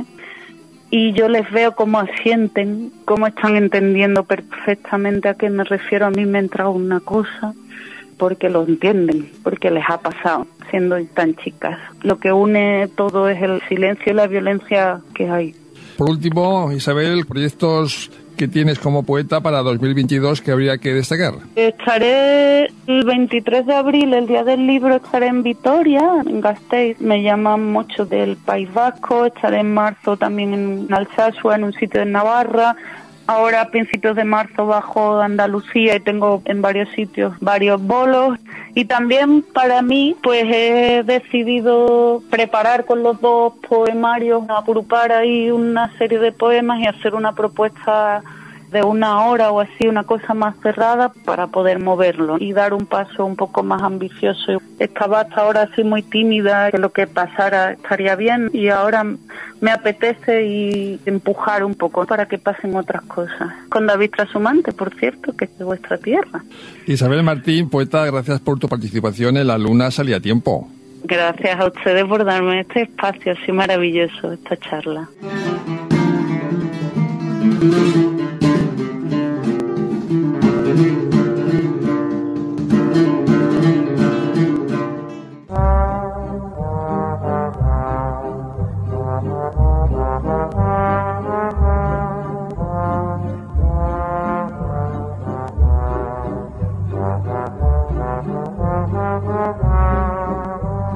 Speaker 3: y yo les veo cómo asienten, cómo están entendiendo perfectamente a qué me refiero. A mí me entra una cosa, porque lo entienden, porque les ha pasado siendo tan chicas. Lo que une todo es el silencio y la violencia que hay.
Speaker 6: Por último, Isabel, proyectos que tienes como poeta para 2022 que habría que destacar.
Speaker 3: Estaré el 23 de abril, el día del libro, estaré en Vitoria, en Gasteiz. Me llaman mucho del País Vasco. Estaré en marzo también en Alsasua, en un sitio de Navarra. Ahora a principios de marzo bajo Andalucía y tengo en varios sitios varios bolos. Y también para mí pues he decidido preparar con los dos poemarios, agrupar ahí una serie de poemas y hacer una propuesta de 1 hora o así, una cosa más cerrada, para poder moverlo y dar un paso un poco más ambicioso. Estaba hasta ahora así muy tímida, que lo que pasara estaría bien, y ahora me apetece y empujar un poco para que pasen otras cosas. Con David Trashumante, por cierto, que es de vuestra tierra.
Speaker 6: Isabel Martín, poeta, gracias por tu participación en La Luna Sale a Tiempo.
Speaker 3: Gracias a ustedes por darme este espacio así maravilloso, esta charla.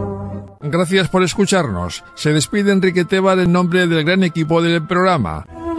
Speaker 6: Gracias por escucharnos. Se despide Enrique Tebar en nombre del gran equipo del programa.